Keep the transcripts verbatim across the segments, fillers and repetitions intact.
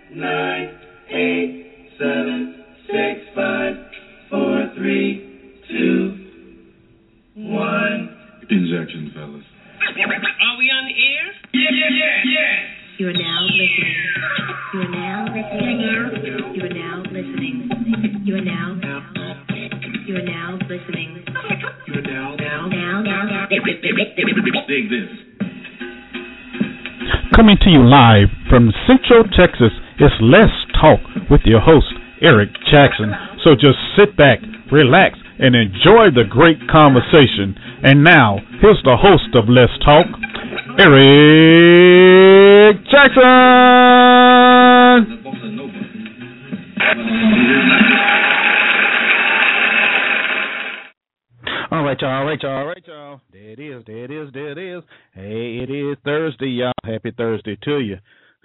nine, eight, seven, six, five, four, three, two, one. Injection, fellas. Are we on the air? Yeah, yeah, yeah, yeah. You are now listening. You are now listening. You are now listening. You are now. You are now listening. You are now, now, Now, now, now. dig this. Coming to you live from Central Texas, it's Let's Talk with your host, Eric Jackson. So just sit back, relax, and enjoy the great conversation. And now, here's the host of Let's Talk, Eric Jackson. All right, y'all, all right, y'all, all right, y'all. There it is, there it is, there it is. Hey, it is Thursday, y'all. Happy Thursday to you.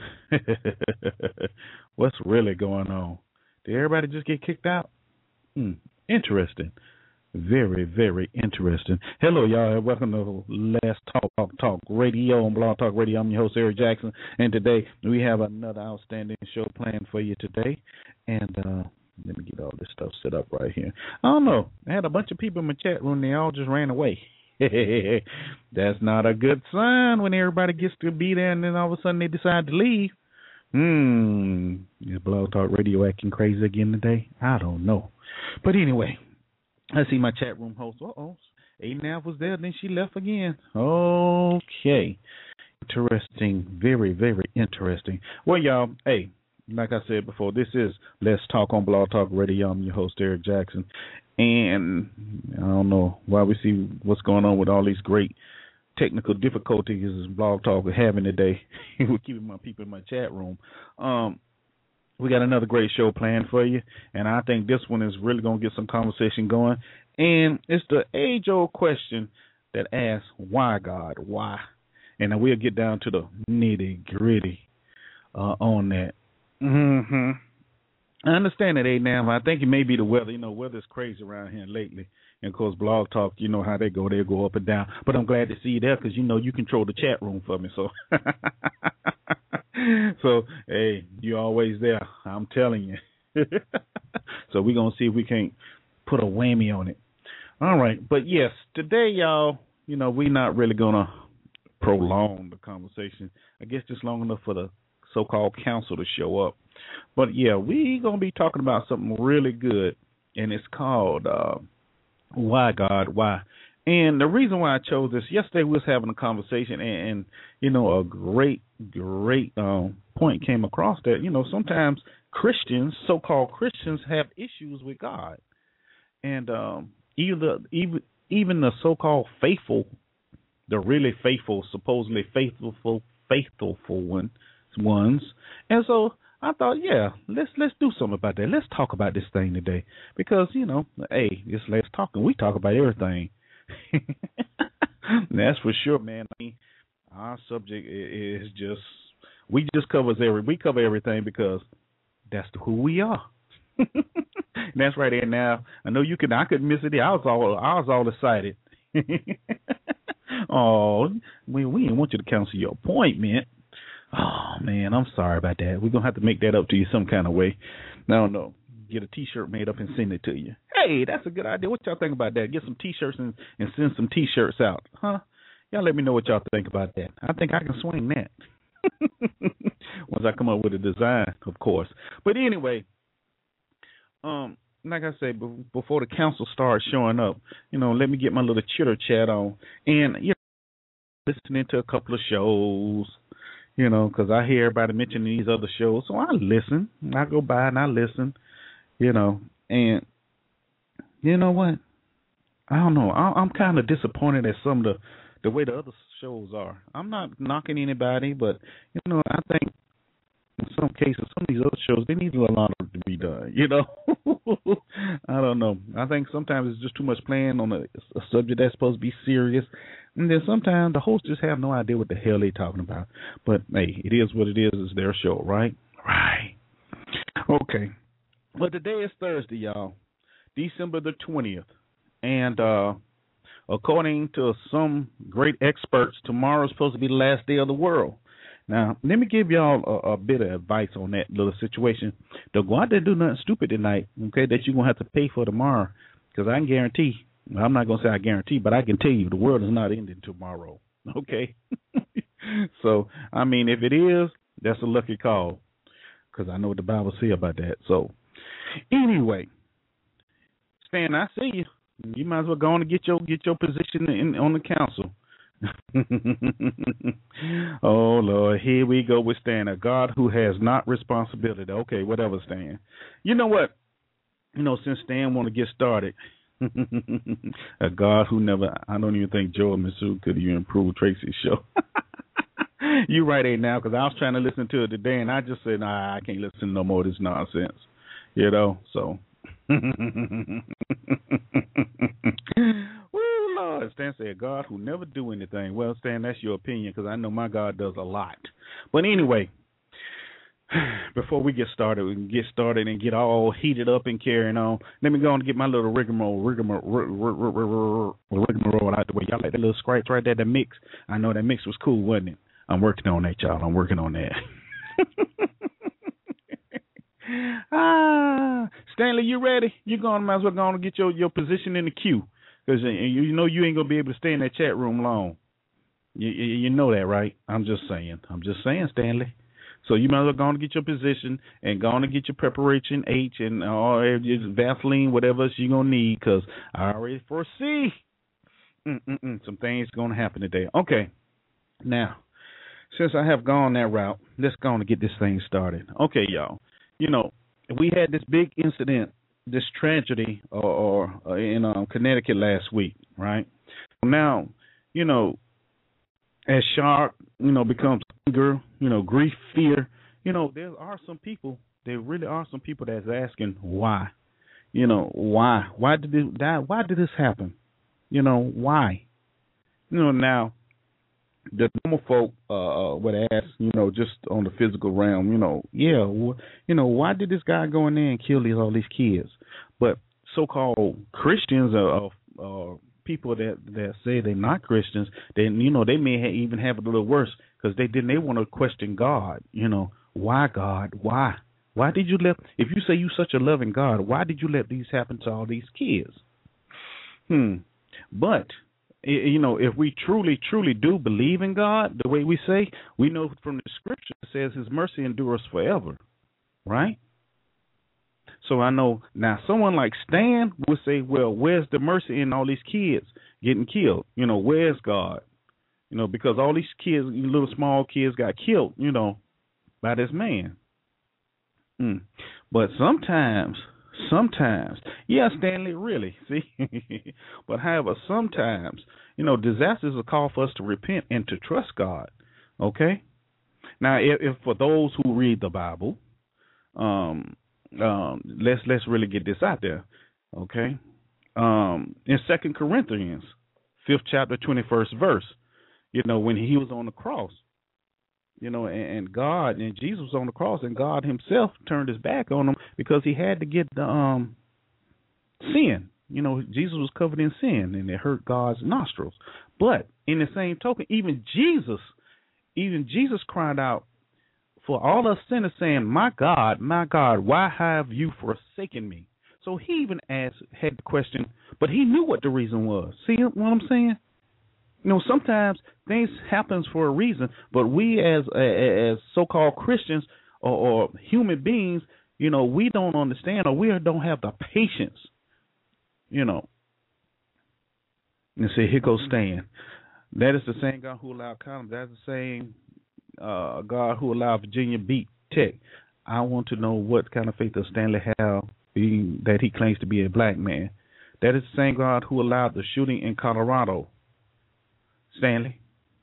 What's really going on? Did everybody just get kicked out? Hmm, interesting. Very, very interesting. Hello, y'all. Welcome to Let's Talk, Talk, Talk Radio on Blog Talk Radio. I'm your host, Eric Jackson, and today we have another outstanding show planned for you today. And uh, let me get all this stuff set up right here. I don't know. I had a bunch of people in my chat room. They all just ran away. That's not a good sign when everybody gets to be there and then all of a sudden they decide to leave. Hmm. Is Blog Talk Radio acting crazy again today? I don't know. But anyway, I see my chat room host. Uh-oh. A-Nav was there, then she left again. Okay. Interesting. Very, very interesting. Well, y'all, hey, like I said before, this is Let's Talk on Blog Talk Radio. I'm your host, Eric Jackson. And I don't know why we see what's going on with all these great technical difficulties as Blog Talk are having today. We're keeping my people in my chat room. Um, we got another great show planned for you, and I think this one is really going to get some conversation going. And it's the age-old question that asks, why, God, why? And we'll get down to the nitty-gritty uh, on that. Mm-hmm. I understand it, A-Nam. I think it may be the weather. You know, weather's crazy around here lately. And, of course, Blog Talk, you know how they go. They go up and down. But I'm glad to see you there because, you know, you control the chat room for me. So, so hey, you're always there. I'm telling you. So we're going to see if we can't put a whammy on it. All right. But, yes, today, y'all, you know, we're not really going to prolong the conversation. I guess just long enough for the so-called council to show up. But, yeah, we're going to be talking about something really good, and it's called uh, Why, God, Why? And the reason why I chose this, yesterday we was having a conversation, and, and you know, a great, great um, point came across that, you know, sometimes Christians, so-called Christians, have issues with God. And um, either, even, even the so-called faithful, the really faithful, supposedly faithful, faithful one, ones. And so I thought, yeah, let's let's do something about that. Let's talk about this thing today because, you know, hey, it's Let's Talk, and we talk about everything. That's for sure, man. I mean, our subject is just, we just covers every, we cover everything because that's who we are. That's right there now. I know you could, I couldn't miss it. I was all, I was all excited. Oh, we, we didn't want you to cancel your appointment. Oh, man, I'm sorry about that. We're going to have to make that up to you some kind of way. I don't know. Get a T-shirt made up and send it to you. Hey, that's a good idea. What y'all think about that? Get some T-shirts and, and send some T-shirts out. Huh? Y'all let me know what y'all think about that. I think I can swing that. Once I come up with a design, of course. But anyway, um, like I said, before the council starts showing up, you know, let me get my little chitter chat on. And, you know, listening to a couple of shows, you know, because I hear everybody mentioning these other shows. So I listen. I go by and I listen, you know. And you know what? I don't know. I, I'm kind of disappointed at some of the, the way the other shows are. I'm not knocking anybody, but, you know, I think in some cases, some of these other shows, they need a lot to be done, you know. I don't know. I think sometimes it's just too much playing on a, a subject that's supposed to be serious. And then sometimes the hosts just have no idea what the hell they're talking about. But, hey, it is what it is. It's their show, right? Right. Okay. Well, today is Thursday, y'all, December the twentieth. And uh, according to some great experts, tomorrow is supposed to be the last day of the world. Now, let me give y'all a, a bit of advice on that little situation. Don't go out there and do nothing stupid tonight, okay, that you're going to have to pay for tomorrow. Because I can guarantee, I'm not going to say I guarantee, but I can tell you the world is not ending tomorrow, okay? So, I mean, if it is, that's a lucky call. Because I know what the Bible says about that. So, anyway, Stan, I see you. You might as well go on and get your get your position in, on the council. Oh, Lord, here we go with Stan, a God who has not responsibility. Okay, whatever, Stan. You know what? You know, since Stan want to get started, a God who never, I don't even think Joel Masu could even improve Tracy's show. You right there now, because I was trying to listen to it today, and I just said, nah, I can't listen to no more of this nonsense. You know, so. Woo, Lord. Stan said, God who never do anything. Well, Stan, that's your opinion, because I know my God does a lot. But anyway, before we get started, we can get started and get all heated up and carrying on. Let me go on and get my little rigmarole, rigmarole, rigmarole out the way. Y'all like that little scratch right there, that mix? I know that mix was cool, wasn't it? I'm working on that, y'all. I'm working on that. ah, Stanley, you ready? You're going to might as well go on and get your, your position in the queue, because you, you know you ain't going to be able to stay in that chat room long. You, you, you know that, right? I'm just saying. I'm just saying, Stanley. So you might as well go on and get your position and go on and get your preparation H and uh, Vaseline, whatever else you're going to need, because I already foresee Mm-mm-mm, some things going to happen today. Okay, now, since I have gone that route, let's go on and get this thing started. Okay, y'all. You know, we had this big incident, this tragedy or, or uh, in um, Connecticut last week, right? Now, you know, as sharp, you know, becomes anger, you know, grief, fear, you know, there are some people, there really are some people that's asking why. You know, why? Why did this, that, why did this happen? You know, why? You know, now, the normal folk uh, would ask, you know, just on the physical realm, you know, yeah, wh- you know, why did this guy go in there and kill these all these kids? But so-called Christians or uh, uh, people that, that say they're not Christians, then you know they may ha- even have it a little worse, because they didn't. They want to question God. You know, why God? Why? Why did you let? If you say you such a loving God, why did you let these happen to all these kids? Hmm. But you know, if we truly, truly do believe in God, the way we say, we know from the scripture it says His mercy endures forever, right? So I know now someone like Stan would say, well, where's the mercy in all these kids getting killed? You know, where's God? You know, because all these kids, little small kids, got killed, you know, by this man. Mm. But sometimes, sometimes, yeah, Stanley, really, see? But however, sometimes, you know, disasters are called for us to repent and to trust God, okay? Now, if, if for those who read the Bible, um, um, let's let's really get this out there, okay? Um, in Second Corinthians, fifth chapter, twenty-first verse, you know, when he was on the cross, you know, and, and God and Jesus was on the cross, and God Himself turned His back on him because He had to get the um, sin. You know, Jesus was covered in sin, and it hurt God's nostrils. But in the same token, even Jesus, even Jesus cried out for all us sinners, saying, "My God, my God, why have you forsaken me?" So He even asked, had the question, but He knew what the reason was. See what I'm saying? You know, sometimes things happens for a reason, but we as as so-called Christians or, or human beings, you know, we don't understand, or we don't have the patience, you know. And say, here goes Stan. That is the same God who allowed Colin. That's the same uh, God who allowed Virginia beat Tech. I want to know what kind of faith does Stanley have, being that he claims to be a black man. That is the same God who allowed the shooting in Colorado. Stanley?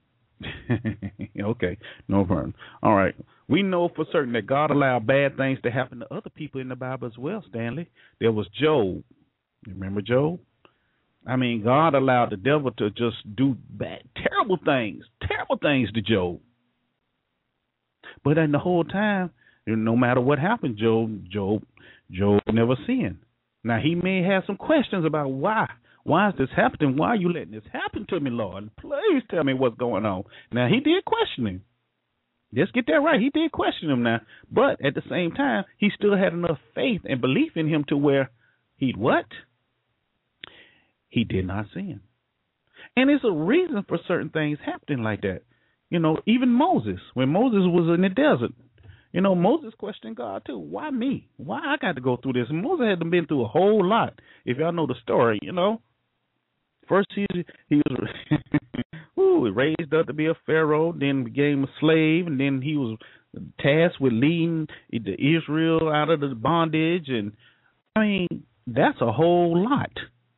Okay, no problem. All right. We know for certain that God allowed bad things to happen to other people in the Bible as well, Stanley. There was Job. Remember Job? I mean, God allowed the devil to just do bad, terrible things, terrible things to Job. But then the whole time, no matter what happened, Job, Job, Job never sinned. Now, he may have some questions about why. Why is this happening? Why are you letting this happen to me, Lord? Please tell me what's going on. Now, he did question him. Let's get that right. He did question him now. But at the same time, he still had enough faith and belief in him to where he'd what? He did not sin. And it's a reason for certain things happening like that. You know, even Moses, when Moses was in the desert, you know, Moses questioned God too. Why me? Why I got to go through this? And Moses had been through a whole lot. If y'all know the story, you know. First he he was ooh, raised up to be a pharaoh, then became a slave, and then he was tasked with leading the Israel out of the bondage. And I mean, that's a whole lot.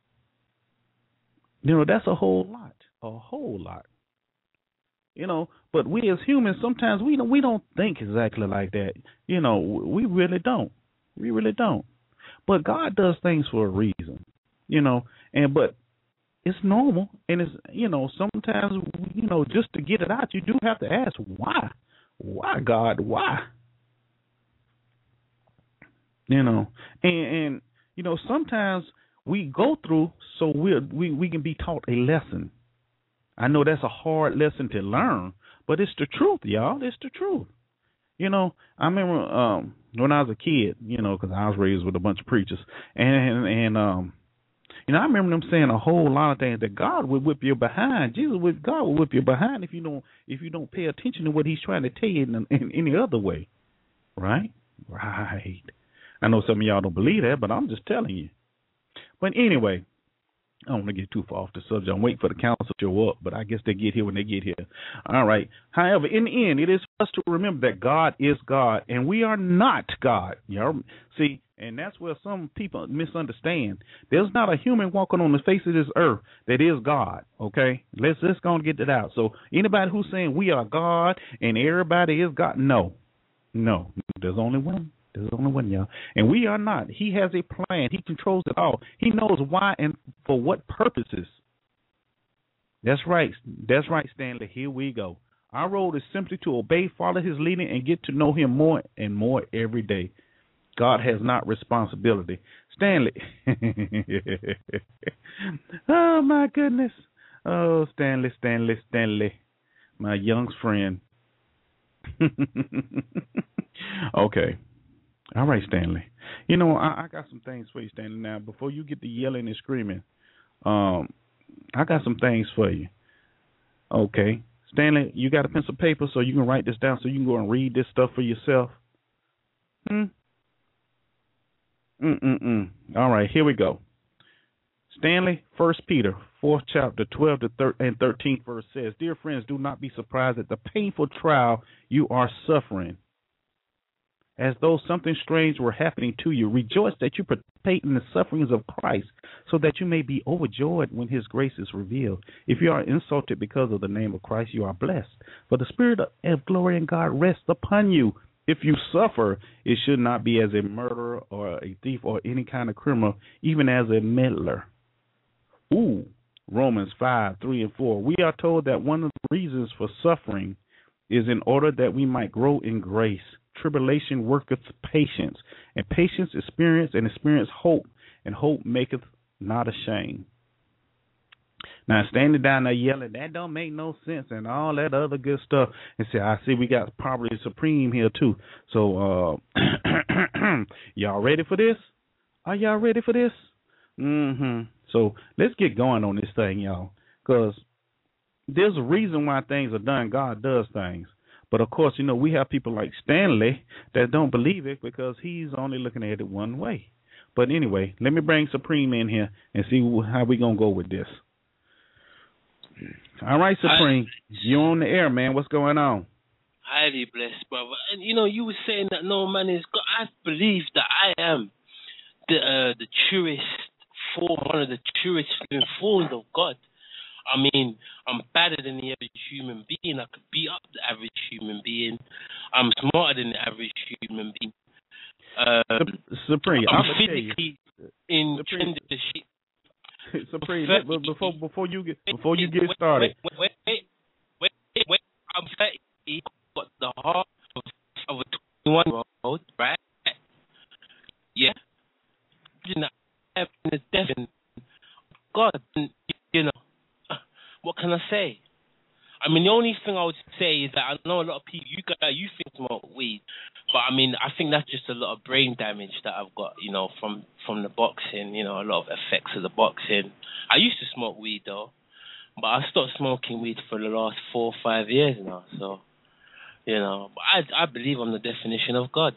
You know, that's a whole lot, a whole lot. You know, but we as humans sometimes we don't we don't think exactly like that. You know, we really don't. We really don't. But God does things for a reason. You know, and but it's normal, and it's you know sometimes you know just to get it out, you do have to ask why, why God, why? You know, and, and you know sometimes we go through so we we we can be taught a lesson. I know that's a hard lesson to learn, but it's the truth, y'all. It's the truth. You know, I remember um, when I was a kid, you know, because I was raised with a bunch of preachers, and and um, you know, I remember them saying a whole lot of things that God would whip you behind. Jesus would God would whip you behind if you don't if you don't pay attention to what He's trying to tell you in, in any other way, right? Right. I know some of y'all don't believe that, but I'm just telling you. But anyway, I don't want to get too far off the subject. I'm waiting for the council to show up, but I guess they get here when they get here. All right. However, in the end, it is for us to remember that God is God, and we are not God. Y'all see, and that's where some people misunderstand. There's not a human walking on the face of this earth that is God. Okay, let's let's go and get that out. So anybody who's saying we are God and everybody is God, no, no, there's only one. There's only one, y'all. And we are not. He has a plan. He controls it all. He knows why and for what purposes. That's right. That's right, Stanley. Here we go. Our role is simply to obey, follow His leading, and get to know Him more and more every day. God has not responsibility. Stanley. Oh, my goodness. Oh, Stanley, Stanley, Stanley. My young friend. Okay. All right, Stanley. You know, I, I got some things for you, Stanley. Now, before you get to yelling and screaming, um, I got some things for you. Okay. Stanley, you got a pencil and paper so you can write this down so you can go and read this stuff for yourself? Hmm? Mm-mm-mm. All right, here we go. Stanley, First Peter, fourth chapter, twelve to thirteen and thirteenth verse says, Dear friends, do not be surprised at the painful trial you are suffering, as though something strange were happening to you. Rejoice that you participate in the sufferings of Christ, so that you may be overjoyed when His grace is revealed. If you are insulted because of the name of Christ, you are blessed, for the Spirit of glory and God rests upon you. If you suffer, it should not be as a murderer or a thief or any kind of criminal, even as a meddler. Ooh, Romans five, three and four. We are told that one of the reasons for suffering is in order that we might grow in grace. Tribulation worketh patience, and patience experience, and experience hope, and hope maketh not ashamed. Now, standing down there yelling, that don't make no sense, and all that other good stuff. And say, I see we got Poverty Supreme here, too. So, uh, y'all ready for this? Are y'all ready for this? Mm-hmm. So, let's get going on this thing, y'all, because there's a reason why things are done. God does things. But, of course, you know, we have people like Stanley that don't believe it because he's only looking at it one way. But anyway, let me bring Supreme in here and see how we're going to go with this. All right, Supreme. I, you're on the air, man. What's going on? Highly blessed, brother. And, you know, you were saying that no man is God. I believe that I am the uh, the truest form, one of the truest living forms of God. I mean, I'm better than the average human being. I could beat up the average human being. I'm smarter than the average human being. Um, Supreme, I'm, I'm physically in trend of the shit. Supreme, let, before before you get before you get started. Wait, wait, wait, wait, wait, wait. I'm thirty, got the heart of, of a twenty-one year old, right? Yeah. You know, having the death in God, you know. What can I say? I mean, the only thing I would say is that I know a lot of people, you guys, you think smoke weed, but I mean, I think that's just a lot of brain damage that I've got, you know, from, from the boxing, you know, a lot of effects of the boxing. I used to smoke weed though, but I stopped smoking weed for the last four or five years now, so, you know, but I, I believe I'm the definition of God.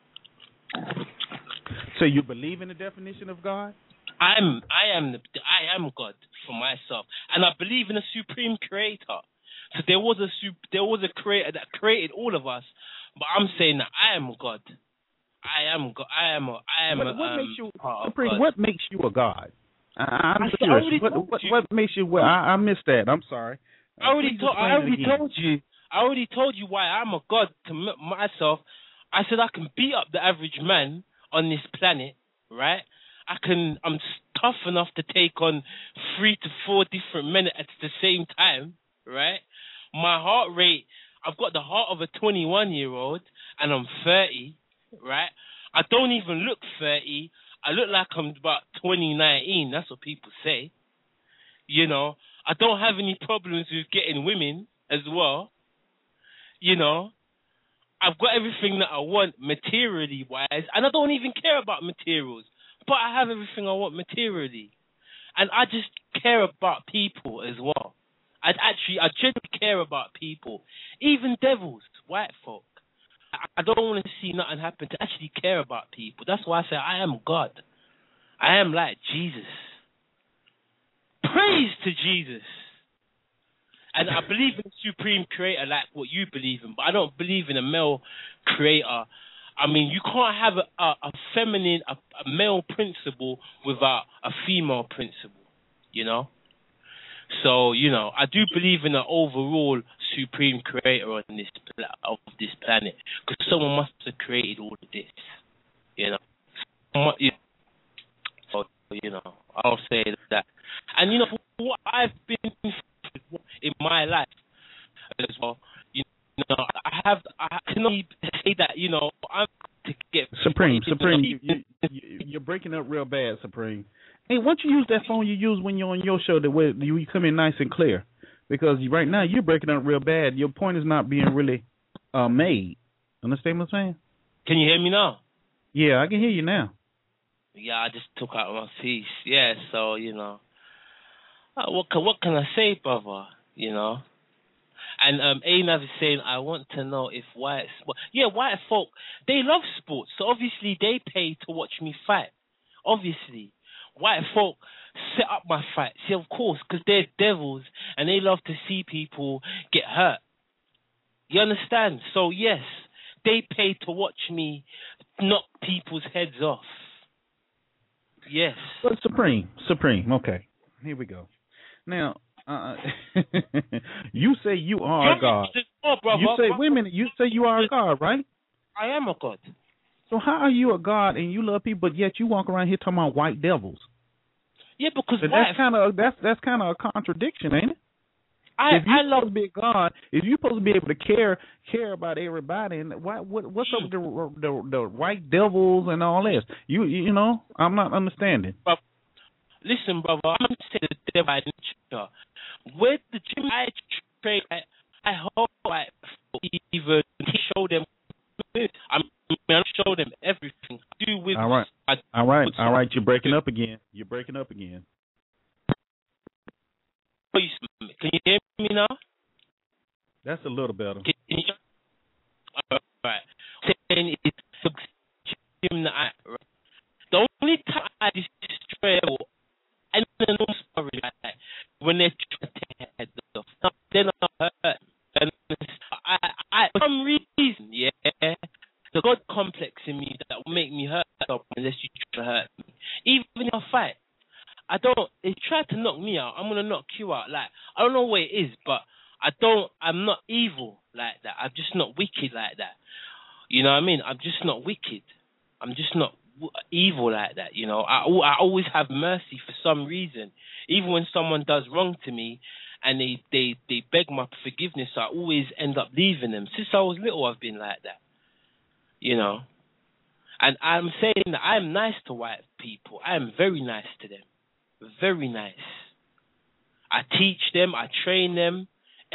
So you believe in the definition of God? I'm, I am, the, I am God for myself, and I believe in a supreme creator. So there was a sup- there was a creator that created all of us, but I'm saying that I am God. I am God. I am. A, I am. What, a, what um, makes you part of Supreme? God. What makes you a God? I, I'm I curious. already What, told what, you. what makes you? Well, I, I missed that. I'm sorry. Uh, I already please told. I explain it already again. told you. I already told you why I'm a God to m- myself. I said I can beat up the average man on this planet, right? I can. I'm tough enough to take on three to four different men at the same time, right? My heart rate. I've got the heart of a twenty-one year old, and I'm thirty, right? I don't even look thirty. I look like I'm about twenty nineteen. That's what people say. You know, I don't have any problems with getting women as well. You know, I've got everything that I want materially wise, and I don't even care about materials, but I have everything I want materially. And I just care about people as well. I actually, I genuinely care about people, even devils, white folk. I, I don't want to see nothing happen, to actually care about people. That's why I say I am God. I am like Jesus. Praise to Jesus. And I believe in a supreme creator like what you believe in, but I don't believe in a male creator. I mean, you can't have a, a, a feminine, a, a male principle without a female principle, you know? So, you know, I do believe in an overall supreme creator on this pla- of this planet, because someone must have created all of this, you know? Someone- you know, So, you know, I'll say that. And, you know, for what I've been through in my life as well, you know, I have, I can only say that, you know, I'm to get Supreme, Supreme, you, you, you, you're breaking up real bad, Supreme. Hey, why don't you use that phone you use when you're on your show that way you come in nice and clear? Because right now you're breaking up real bad. Your point is not being really uh, made. Understand what I'm saying? Can you hear me now? Yeah, I can hear you now. Yeah, I just took out my piece. Yeah, so, you know, uh, what can, what can I say, brother? You know? And um, Anav is saying, I want to know if white... Sp- yeah, white folk, they love sports, so obviously they pay to watch me fight. Obviously. White folk set up my fight. See, of course, because they're devils, and they love to see people get hurt. You understand? So, yes, they pay to watch me knock people's heads off. Yes. But Supreme, Supreme, okay. Here we go. Now, uh, you say you are a God. Oh, brother, You say, wait a minute, you say you are a God, right? I am a God. So how are you a God and you love people, but yet you walk around here talking about white devils? Yeah, because But white that's kind of that's that's kind of a contradiction, ain't it? I, if you're I love supposed to be a God, if you're supposed to be able to care care about everybody, and why what what's up with the the, the white devils and all this? You you know, I'm not understanding. But listen, brother, I'm gonna say the devil by nature. With the gym I train, I, I hope I even show them. I mean, I show them everything. I do with all right, I, all right, all right. You're breaking up again. You're breaking up again. Can you hear me now? That's a little better. Can you, all right. Saying it's the gym that I. Right? The only time I destroy and then no story like that when they try to take heads off, then I hurt. And I, I, for some reason, yeah, the God complex in me that will make me hurt unless you try to hurt me. Even in a fight, I don't. They try to knock me out. I'm gonna knock you out. Like I don't know what it is, but I don't. I'm not evil like that. I'm just not wicked like that. You know what I mean? I'm just not wicked. I'm just not evil like that. You know, I I always have mercy for some reason. Even when someone does wrong to me, and they they they beg my forgiveness, I always end up leaving them. Since I was little, I've been like that. You know, and I'm saying that I'm nice to white people. I am very nice to them. Very nice. I teach them, I train them,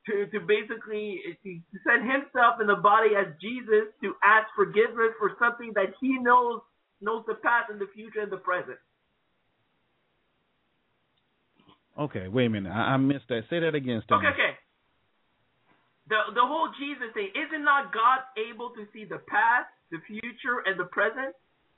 to, to basically to send himself in the body as Jesus to ask forgiveness for something that he knows knows the past and the future and the present. Okay, wait a minute. I, I missed that. Say that again, Stanley. Okay, okay. The the whole Jesus thing, isn't not God able to see the past, the future, and the present?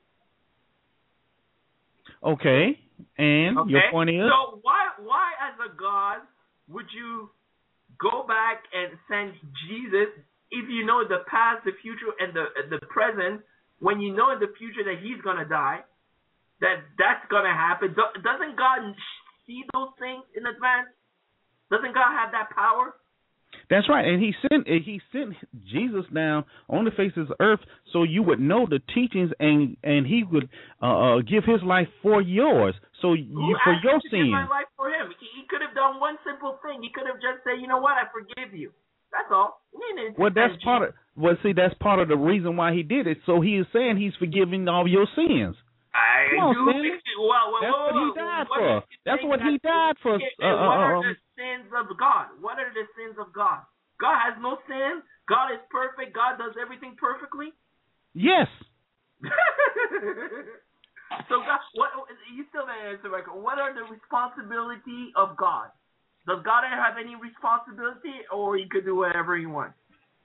Okay, and okay. your point is? So why why as a God would you go back and send Jesus if you know the past, the future, and the the present, when you know in the future that he's gonna die, that that's gonna happen? Do, doesn't God see those things in advance? Doesn't God have that power? That's right, and he sent he sent Jesus down on the face of the earth so you would know the teachings, and and he would uh, uh, give his life for yours, so you Who for asked your him to give sins. my life for him? He, he could have done one simple thing. He could have just said, you know what, I forgive you. That's all. Well, that's part of well, see, that's part of the reason why he did it. So he is saying he's forgiving all your sins. I Come on, do. Stanley. Well, well, That's well, what he well, died what for. That's what he died for. Okay, Uh, what are um, the sins of God? What are the sins of God? God has no sin. God is perfect. God does everything perfectly. Yes. So God, what you still didn't answer, Michael? What are the responsibility of God? Does God have any responsibility, or he could do whatever he wants?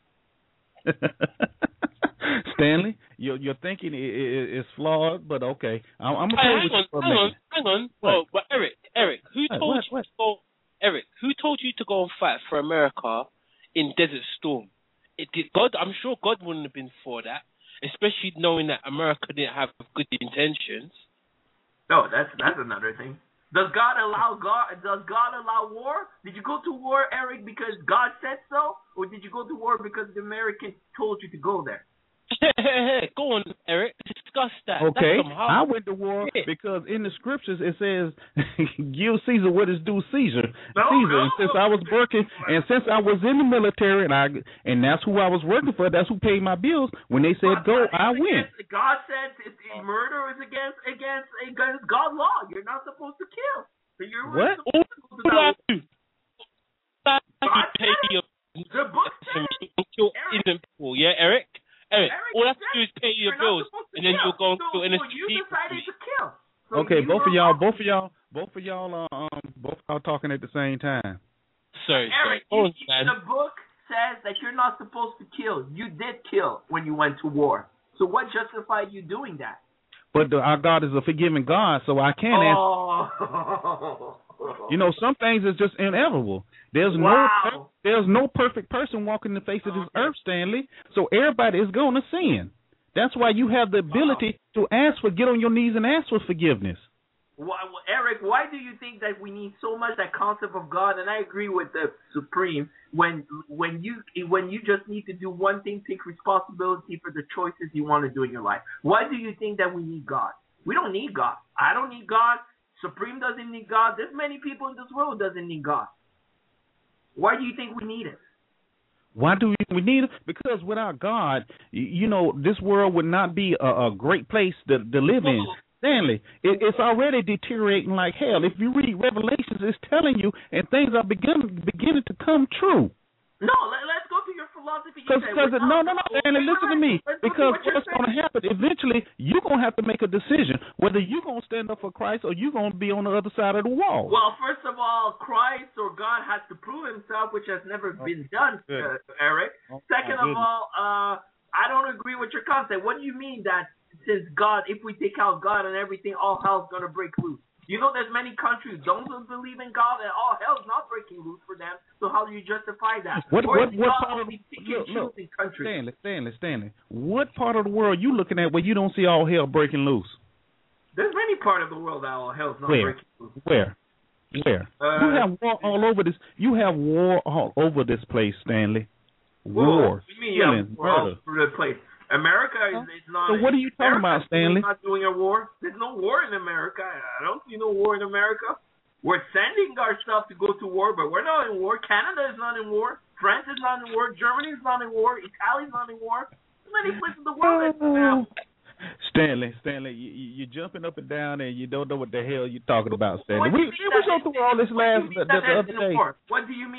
Stanley, your your thinking is, is flawed, but okay. I'm, I'm gonna Hey, play hang with on, you for a hang on, minute. hang on. What? Oh, but Eric, Eric, who What, told what, you what? to go? Eric, who told you to go and fight for America in Desert Storm? It did God. I'm sure God wouldn't have been for that, especially knowing that America didn't have good intentions. No, that's that's another thing. Does God allow God? Does God allow war? Did you go to war, Eric, because God said so, or did you go to war because the Americans told you to go there? Go on, Eric. Discuss that. Okay, That's some hard- I went to war Yeah. because in the scriptures it says, "Give Caesar what is due Caesar." No, Caesar. no. And since I was working, and since I was in the military, and I and that's who I was working for. That's who paid my bills. When they said go, I went. God said it's, it's murder is against against against God law. You're not supposed to kill. So you're What? supposed to go to Who that do war. you God pay said your it. The book said it. kill Eric. innocent people? Yeah, Eric. Eric, Eric all I have to said do is pay your you're bills, not supposed to and then kill. you'll go and so, kill innocent so you people. decided to kill. So Okay, you both of were y'all, wrong. both of y'all, both of y'all are um, both are talking at the same time. Sorry, Eric, sorry. Go on, you, man. the book says that you're not supposed to kill. You did kill when you went to war. So what justified you doing that? But the, our God is a forgiving God, so I can't answer. Oh. You know, some things is just inevitable. There's Wow. no there's no perfect person walking the face of this Okay. earth, Stanley. So everybody is going to sin. That's why you have the ability to ask for, get on your knees and ask for forgiveness. Why, Eric, why do you think that we need so much that concept of God? And I agree with the Supreme when when you when you just need to do one thing, take responsibility for the choices you want to do in your life. Why do you think that we need God? We don't need God. I don't need God. Supreme doesn't need God. There's many people in this world who doesn't need God. Why do you think we need it? Why do we, we need it? Because without God, you, you know, this world would not be a, a great place to, to live in. Stanley, it, it's already deteriorating like hell. If you read Revelations, it's telling you, and things are beginning beginning to come true. No, let, let's go to your philosophy. Because no, no, no, Stanley, listen to me. Let's Because what what's going to happen, eventually, you're going to have to make a decision whether you're going to stand up for Christ or you're going to be on the other side of the wall. Well, first of all, Christ or God has to prove himself, which has never oh, been done, uh, Eric. Oh, Second of all, uh, I don't agree with your concept. What do you mean that since God, if we take out God and everything, all hell's going to break loose? You know, there's many countries don't believe in God, and all hell's not breaking loose for them. So how do you justify that? What or what, what God part of the look, look, countries? Stanley, Stanley, Stanley? What part of the world you looking at where you don't see all hell breaking loose? There's many part of the world that all hell's not where? breaking loose. Where? Where? Uh, you have war all over this. You have war all over this place, Stanley. War, you mean killing, war all over the place? America is, is not. So what are you talking America about, Stanley? Not doing a war. There's no war in America. I don't see no war in America. We're sending our stuff to go to war, but we're not in war. Canada is not in war. France is not in war. Germany is not in war. Italy is not in war. So many places in the world. Oh. Stanley, Stanley, you, you, you're jumping up and down, and you don't know what the hell you're talking about, Stanley. We, we went through all this last the, the, the other day. What do you mean?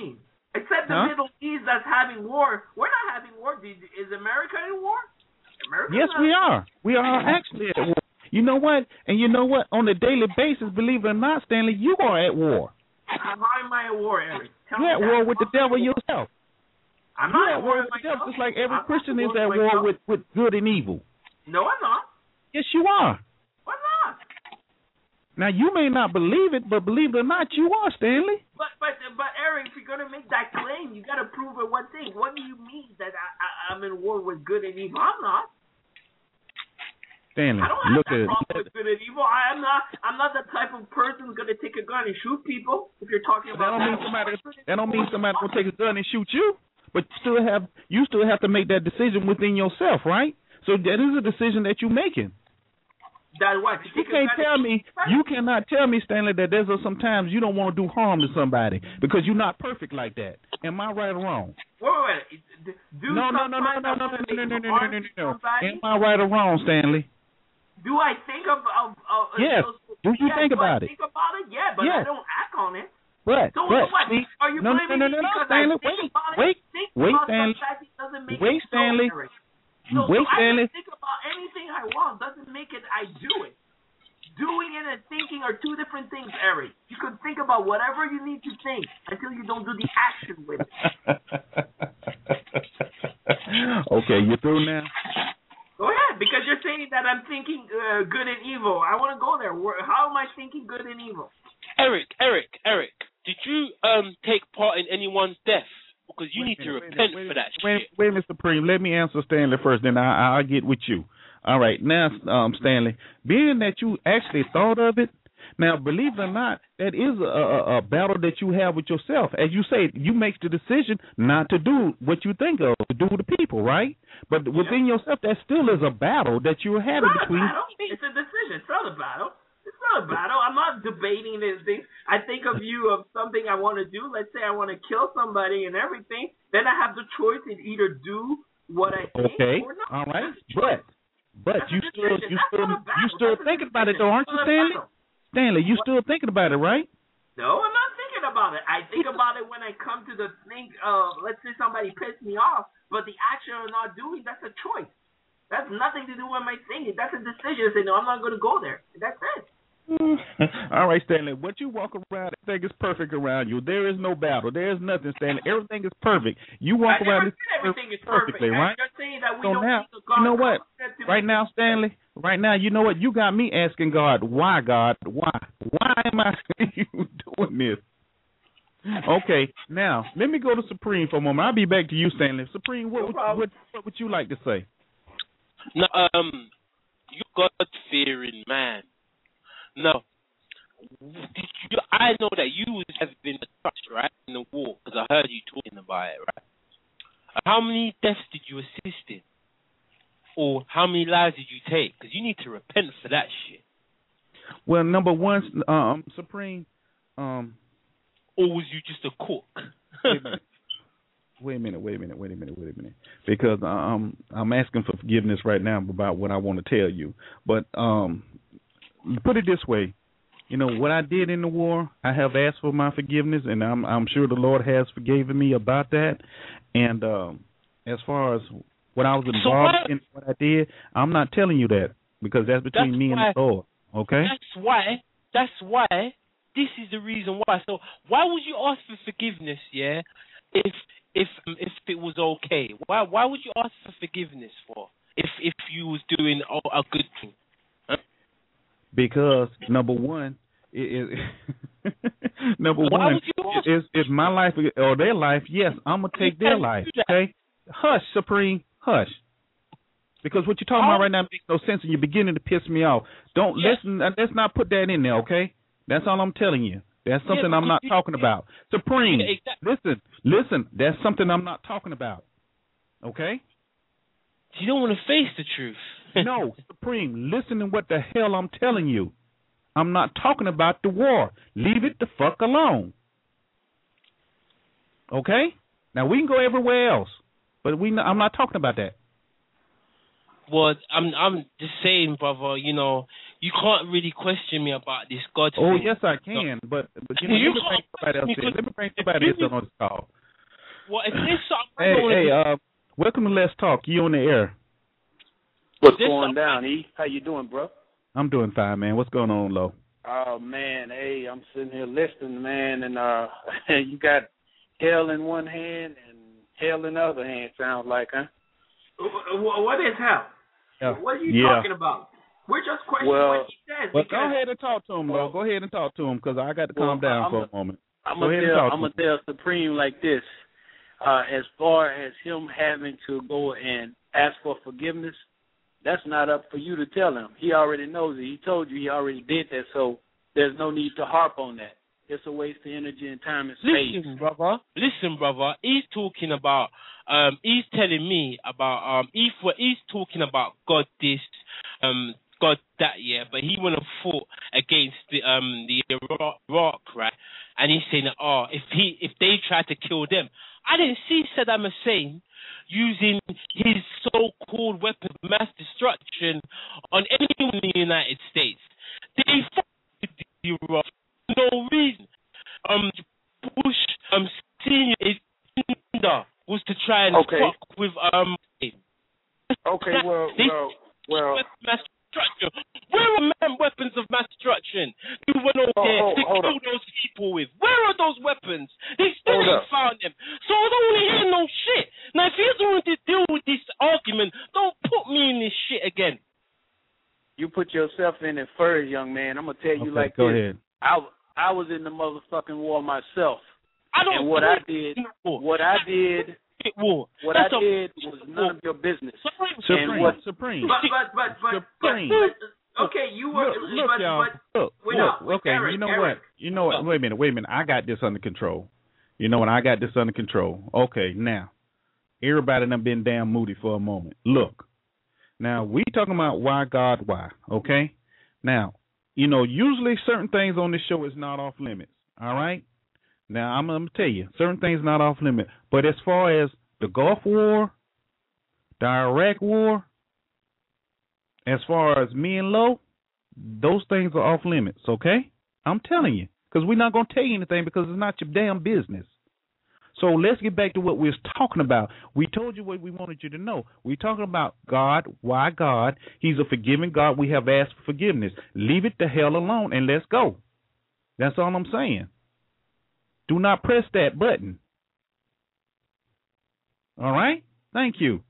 Except the Huh? Middle East that's having war. We're not having war. Is America in war? America's Yes, not- we are. We are actually at war. You know what? And you know what? On a daily basis, believe it or not, Stanley, you are at war. How am I at war, Eric? Tell You're me at that. war with the devil yourself. I'm You're not at war with the devil, myself. just like every I'm not Christian at is war at with war myself. with, with good and evil. No, I'm not. Yes, you are. Why not? Now, you may not believe it, but believe it or not, you are, Stanley. But but but Eric, if you're gonna make that claim, you gotta prove it. One thing. What do you mean that I, I I'm in war with good and evil? I'm not. Stanley, I don't have look that at problem with good and evil. I am not. I'm not the type of person who's gonna take a gun and shoot people. If you're talking That about don't mean somebody. That don't mean somebody will take a gun and shoot you. But you still have you still have to make that decision within yourself, right? So that is a decision that you're making. That what? You can't tell me. You cannot tell me, Stanley, that there's a, sometimes you don't want to do harm to somebody because you're not perfect like that. Am I right or wrong? Wait, wait, wait. Do No, no, no, no, sometimes no, I no, no, wanna no, no, make no, no, harm no, to no, no. somebody? Am I right or wrong, Stanley? Do I think of? of, of Yes. those- Do you yeah, think do about I it? Think about it? Yeah, but Yes. I don't act on it. But, So but, what? see, Are you no, no, blaming no, me no, no, because Stanley, I think wait, about it? wait, Think wait, about Stanley. something that doesn't make Wait, it so, Stanley. Eric. So, Wait, so Stanley. I can think about anything I want doesn't make it I do it. Doing it and thinking are two different things, Eric. You can think about whatever you need to think until you don't do the action with it. Okay, you through now? Go ahead, because you're saying that I'm thinking uh, good and evil. I want to go there. Where, how am I thinking good and evil? Eric, Eric, Eric, did you um take part in anyone's death? Because you Wait need a to minute, wait a repent minute, for that wait, shit. Wait, wait, Mister Supreme, let me answer Stanley first, then I, I'll get with you. All right, now, um, Stanley, being that you actually thought of it, now, believe it or not, that is a, a, a battle that you have with yourself. As you say, you make the decision not to do what you think of, to do to people, right? But within Yeah. yourself, that still is a battle that you're It's having not a between. battle. It's a decision. It's not a battle. It's not a battle. I'm not debating this thing. I think of you of something I want to do. Let's say I want to kill somebody and everything. Then I have the choice to either do what I think Okay, or not. all right, That's a choice. but but That's you a still decision. you That's still not a battle. you still That's a thinking about it decision. though, aren't you, It's not a Stanley? battle. Stanley, you still thinking about it, right? No, I'm not thinking about it. I think about it when I come to the think of, let's say somebody pissed me off, but the action I'm not doing, that's a choice. That's nothing to do with my thinking. That's a decision to say, no, I'm not going to go there. That's it. All right, Stanley. What you walk around, everything is perfect around you. There is no battle. There is nothing, Stanley. Everything is perfect. You walk I never around said this everything is perfect. perfectly, right? You're saying that we So don't now, need a God you know what? concept to Right make now, it Stanley. Right now, you know what? You got me asking God, why, God, why, why am I doing this? Okay, now let me go to Supreme for a moment. I'll be back to you, Stanley. Supreme, what No would, problem. what, what would you like to say? No, um, you God-fearing man. No, did you, I know that you have been touched, right, in the war, because I heard you talking about it, right? How many deaths did you assist in? Or how many lives did you take? Because you need to repent for that shit. Well, number one, um, Supreme, um, Or was you just a cook? wait a minute. Wait a minute, wait a minute, wait a minute, wait a minute. Because um, I'm asking for forgiveness right now about what I want to tell you. But um, put it this way. You know, what I did in the war, I have asked for my forgiveness, and I'm I'm sure the Lord has forgiven me about that. And um, as far as what I was involved So why, in, what I did, I'm not telling you that because that's between that's me why, and the Lord. Okay? That's why, that's why, this is the reason why. So why would you ask for forgiveness, yeah, if if if it was okay? Why why would you ask for forgiveness for if if you was doing a, a good thing? Huh? Because number one, it, it, number Why one would you ask? is is my life or their life. Yes, I'm gonna take their life. Okay, hush, Supreme, hush. Because what you're talking about right now makes no sense, and you're beginning to piss me off. Don't Yes. listen. Let's not put that in there. Okay, that's all I'm telling you. That's something Yeah, I'm not you- talking about. Supreme, Yeah, exactly. listen, listen. That's something I'm not talking about. Okay. You don't want to face the truth. No, Supreme, listen to what the hell I'm telling you. I'm not talking about the war. Leave it the fuck alone. Okay? Now, we can go everywhere else, but we. I'm not talking about that. Well, I'm I'm just saying, brother. You know, you can't really question me about this God Oh, thing. yes, I can, but, but you know, You let me bring can't somebody else in. because Let me bring somebody else you- on this call. What is this? I Hey, don't wanna hey, be- uh, welcome to Let's Talk. You on the air? What's This going up- down, E? How you doing, bro? I'm doing fine, man. What's going on, Lo? Oh man, hey, I'm sitting here listening, man, and uh, you got hell in one hand and hell in the other hand. Sounds like, huh? Wh- wh- What is hell? Yeah. What are you Yeah. talking about? We're just questioning Well- what he says. Well, because- go ahead and talk to him, Lo. Go ahead and talk to him because I got to calm Well, down I'm for a- a moment. I'm Go gonna ahead and tell talk I'm to gonna tell Supreme like this. Uh, as far as him having to go and ask for forgiveness, that's not up for you to tell him. He already knows it. He told you he already did that, so there's no need to harp on that. It's a waste of energy and time and space. Listen, brother. Listen, brother. He's talking about. Um, he's telling me about. Um, he, he's talking about God this, um, God that. Yeah, but he wouldn't have fought against the um the Iraq, Iraq, right? And he's saying, oh, if he if they tried to kill them, I didn't see Saddam Hussein using his so-called weapon of mass destruction on anyone in the United States. They fought with Iraq for no reason. Um, Bush um senior agenda was to try and Okay. fuck with um. Okay, well, They- well, well. mass destruction. Where are man weapons of mass destruction you went over Oh, there oh, to hold kill up. those people with? Where are those weapons? They still Hold ain't up. found them. So I don't want to hear no shit. Now, if you don't want to deal with this argument, don't put me in this shit again. You put yourself in it first, young man. I'm gonna tell you Okay, like go this. ahead. I I was in the motherfucking war myself, I don't and what I believe did, in war. what I did, Shit war. what That's I a did was none of your business. Sorry, Supreme, what- Supreme. But but but but, Supreme. but, but okay, you were Look, look, but, y'all. but Look, wait look. now, Okay, Eric, you know Eric. what? You know what? Wait a minute. Wait a minute. I got this under control. You know, when I got this under control. Okay, now everybody done been damn moody for a moment. Look, now we talking about why God, why? Okay, now you know usually certain things on this show is not off limits. All right. Now I'm, I'm gonna tell you certain things not off limit, but as far as the Gulf War, the Iraq War, as far as me and Lo, those things are off limits, okay? I'm telling you, because we're not going to tell you anything because it's not your damn business. So let's get back to what we was talking about. We told you what we wanted you to know. We're talking about God, why God. He's a forgiving God. We have asked for forgiveness. Leave it the hell alone and let's go. That's all I'm saying. Do not press that button. All right? Thank you.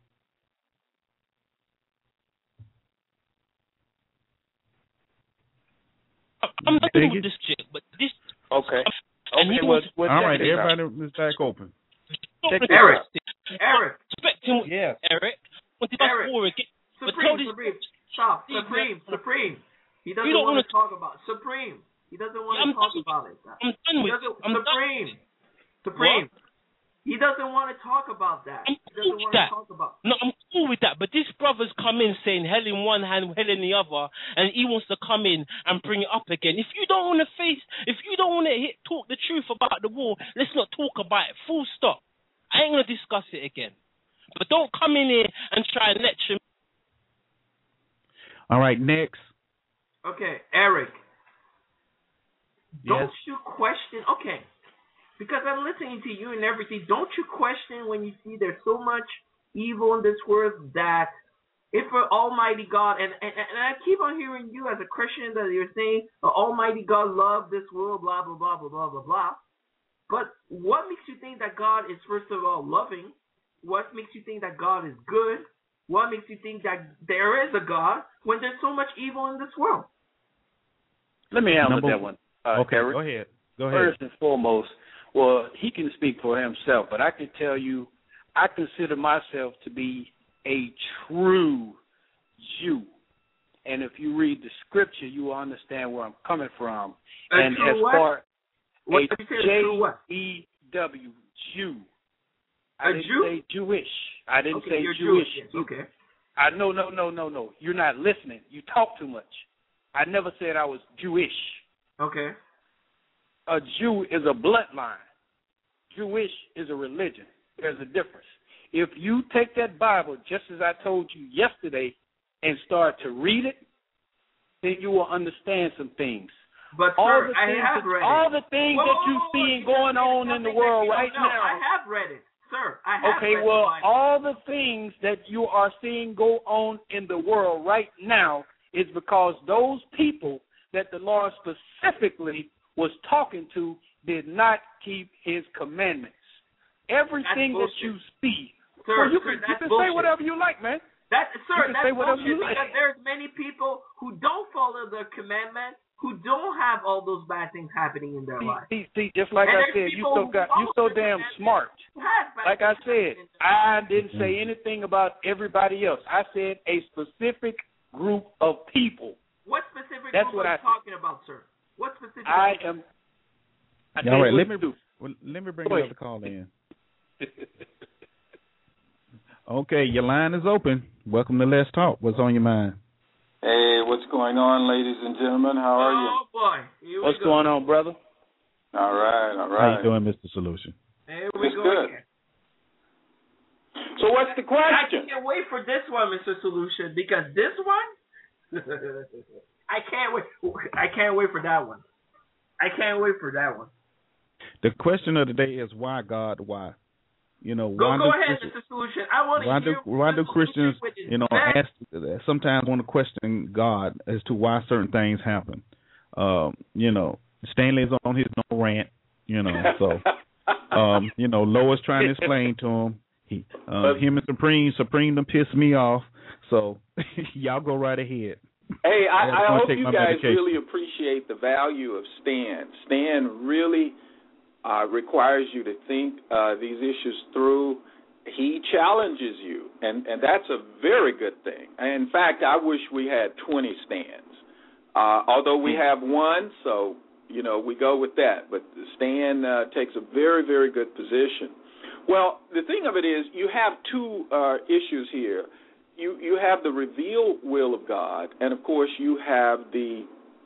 I'm not Dig doing it? this shit, but this. Okay. And Okay. he Well, was well, All check right, this out. everybody is back open. Check this Eric. out. Eric, Expecting Yes. Eric. When did Eric. I war again? But Supreme, tell Supreme, this- stop, Steve, Supreme, yeah. Supreme. He doesn't You don't want wanna- to talk about Supreme. He doesn't want Yeah, to I'm talk done. about it. I'm done He with doesn't, it. I'm Supreme, done. Supreme. He doesn't want to talk about that. I'm He cool doesn't with want that. to talk about. No, I'm cool with that. But this brother's come in saying hell in one hand, hell in the other, and he wants to come in and bring it up again. If you don't want to face, if you don't want to hit, talk the truth about the war, let's not talk about it. Full stop. I ain't gonna discuss it again. But don't come in here and try and lecture me. All right, next. Okay, Eric. Don't Yes. you question? Okay, because I'm listening to you and everything. Don't you question when you see there's so much evil in this world that if an Almighty God, and, and and I keep on hearing you as a Christian that you're saying the Almighty God loved this world, blah blah blah blah blah blah blah. But what makes you think that God is first of all loving? What makes you think that God is good? What makes you think that there is a God when there's so much evil in this world? Let me handle Number- that one. Uh, Okay, Eric. go ahead. Go ahead. First and foremost, well, he can speak for himself, but I can tell you, I consider myself to be a true Jew. And if you read the scripture, you will understand where I'm coming from. A and true as what? far What a did you say? A true what? J E W, Jew. I A didn't Jew? say Jewish. I didn't Okay, say you're Jewish. Jewish. Yes, okay. I no no no no no. You're not listening. You talk too much. I never said I was Jewish. Okay. A Jew is a bloodline. Jewish is a religion. There's a difference. If you take that Bible, just as I told you yesterday, and start to read it, then you will understand some things. But all sir, the I things have that, read all it. the things Whoa, that whoa, you're whoa, seeing whoa, going on in the something world that- right no, no, now. I have read it. Sir, I have Okay, read well, the Bible. all the things that you are seeing go on in the world right now is because those people that the Lord specifically was talking to did not keep his commandments. Everything that you see, Sir, well, you sir, can, you that's can bullshit. say whatever you like, man. That, sir, can that's say whatever bullshit you like. because there's many people who don't follow the commandment, who don't have all those bad things happening in their See, life. see, see, just like And I there's said, you people so who got, you follow so the damn commandment smart. who have bad Like I things said, happening in their life. I didn't say anything about everybody else. I said a specific group of people. What specific That's group what are I you talking about, sir? What specific I group? am. I All tell right, you let what me to do. well, let me bring Go another ahead. call in. Okay, your line is open. Welcome to Let's Talk. What's on your mind? Hey, what's going on, ladies and gentlemen? How are you? Oh, boy. Here What's we go. going on, brother? All right, all How right. you doing, Mister Solution? Here we It's go good. again. So what's the question? I can't wait for this one, Mister Solution, because this one, I can't wait. I can't wait for that one. I can't wait for that one. The question of the day is why God? Why? You know, Go, why go do ahead, Christians, Mister Solution. I want to why do hear. why do Mister Christians, Solution with his you know, best- ask sometimes want to question God as to why certain things happen? Um, you know, Stanley's on his no rant. You know, so um, you know, Lois trying to explain to him. He, um, him and Supreme, Supreme done pissed me off. So y'all go right ahead. Hey, I, I I wanna hope take you my guys medication. really appreciate the value of Stan. Stan really uh, requires you to think uh, these issues through. He challenges you, and, and that's a very good thing. In fact, I wish we had twenty Stans. Uh, although we have one, so, you know, we go with that. But Stan uh, takes a very, very good position. Well, the thing of it is you have two uh, issues here. You you have the revealed will of God, and, of course, you have the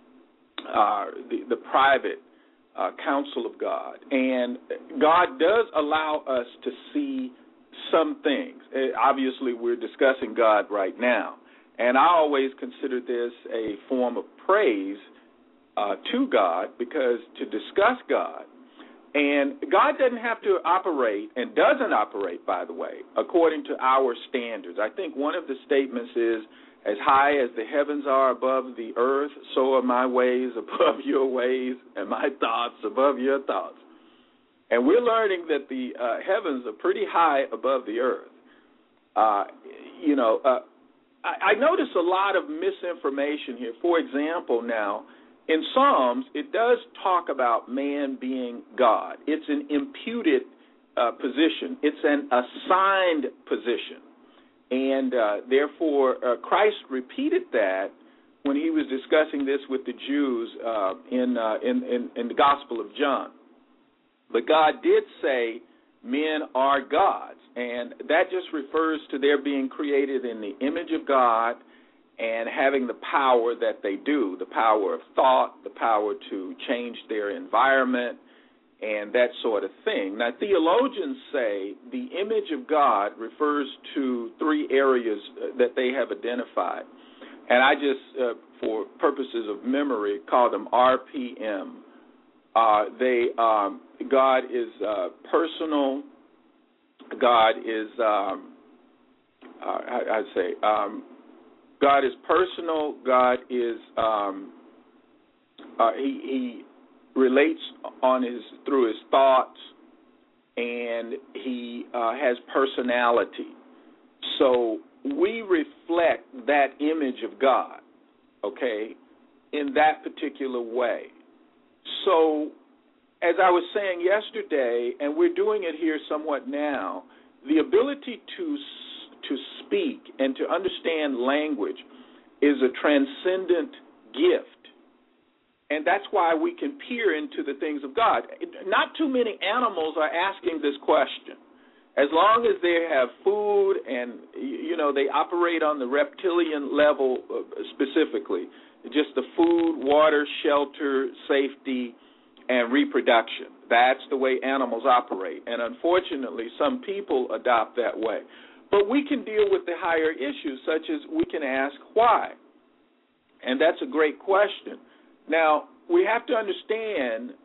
uh, the, the private uh, counsel of God. And God does allow us to see some things. Uh, obviously, we're discussing God right now. And I always consider this a form of praise uh, to God, because to discuss God, and God doesn't have to operate, and doesn't operate, by the way, according to our standards. I think one of the statements is, as high as the heavens are above the earth, so are my ways above your ways, and my thoughts above your thoughts. And we're learning that the uh, heavens are pretty high above the earth. Uh, you know, uh, I, I notice a lot of misinformation here. For example, now, in Psalms, it does talk about man being God. It's an imputed uh, position. It's an assigned position. And uh, therefore, uh, Christ repeated that when he was discussing this with the Jews uh, in, uh, in, in, in the Gospel of John. But God did say men are gods, and that just refers to their being created in the image of God and having the power that they do, the power of thought, the power to change their environment, and that sort of thing. Now, theologians say the image of God refers to three areas that they have identified. And I just, uh, for purposes of memory, call them R P M. Uh, they, um, God is uh, personal. God is, um, uh, I, I'd say, um, God is personal. God is um, uh, he, he relates on his through his thoughts, and he uh, has personality. So we reflect that image of God, okay, in that particular way. So, as I was saying yesterday, and we're doing it here somewhat now, the ability to to speak and to understand language is a transcendent gift. And that's why we can peer into the things of God. Not too many animals are asking this question. As long as they have food and, you know, they operate on the reptilian level specifically, just the food, water, shelter, safety, and reproduction. That's the way animals operate. And unfortunately, some people adopt that way. But we can deal with the higher issues, such as we can ask why. And that's a great question. Now, we have to understand,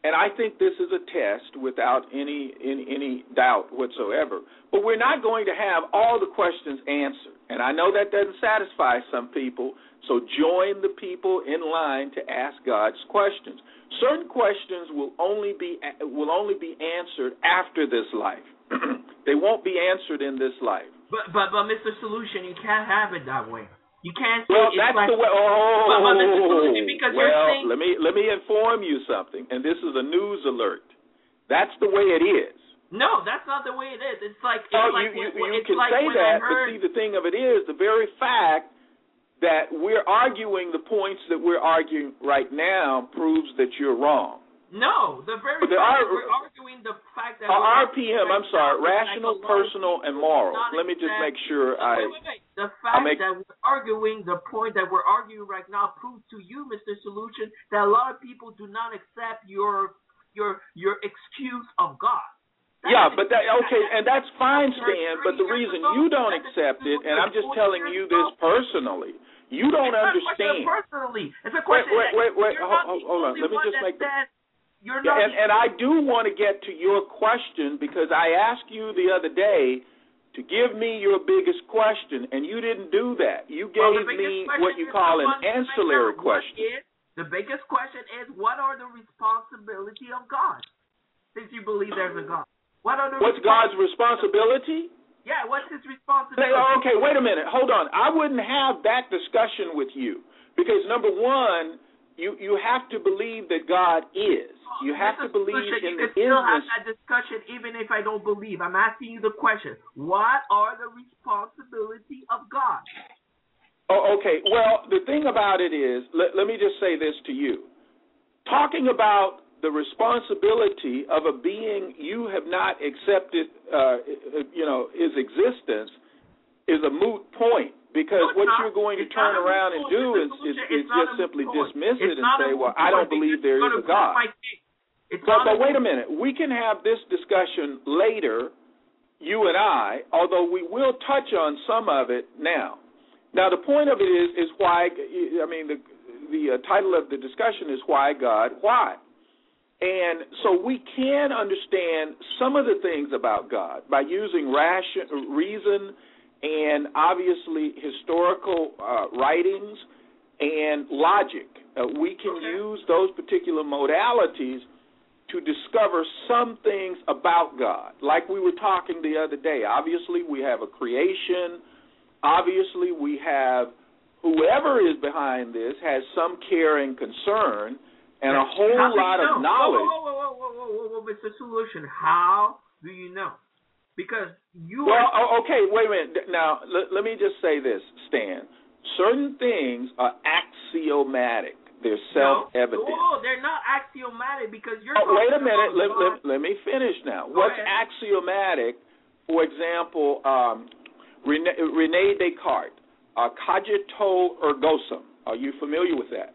And I think this is a test without any, any any doubt whatsoever. But we're not going to have all the questions answered. And I know that doesn't satisfy some people, so join the people in line to ask God's questions. Certain questions will only be will only be answered after this life. They won't be answered in this life. But but but Mister Solution, you can't have it that way. You can't say well, it's that's like, the way. Oh, but, but Mister Solution, because well, you're saying, let me let me inform you something, and this is a news alert. That's the way it is. No, that's not the way it is. It's like it's oh, like you, you, when, you it's can like say when that, I heard, but see, the thing of it is, the very fact that we're arguing the points that we're arguing right now proves that you're wrong. No, the very But fact are, that we're arguing the fact that uh, we're R P M, I'm sorry, rational, personal, and moral. Let me just make sure no, I. Wait, wait, wait. The fact make, that we're arguing the point that we're arguing right now proves to you, Mister Solution, that a lot of people do not accept your your your excuse of God. That's yeah, but that okay, that, and that's fine, Stan. But the reason you don't accept it, and I'm just telling you this personally, you don't it's understand. Not personally, it's a question. Wait, wait, wait, wait. You're hold, not hold on. Let me just make. Said, you're yeah, not and, and I do want to get to your question because I asked you the other day to give me your biggest question, and you didn't do that. You gave well, me what you call an ancillary question. Is, the biggest question is, what are the responsibility of God? Since you believe there's a God. What are the What's God's responsibility? Yeah, what's his responsibility? Okay, wait a minute. Hold on. I wouldn't have that discussion with you because, number one, you, you have to believe that God is. You have to believe in the isness. You can still have that discussion even if I don't believe. I'm asking you the question. What are the responsibility of God? Oh, okay. Well, the thing about it is, let, let me just say this to you. Talking about the responsibility of a being you have not accepted, uh, you know, his existence is a moot point because no, what not. you're going to it's turn around and do is, is, is just simply dismiss it and say, well, I don't believe there is a God. But, but wait a minute. We can have this discussion later, you and I, although we will touch on some of it now. Now, the point of it is, is why, I mean, the, the uh, title of the discussion is Why God, Why? And so we can understand some of the things about God by using ration, reason and obviously historical uh, writings and logic. Uh, we can okay. use those particular modalities to discover some things about God. Like we were talking the other day, obviously we have a creation. Obviously we have whoever is behind this has some care and concern and a whole How lot you know? of knowledge. Whoa, whoa, whoa, whoa, whoa, whoa, whoa, Mister Solution. How do you know? Because you well, are... okay, wait a minute. Now, let, let me just say this, Stan. Certain things are axiomatic. They're self-evident. No, no, they're not axiomatic because you're... Oh, wait a minute. Let, let, let me finish now. Go What's ahead. axiomatic, for example, um, Rene, Rene Descartes, uh, cogito ergo sum. Are you familiar with that?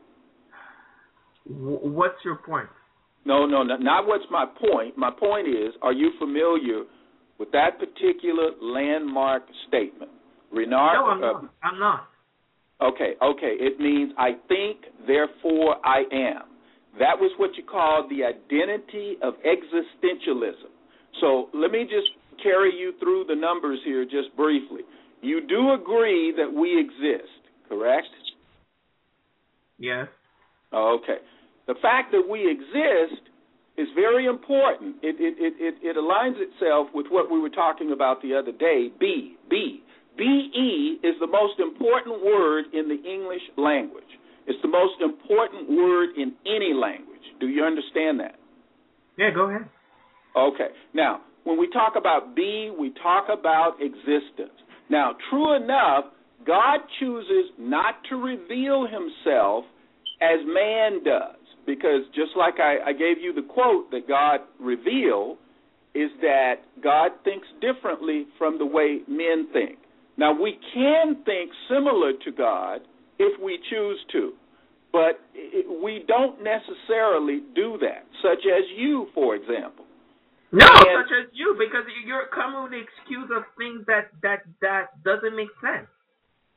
What's your point? No, no, no, not what's my point. My point is, are you familiar with that particular landmark statement? Renard, no, I'm uh, not. I'm not. Okay, okay. It means I think, therefore I am. That was what you call the identity of existentialism. So let me just carry you through the numbers here just briefly. You do agree that we exist, correct? Yes. Okay. The fact that we exist is very important. It, it, it, it, it aligns itself with what we were talking about the other day, be, be. B E is the most important word in the English language. It's the most important word in any language. Do you understand that? Yeah, go ahead. Okay. Now, when we talk about be, we talk about existence. Now, true enough, God chooses not to reveal himself as man does, because just like I, I gave you the quote that God revealed, is that God thinks differently from the way men think. Now, we can think similar to God if we choose to, but it, we don't necessarily do that, such as you, for example. No, and, such as you, because you're coming with the excuse of things that, that, that doesn't make sense.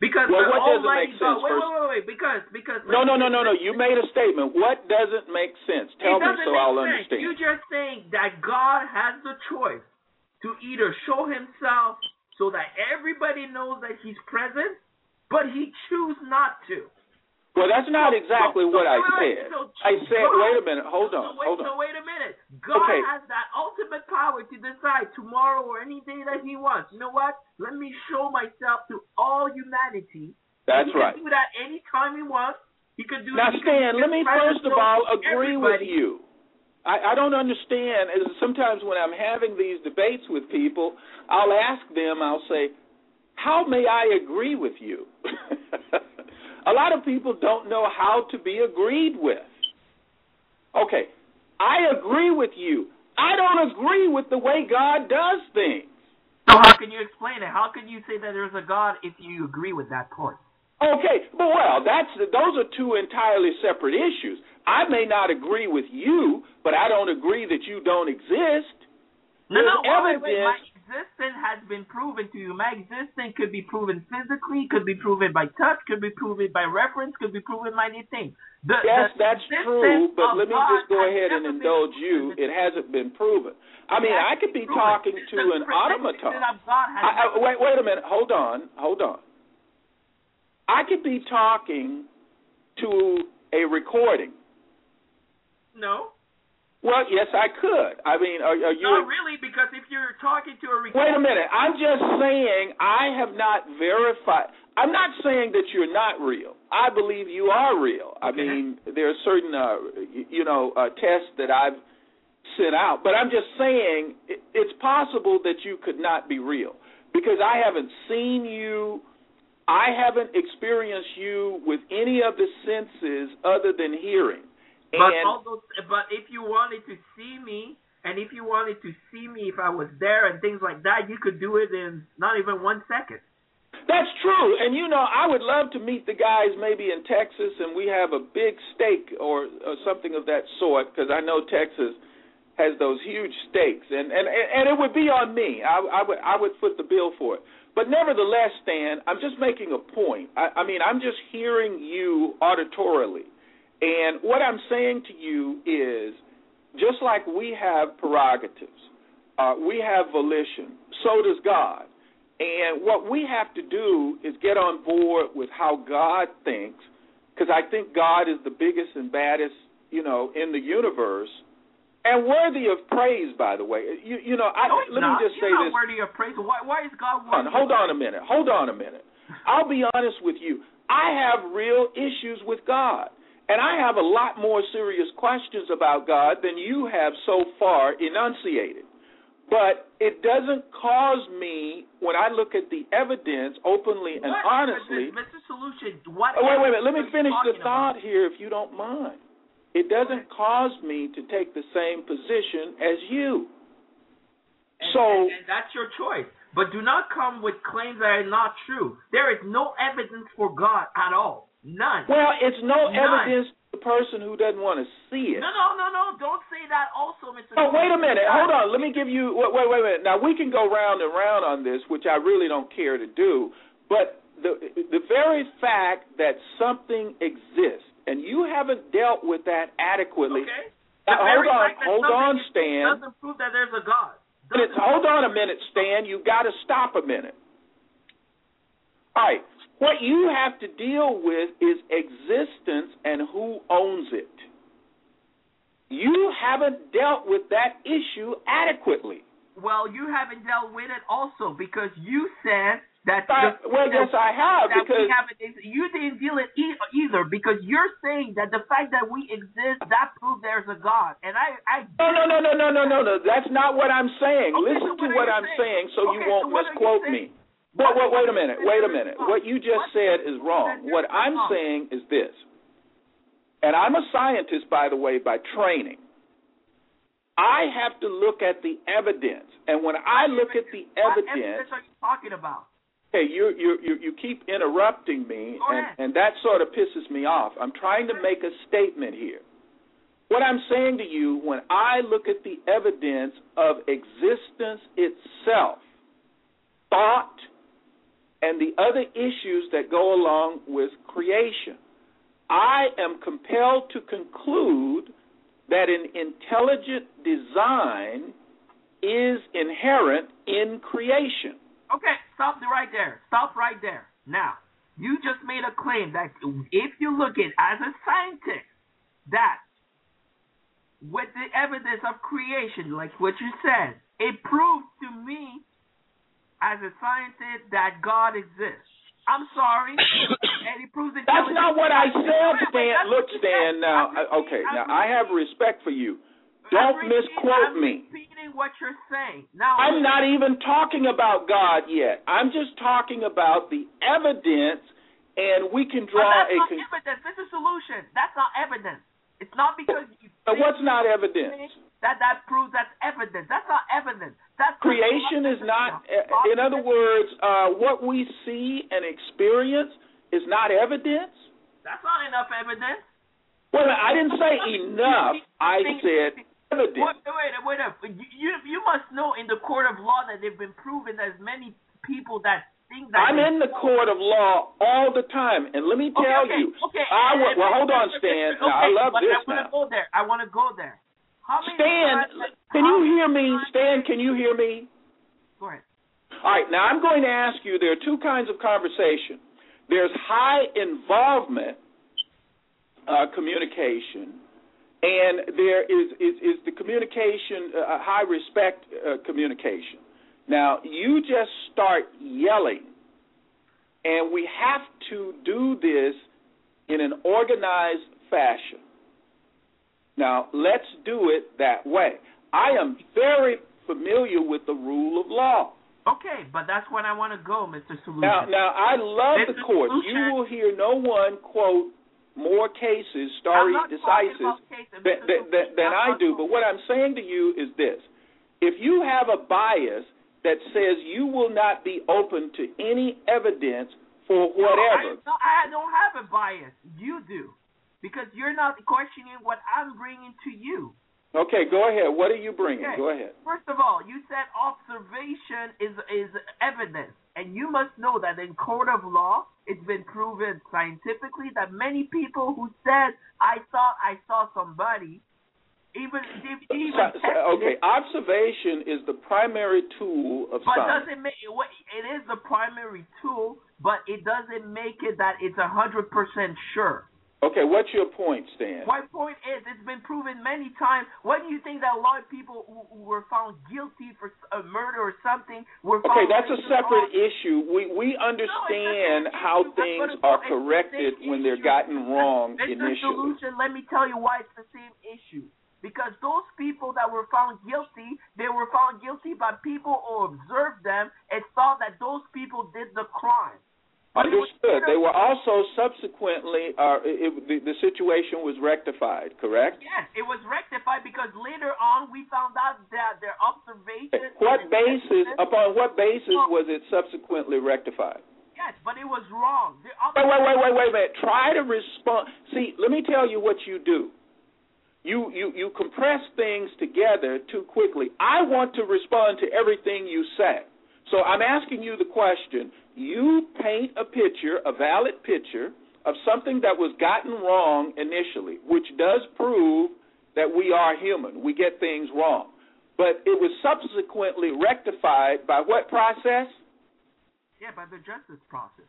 Because well, the what doesn't Almighty make sense? God, wait, first? wait, wait, wait, because, because. No, no, no, no, no. You made a statement. What doesn't make sense? Tell me so I'll sense. understand. You're just saying that God has the choice to either show himself so that everybody knows that he's present, but he choose not to. Well, that's not So- exactly so- what so I wait, said. so I said, God- wait a minute, hold on, so wait, hold on. So wait a minute. God Okay. has that ultimate power to decide tomorrow or any day that he wants. You know what? Let me show myself to all humanity. That's he right. He can do that anytime he wants. He could do Now, he could Stan, be let me present first of to all agree with everybody. you. I, I don't understand. As sometimes when I'm having these debates with people, I'll ask them, I'll say, how may I agree with you? A lot of people don't know how to be agreed with. Okay, I agree with you. I don't agree with the way God does things. So how can you explain it? How can you say that there's a God if you agree with that point? Okay, but well, that's those are two entirely separate issues. I may not agree with you, but I don't agree that you don't exist. No, There's no, wait, wait, wait. evidence. My existence has been proven to you. My existence could be proven physically, could be proven by touch, could be proven by reference, could be proven by anything. The, Yes, the that's true, but of let me God just go has ahead and never been indulge proven. you. It hasn't been proven. I mean, It I has could been be proven. talking to The an existence automaton. of God has I, I, never- wait, wait a minute. Hold on, hold on. I could be talking to a recording. No. Well, yes, I could. I mean, are, are you? Not really, because if you're talking to a recording... Wait a minute. I'm just saying I have not verified. I'm not saying that you're not real. I believe you are real. I Okay. mean, there are certain, uh, you know, uh, tests that I've sent out. But I'm just saying it, it's possible that you could not be real because I haven't seen you. I haven't experienced you with any of the senses other than hearing. But And although, but if you wanted to see me, and if you wanted to see me if I was there and things like that, you could do it in not even one second. that's true. And, you know, I would love to meet the guys maybe in Texas, and we have a big steak or, or something of that sort, because I know Texas has those huge steaks, and, and, and it would be on me. I, I would I would foot the bill for it. But nevertheless, Stan, I'm just making a point. I, I mean, I'm just hearing you auditorily. And what I'm saying to you is, just like we have prerogatives, uh, we have volition, so does God. And what we have to do is get on board with how God thinks, because I think God is the biggest and baddest, you know, in the universe, and worthy of praise, by the way. You, you know, I, No, let not. me just You're say not this. worthy of praise. Why, why is God Hold on, worthy hold of on a minute. Hold on a minute. I'll be honest with you. I have real issues with God. And I have a lot more serious questions about God than you have so far enunciated. But it doesn't cause me, when I look at the evidence openly and What? honestly. Mister Solution, what? Oh, wait, wait, wait. Let me are you finish the talking thought about? here, if you don't mind. It doesn't cause me to take the same position as you. And, So, and, and that's your choice. But do not come with claims that are not true. There is no evidence for God at all. None. well, it's no None. evidence to the person who doesn't want to see it. No, no, no, no. Don't say that also, Mister Oh, wait a minute. Solution. Hold on. Let me give you. Wait, wait, wait a minute. Now we can go round and round on this, which I really don't care to do. But the the very fact that something exists and you haven't dealt with that adequately. Okay. Now, The hold very on, fact that hold something on, exists Stan. doesn't prove that there's a God. It's, hold on a minute, Stan. You've got to stop a minute. All right. What you have to deal with is existence and who owns it. You haven't dealt with that issue adequately. Well, you haven't dealt with it also because you said that. I, the, well, yes, I have that because we haven't, you didn't deal it e- either because you're saying that the fact that we exist that proves there's a God, and I, I. no, no, no, no, no, no, no, no. That's not what I'm saying. Okay, Listen so to what what are I'm you saying, saying? so you Okay, won't so what are you misquote saying? me. But wait, wait a What minute, is wait a wrong? minute. What you just What said is is wrong. that What you're I'm wrong? saying is this, and I'm a scientist, by the way, by training. I have to look at the evidence, and when I look at the What evidence, evidence are you talking about? okay, you you you you keep interrupting me, Go and ahead. and that sort of pisses me off. I'm trying to make a statement here. What I'm saying to you, when I look at the evidence of existence itself, thought and the other issues that go along with creation. I am compelled to conclude that an intelligent design is inherent in creation. Okay, stop right there. Stop right there. Now, you just made a claim that if you look at as a scientist, that with the evidence of creation, like what you said, it proves to me as a scientist that God exists. I'm sorry, and he proves it. That's not what I said, Stan. Look, Stan. Now, okay. Now, I have respect for you. Don't misquote me. I'm repeating what you're saying. Now, I'm not even talking about God yet. I'm just talking about the evidence, and we can draw that's a. Not con- evidence. This is solution. That's not evidence. It's not because you. But what's not evidence? That that proves that's evidence. That's not evidence. That's creation is not. In other words, uh, what we see and experience is not evidence. That's not enough evidence. Well, I didn't say enough. I said evidence. Wait, wait, wait up. You you must know in the court of law that they've been proven as many people that think that. I'm in the court of law all the time, and let me tell okay, okay, you. Okay. I w- well, hold on, Stan. Okay, now, I love but this I want to go there. I want to go there. How many Stan, times, can you hear me? Stan, can you hear me? Go ahead. All right. Now I'm going to ask you. There are two kinds of conversation. There's high involvement uh, communication. And there is, is, is the communication, uh, high respect uh, communication. Now, you just start yelling, and we have to do this in an organized fashion. Now, let's do it that way. I am very familiar with the rule of law. Okay, but that's when I want to go, Mister Solution. Now, now I love Mister the court. Solution. You will hear no one quote more cases, stare decisis, than, than, than I do. But what I'm saying to you is this. If you have a bias that says you will not be open to any evidence for whatever. No, I, no, I don't have a bias. You do. Because you're not questioning what I'm bringing to you. Okay, go ahead. What are you bringing? Okay. Go ahead. First of all, you said observation is is evidence. And you must know that in court of law, it's been proven scientifically that many people who said, I thought I saw somebody, even even so, so, okay, observation is the primary tool of but science. doesn't make it is the primary tool, but it doesn't make it that it's a hundred percent sure. Okay, what's your point, Stan? My point is, it's been proven many times. Why do you think that a lot of people who, who were found guilty for a murder or something were found? Okay, that's a separate issue. We we understand no, how issue. things are corrected the when they're issue. gotten wrong it's initially. The solution. Let me tell you why it's the same issue. Because those people that were found guilty, they were found guilty by people who observed them and thought that those people did the crime. Understood. They were also subsequently, uh, it, the, the situation was rectified, correct? Yes, it was rectified because later on we found out that their observation. What basis, upon what basis was it subsequently rectified? Yes, but it was wrong. Wait, wait, wait, wait, wait, wait. Try to respond. See, let me tell you what you do. You, you, you compress things together too quickly. I want to respond to everything you say. So I'm asking you the question. You paint a picture, a valid picture, of something that was gotten wrong initially, which does prove that we are human. We get things wrong. But it was subsequently rectified by what process? Yeah, by the justice process.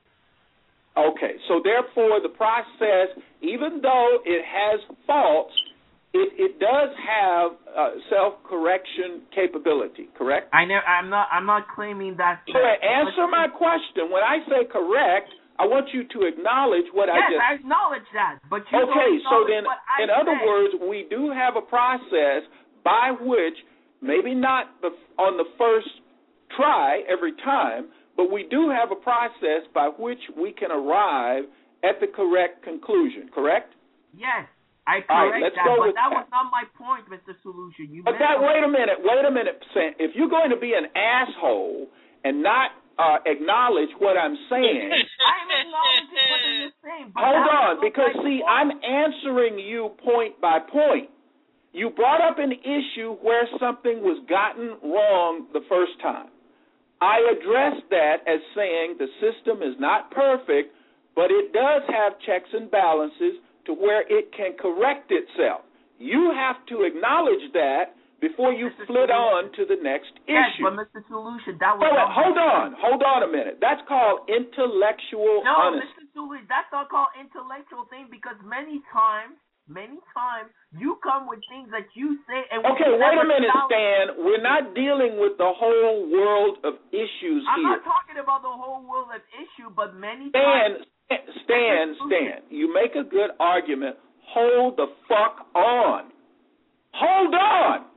Okay, so therefore the process, even though it has faults, It, it does have uh, self-correction capability, correct? I know. I'm not. I'm not claiming that. So answer my question. When I say correct, I want you to acknowledge what yes, I just. Yes, I acknowledge that. But you okay. Don't so then, in I other say. words, we do have a process by which, maybe not the, on the first try every time, but we do have a process by which we can arrive at the correct conclusion. Correct? Yes. I correct right, let's that, go but with that, that was not my point, Mister Solution. You but that, wait a minute, wait a minute, Sam. If you're going to be an asshole and not uh, acknowledge what I'm saying. I'm acknowledging what you're saying. But hold on, because, point. see, I'm answering you point by point. You brought up an issue where something was gotten wrong the first time. I address that as saying the system is not perfect, but it does have checks and balances to where it can correct itself. You have to acknowledge that before you flit on to the next Yes, issue. but Mister Solution, that was... Wait, wait, hold on. Hold on a minute. That's called intellectual No, honesty. Mister Solution, that's not called intellectual thing because many times, many times, you come with things that you say and... Okay, wait a minute, Stan. We're not dealing with the whole world of issues I'm here. not talking about the whole world of issue, but many Stan, times... Stan, Stan, you make a good argument. Hold the fuck on. Hold on.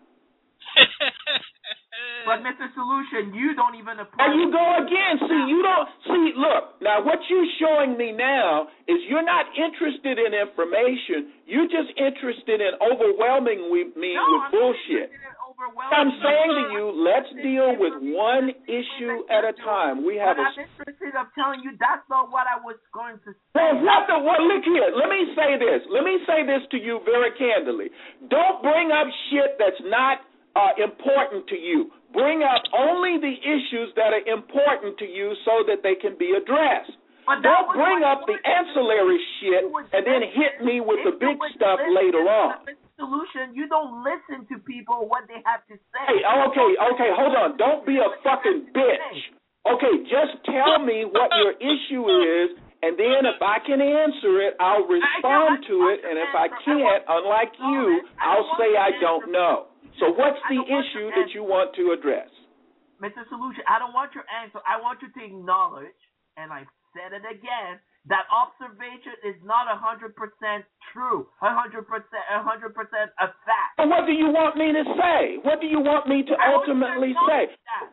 But Mister Solution, you don't even apply. And you go again. See, you don't see. Look, now what you're showing me now is you're not interested in information. You're just interested in overwhelming me no, with I'm bullshit. I'm saying to you, let's deal with one issue at a time. We have but a. I'm interested in telling you that's not what I was going to say. Well, what the? Well, look here. Let me say this. Let me say this to you very candidly. Don't bring up shit that's not uh, important to you. Bring up only the issues that are important to you so that they can be addressed. But don't bring up the ancillary shit and then hit me with the big stuff later on. Solution, you don't listen to people what they have to say. Hey, okay, okay, hold on. Don't be a fucking bitch. Okay, just tell me what your issue is, and then if I can answer it, I'll respond to it, and if I can't, unlike you, I'll say I don't know. So what's the issue that you want to address? Mister Solution, I don't want your answer. I want you to acknowledge, and I've said it again, that observation is not one hundred percent true, one hundred percent, one hundred percent a fact. And what do you want me to say? What do you want me to ultimately say?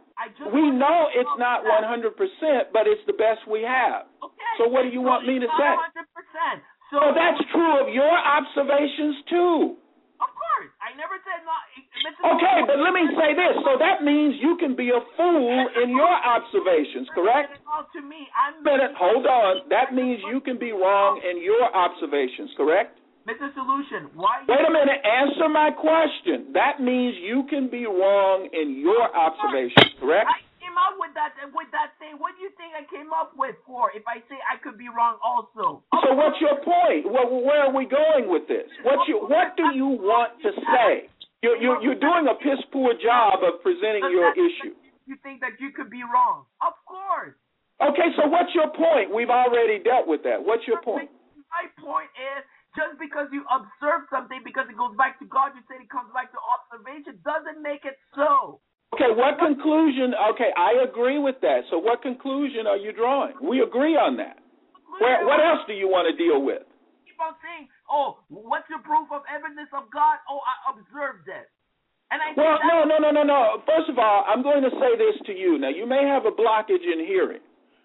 We know it's not one hundred percent, but it's the best we have. Okay. So what do you want me to say? one hundred percent. So well, that's true of your observations, too. Of course. I never said not. Okay, but let me say this. So that means you can be a fool in your observations, correct? To me, I'm minute, hold on. That means you can be wrong in your observations, correct? Mister Solution, why? Wait a minute. Answer my question. That means you can be wrong in your observations, correct? I came up with that with that thing. What do you think I came up with for? If I say I could be wrong, also. So what's your point? Well, where are we going with this? What you What do you want to say? You're you're, you're doing a piss poor job of presenting your issue. You think that you could be wrong? Of course. Okay, so what's your point? We've already dealt with that. What's your point? My point is, just because you observe something, because it goes back to God, you say it comes back to observation, doesn't make it so. Okay, what conclusion? Okay, I agree with that. So what conclusion are you drawing? We agree on that. Where, what else do you want to deal with? Keep on saying, oh, what's your proof of evidence of God? Oh, I observed it. And I well, no, no, no, no, no. First of all, I'm going to say this to you. Now, you may have a blockage in hearing.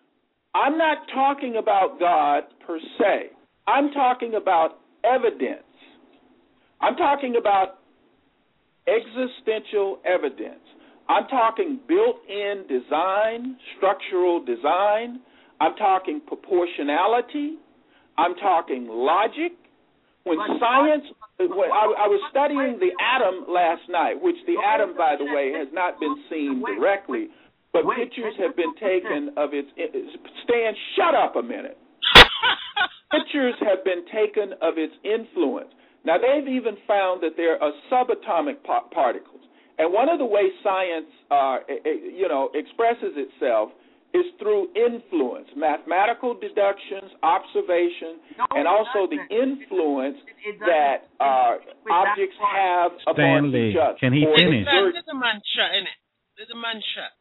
I'm not talking about God per se. I'm talking about evidence. I'm talking about existential evidence. I'm talking built-in design, structural design. I'm talking proportionality. I'm talking logic. When science, when I, I was studying the atom last night, which the atom, by the way, has not been seen directly, but pictures have been taken of its. Stan, shut up a minute. Pictures have been taken of its influence. Now, they've even found that there are subatomic pa- particles. And one of the ways science, uh, you know, expresses itself is through influence, mathematical deductions, observation, and also the influence that uh, objects have upon Stanley, each other. Can he finish? There's a man shot, innit? There's a man shot.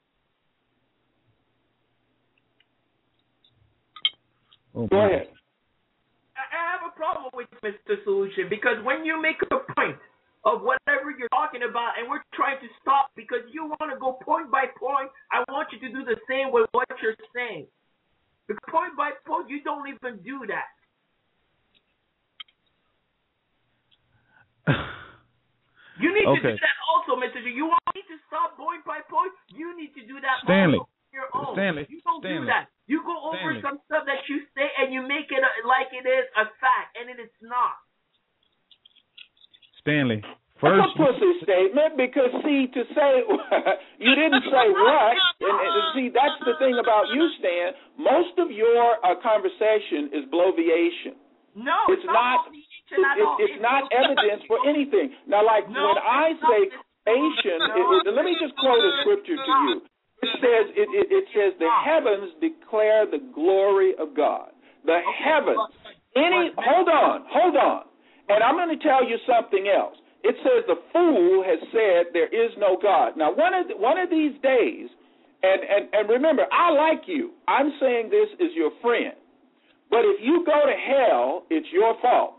Oh, Go ahead. I have a problem with Mister Solution because when you make a point of whatever you're talking about and we're trying to stop because you want to go point by point, I want you to do the same with what you're saying. Because point by point, you don't even do that. You need okay. to do that also, Mister G. You want me to stop point by point? You need to do that Stanley. also on your own. Stanley. You don't Stanley. do that. You go over Stanley. some stuff that you say and you make it like it is a fact, and it is not. Stanley, First, That's a pussy statement because, see, to say, you didn't say what, and, and see, that's the thing about you, Stan. Most of your uh, conversation is bloviation. No, it's, it's not. not It, it, it's, it's not evidence for anything. Now, like no, when I say creation, it, it, let me just quote a scripture to you. It says, it, it, it says, the heavens declare the glory of God. The heavens. Any. Hold on, hold on, and I'm going to tell you something else. It says the fool has said there is no God. Now, one of the, one of these days, and, and, and remember, I like you. I'm saying this as your friend. But if you go to hell, it's your fault.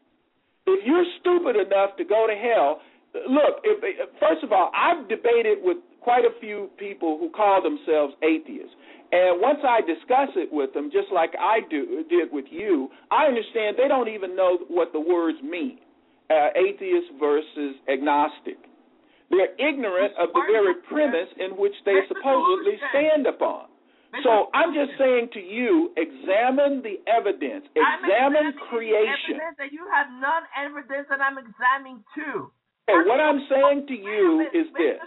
If you're stupid enough to go to hell, look, if, first of all, I've debated with quite a few people who call themselves atheists. And once I discuss it with them, just like I do, did with you, I understand they don't even know what the words mean. Uh, atheist versus agnostic. They're ignorant of the very premise in which they supposedly stand upon. So I'm just saying to you, examine the evidence, examine creation. Evidence that you have none evidence that I'm examining too. Okay, what I'm saying to you is this: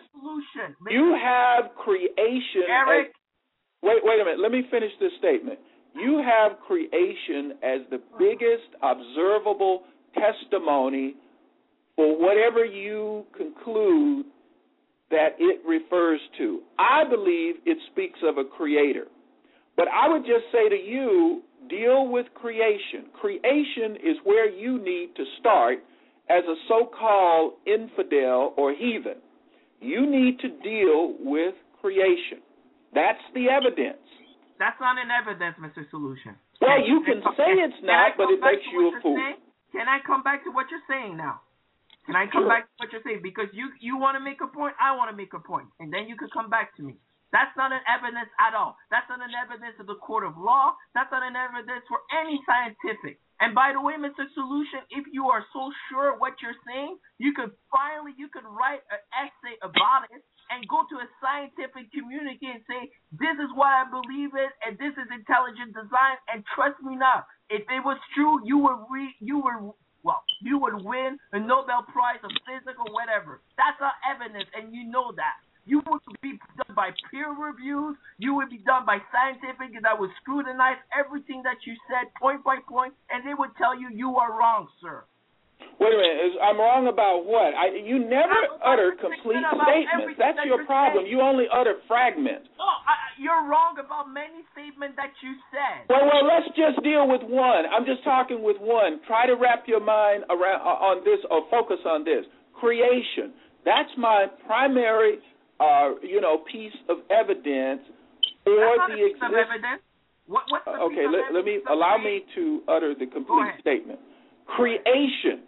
you have creation. Eric, wait, wait a minute. Let me finish this statement. You have creation as the biggest observable testimony for whatever you conclude that it refers to. I believe it speaks of a creator. But I would just say to you, deal with creation. Creation is where you need to start as a so-called infidel or heathen. You need to deal with creation. That's the evidence. That's not an evidence, Mister Solution. Well, you can say it's not, but it makes you a fool. Can I come back to what you're saying now? Can I come back to what you're saying? Because you, you want to make a point, I want to make a point, and then you could come back to me. That's not an evidence at all. That's not an evidence of the court of law. That's not an evidence for any scientific. And by the way, Mister Solution, if you are so sure of what you're saying, you could finally, you could write an essay about it and go to a scientific community and say, this is what I believe in, and this is intelligent design, and trust me now, if it was true, you would re- you would well, you would win a Nobel Prize of physics or whatever. That's not evidence, and you know that. You would be done by peer reviews. You would be done by scientific that would scrutinize everything that you said point by point, and they would tell you you are wrong, sir. Wait a minute. I'm wrong about what? I, you never utter complete statements. That's that your problem. saying. You only utter fragments. No, I, you're wrong about many statements that you said. Well, well, let's just deal with one. I'm just talking with one. Try to wrap your mind around on this or focus on this. Creation. That's my primary, uh, you know, piece of evidence for That's not the a piece existence. of evidence. What, what's the Uh, okay, piece let, of let me evidence allow of me to utter the Go complete ahead. statement. Creation.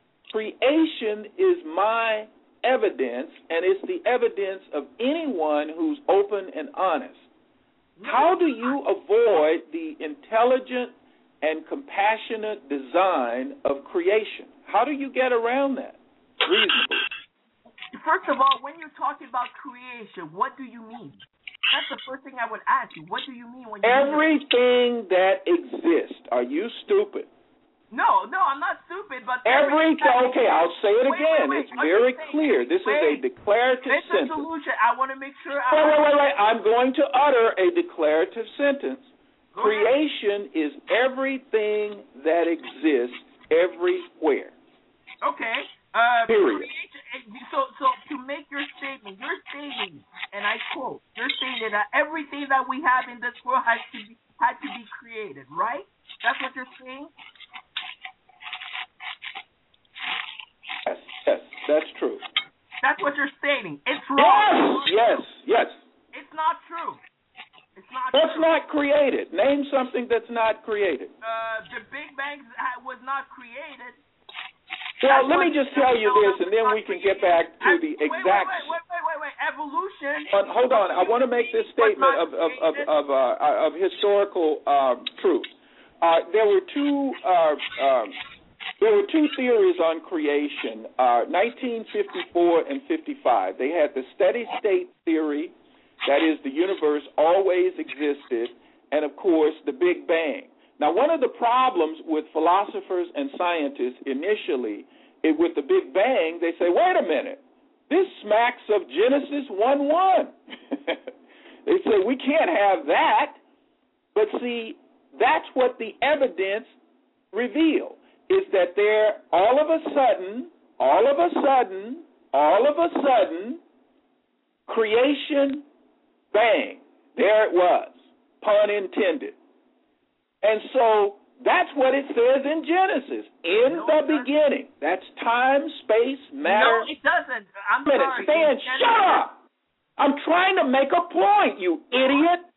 Creation is my evidence, and it's the evidence of anyone who's open and honest. How do you avoid the intelligent and compassionate design of creation? How do you get around that reasonably? First of all, when you're talking about creation, what do you mean? That's the first thing I would ask you. What do you mean when you Everything mean that exists. Are you stupid? No, no, I'm not stupid, but Everything. Okay, I'll say it wait, again. Wait, wait, it's very clear. This wait. is a declarative It's a sentence. solution. I want to make sure. I Wait, wait, wait, wait. I'm going to utter a declarative sentence. Go Creation ahead. Is everything that exists everywhere. Okay. Uh, Period. Creation, so, so to make your statement, you're stating, and I quote, you're stating that everything that we have in this world has to be had to be created, right? That's what you're saying. Yes, yes, that's true. That's what you're stating. It's wrong. Yes, yes, yes. It's not true. It's not That's true. not created. Name something that's not created. Uh, the Big Bang was not created. Well, That's let me what- just tell you this, and then we can get back to the Wait, exact. Wait, wait, wait, wait, wait. Evolution. Uh, hold on. I want to make this statement of of of of, uh, of historical uh, truth. Uh, there were two. Uh, um, There were two theories on creation, uh, nineteen fifty-four and fifty-five. They had the steady state theory, that is, the universe always existed, and, of course, the Big Bang. Now, one of the problems with philosophers and scientists initially it, with the Big Bang, they say, wait a minute, this smacks of Genesis one one. They say, we can't have that. But see, that's what the evidence revealed, is that there, all of a sudden, all of a sudden, all of a sudden, creation, bang, there it was, pun intended. And so that's what it says in Genesis, in no, the beginning. That's time, space, matter. No, it doesn't. I'm Minute, sorry. Stan, shut up. I'm trying to make a point, you idiot.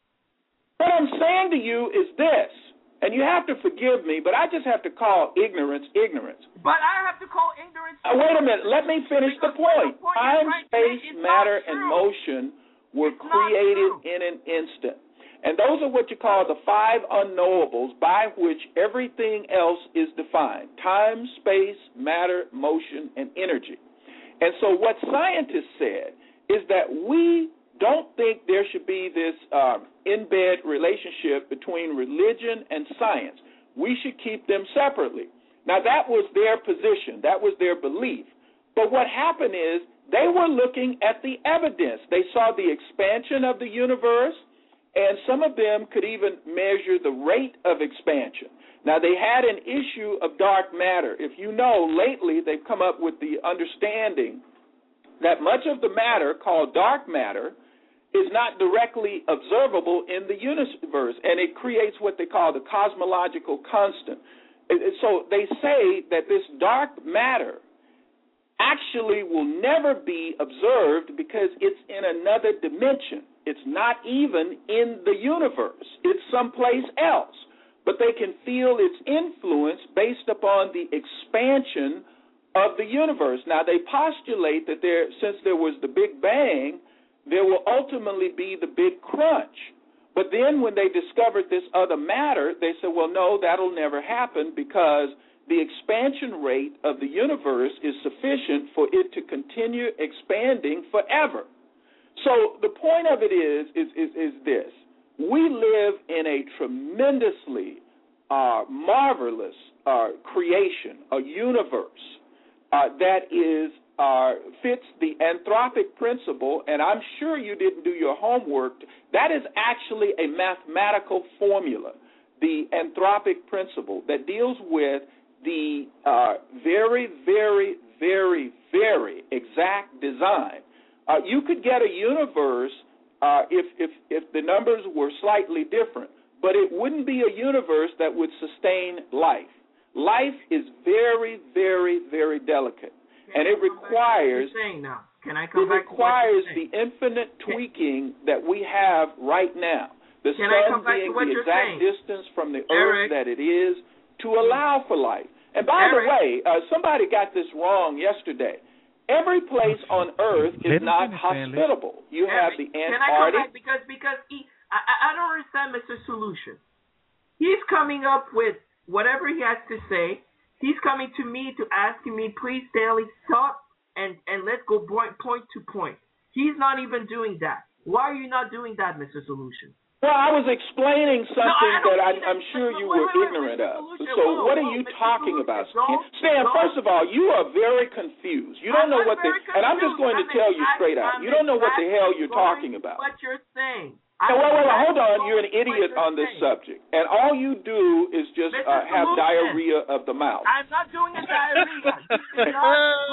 What I'm saying to you is this, and you have to forgive me, but I just have to call ignorance ignorance. But I have to call ignorance. Uh, wait a minute. Let me finish the point. The point Time, right space, matter, and motion were it's created in an instant. And those are what you call the five unknowables by which everything else is defined: time, space, matter, motion, and energy. And so what scientists said is that we don't think there should be this um, in-bed relationship between religion and science. We should keep them separately. Now, that was their position. That was their belief. But what happened is they were looking at the evidence. They saw the expansion of the universe, and some of them could even measure the rate of expansion. Now, they had an issue of dark matter. If you know, lately they've come up with the understanding that much of the matter called dark matter is not directly observable in the universe, and it creates what they call the cosmological constant. And so they say that this dark matter actually will never be observed because it's in another dimension. It's not even in the universe. It's someplace else. But they can feel its influence based upon the expansion of the universe. Now, they postulate that there, since there was the Big Bang, there will ultimately be the Big Crunch. But then when they discovered this other matter, they said, well, no, that'll never happen because the expansion rate of the universe is sufficient for it to continue expanding forever. So the point of it is, is, is, is this. We live in a tremendously uh, marvelous uh, creation, a universe uh, that is uh, fits the anthropic principle, and I'm sure you didn't do your homework. That is actually a mathematical formula, the anthropic principle, that deals with the uh, very, very, very, very exact design. Uh, you could get a universe uh, if, if, if the numbers were slightly different, but it wouldn't be a universe that would sustain life. Life is very, very, very delicate, and it requires Can I come it back requires to the infinite tweaking that we have right now. The Can I come sun back to being what the you're exact saying? distance from the Eric. earth that it is to allow for life. And by Eric. the way, uh, somebody got this wrong yesterday. Every place on earth is Let him not finish, Stanley. hospitable. You have the Can I come back Antarctic. because because he, I I I don't understand Mister Solution. He's coming up with whatever he has to say. He's coming to me to asking me, please, Stanley, stop and and let's go point point to point. He's not even doing that. Why are you not doing that, Mister Solution? Well, I was explaining something I don't that I, mean that. I'm sure you Wait, were wait, wait, ignorant Mister of. Solution, So whoa, what are whoa, you Mister talking Solution, about? don't- Stan, don't- first of all, you are very confused. You don't I'm know not what the, very and I'm just confused. going to I'm tell you exact- straight out. I'm You don't know what the hell exactly you're going talking to about. What you're saying. Now, wait, wait, wait, hold on. Exactly You're an what idiot you're on this saying. subject, and all you do is just Mister uh, have Solution. diarrhea of the mouth. I'm not doing a diarrhea. You cannot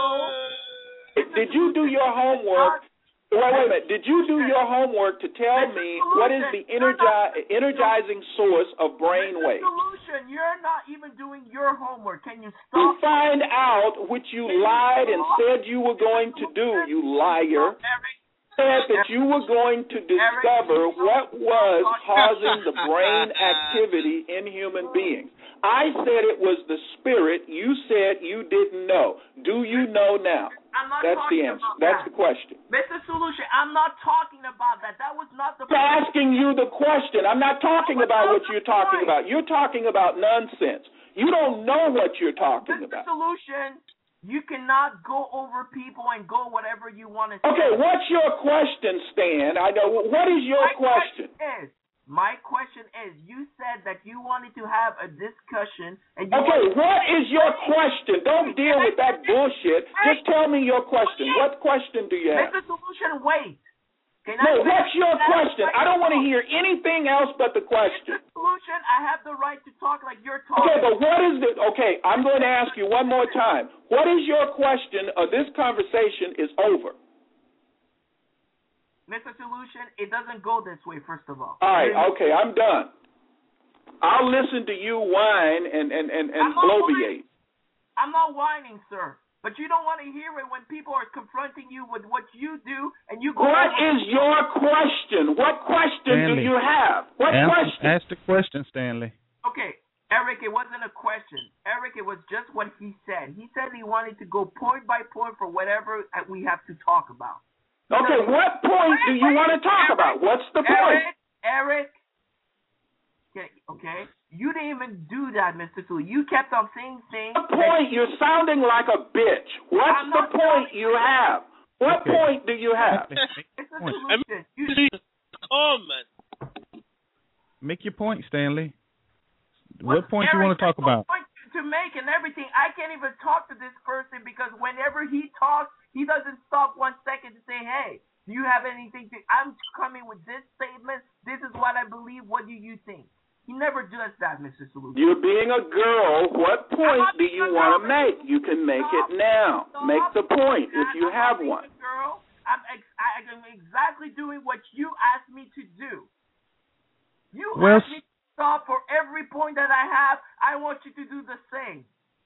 go. Did you do your homework? Wait, wait a minute. Did you do your homework to tell Mister me what is the energi- energizing source of brain Mister waves? Solution, you're not even doing your homework. Can you To stop? find out which you lied and said you were going to do, you liar. Said that you were going to discover what was causing the brain activity in human beings. I said it was the spirit. You said you didn't know. Do you know now? I'm not That's the talking answer. about That's that. the question. Mister Solution, I'm not talking about that. That was not the I'm asking you the question. I'm not talking That was about not what the you're talking point. about. You're talking about nonsense. You don't know what you're talking Mister about. Solution, you cannot go over people and go whatever you want to say. Okay, what's your question, Stan? I know. What is your My question? question is, My question is, you said that you wanted to have a discussion. And you Okay, wanted- what is your question? Don't deal with that bullshit. Just tell me your question. What question do you have? Mister Solution, wait. Can I No, finish what's your that? question? I don't want to hear anything else but the question. Mister Solution, I have the right to talk like you're talking. Okay, but what is it? Okay, I'm going to ask you one more time. What is your question, or this conversation is over? Mister Solution, it doesn't go this way, first of all. All right, okay, I'm done. I'll listen to you whine and, and, and, and I'm not bloviate. whining. I'm not whining, sir. But you don't want to hear it when people are confronting you with what you do, and you go. What is your question? What question Stanley, do you have? What ask, question? Ask the question, Stanley. Okay, Eric, it wasn't a question. Eric, it was just what he said. He said he wanted to go point by point for whatever we have to talk about. Okay, what point do you want to talk about? What's the point? Eric, Eric, okay, okay, you didn't even do that, Mister Sulu. You kept on saying things. What point? You're sounding like a bitch. What's the point you have? What Okay. point do you have? Mister Solution, you Come, man. Make your point, Stanley. What Well, point you Eric, want to talk there's no about? point to make and everything. I can't even talk to this person because whenever he talks, he doesn't stop one second to say, "Hey, do you have anything to?" I'm coming with this statement. This is what I believe. What do you think? He never does that, Mister Solution. You're being a girl. What point do you want to make? You can make it now. Make the point if you have one. Girl, I'm ex- I am exactly doing what you asked me to do. You Well, asked me to stop for every point that I have. I want you to do the same.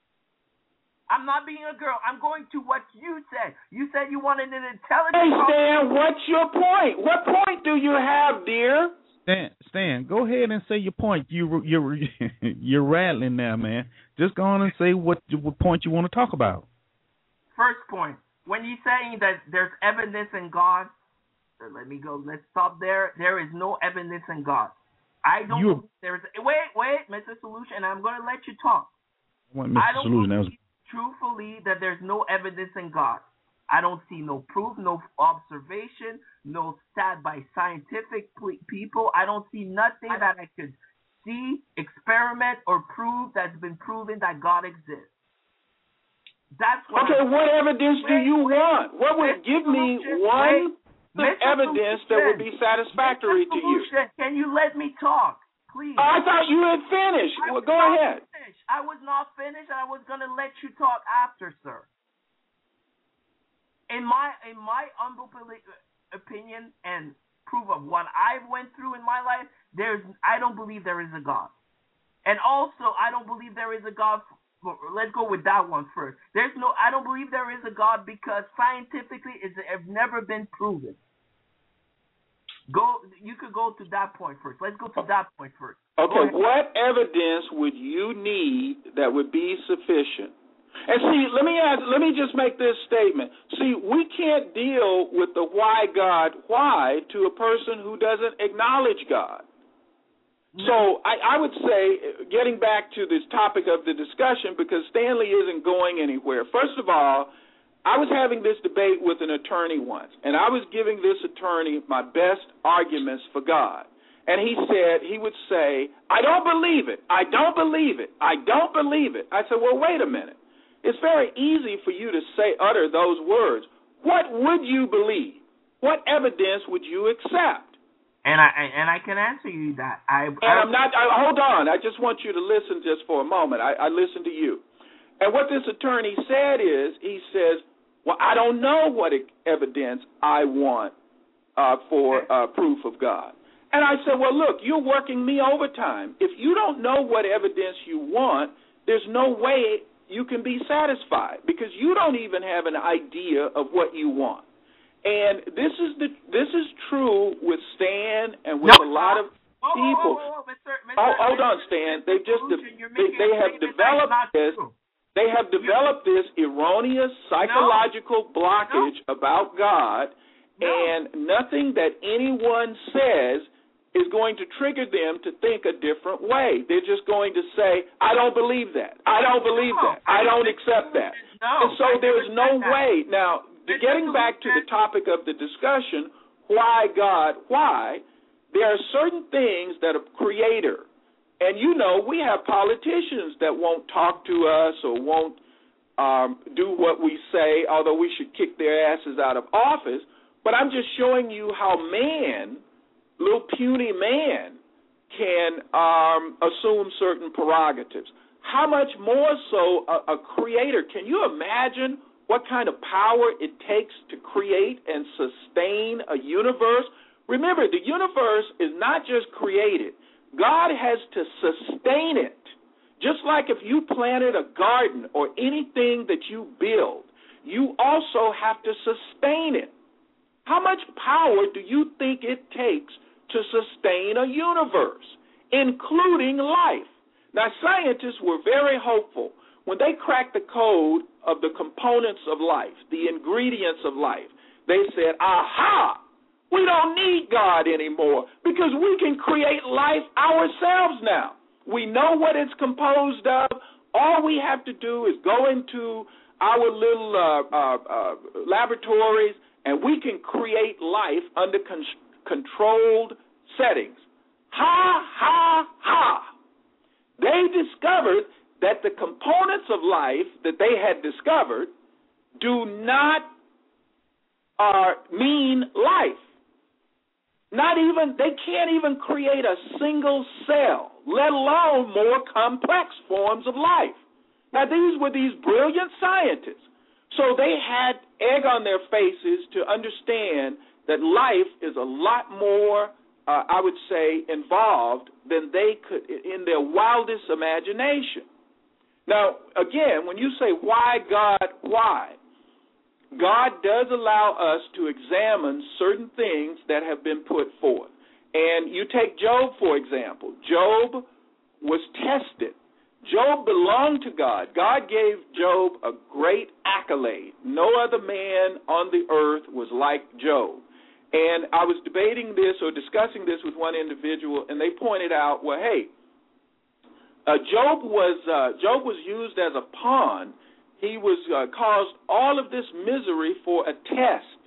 I'm not being a girl. I'm going to what you said. You said you wanted an intelligent. Hey, Stan, what's your point? What point do you have, dear? Stan, Stan, go ahead and say your point. You you're you're rattling now, man. Just go on and say what what point you want to talk about. First point, when you're saying that there's evidence in God, so let me go. Let's stop there. There is no evidence in God. I don't. You- believe there's wait, wait, Mister Solution, I'm going to let you talk. I want I Mister don't Solution. That was believe truthfully that there's no evidence in God. I don't see no proof, no observation, no stat by scientific ple- people. I don't see nothing that I could see, experiment, or prove that's been proven that God exists. That's what. Okay, I'm, what evidence do you want? What would Mister give me Solution, one wait, Mister evidence that would be satisfactory Mister to you? Solution, can you let me talk, please? I thought you had finished. I Well, was go not ahead. finished. I was not finished, and I was going to let you talk after, sir. In my in my humble opinion and proof of what I've went through in my life, there's I don't believe there is a God, and also I don't believe there is a God. Let's go with that one first. There's no. I don't believe there is a God because scientifically it's have never been proven. Go. You could go to that point first. Let's go to that point first. Okay, what evidence would you need that would be sufficient? And see, let me ask, let me just make this statement. See, we can't deal with the why God, why to a person who doesn't acknowledge God. So I, I would say, getting back to this topic of the discussion, because Stanley isn't going anywhere. First of all, I was having this debate with an attorney once, and I was giving this attorney my best arguments for God. And he said, he would say, I don't believe it. I don't believe it. I don't believe it. I said, well, wait a minute. It's very easy for you to say, utter those words. What would you believe? What evidence would you accept? And I and I can answer you that. I, And I'm not, I, hold on, I just want you to listen just for a moment. I, I listen to you. And what this attorney said is, he says, well, I don't know what evidence I want uh, for uh, proof of God. And I said, well, look, you're working me overtime. If you don't know what evidence you want, there's no way you can be satisfied because you don't even have an idea of what you want. And this is the this is true with Stan and with no, a lot of whoa, people. Whoa, whoa, whoa, Mister Mister Oh, hold Mister on, Stan. They've just de- You're they, making they a have statement developed that's not this. true. They have developed this erroneous psychological blockage No. about God, No. and nothing that anyone says is going to trigger them to think a different way. They're just going to say, I don't believe that. I don't believe No, that. I I don't never accept said that. No, and so I there's never no said that. way. Now, Mister getting back to the topic of the discussion, why God, why, there are certain things that a creator, and you know, we have politicians that won't talk to us or won't um, do what we say, although we should kick their asses out of office. But I'm just showing you how man, little puny man, can um, assume certain prerogatives. How much more so a, a creator? Can you imagine what kind of power it takes to create and sustain a universe? Remember, the universe is not just created. God has to sustain it. Just like if you planted a garden or anything that you build, you also have to sustain it. How much power do you think it takes to sustain a universe, including life? Now, scientists were very hopeful when they cracked the code of the components of life, the ingredients of life. They said, aha, we don't need God anymore because we can create life ourselves now. We know what it's composed of. All we have to do is go into our little uh, uh, uh, laboratories, and we can create life under con- controlled settings. Ha, ha, ha. They discovered that the components of life that they had discovered do not uh, mean life. Not even, they can't even create a single cell, let alone more complex forms of life. Now, these were these brilliant scientists. So they had egg on their faces to understand that life is a lot more, uh, I would say, involved than they could in their wildest imagination. Now, again, when you say, why, God, why? God does allow us to examine certain things that have been put forth. And you take Job, for example. Job was tested. Job belonged to God. God gave Job a great accolade. No other man on the earth was like Job. And I was debating this or discussing this with one individual, and they pointed out, well, hey, uh, Job was uh, Job was used as a pawn. He was uh, caused all of this misery for a test.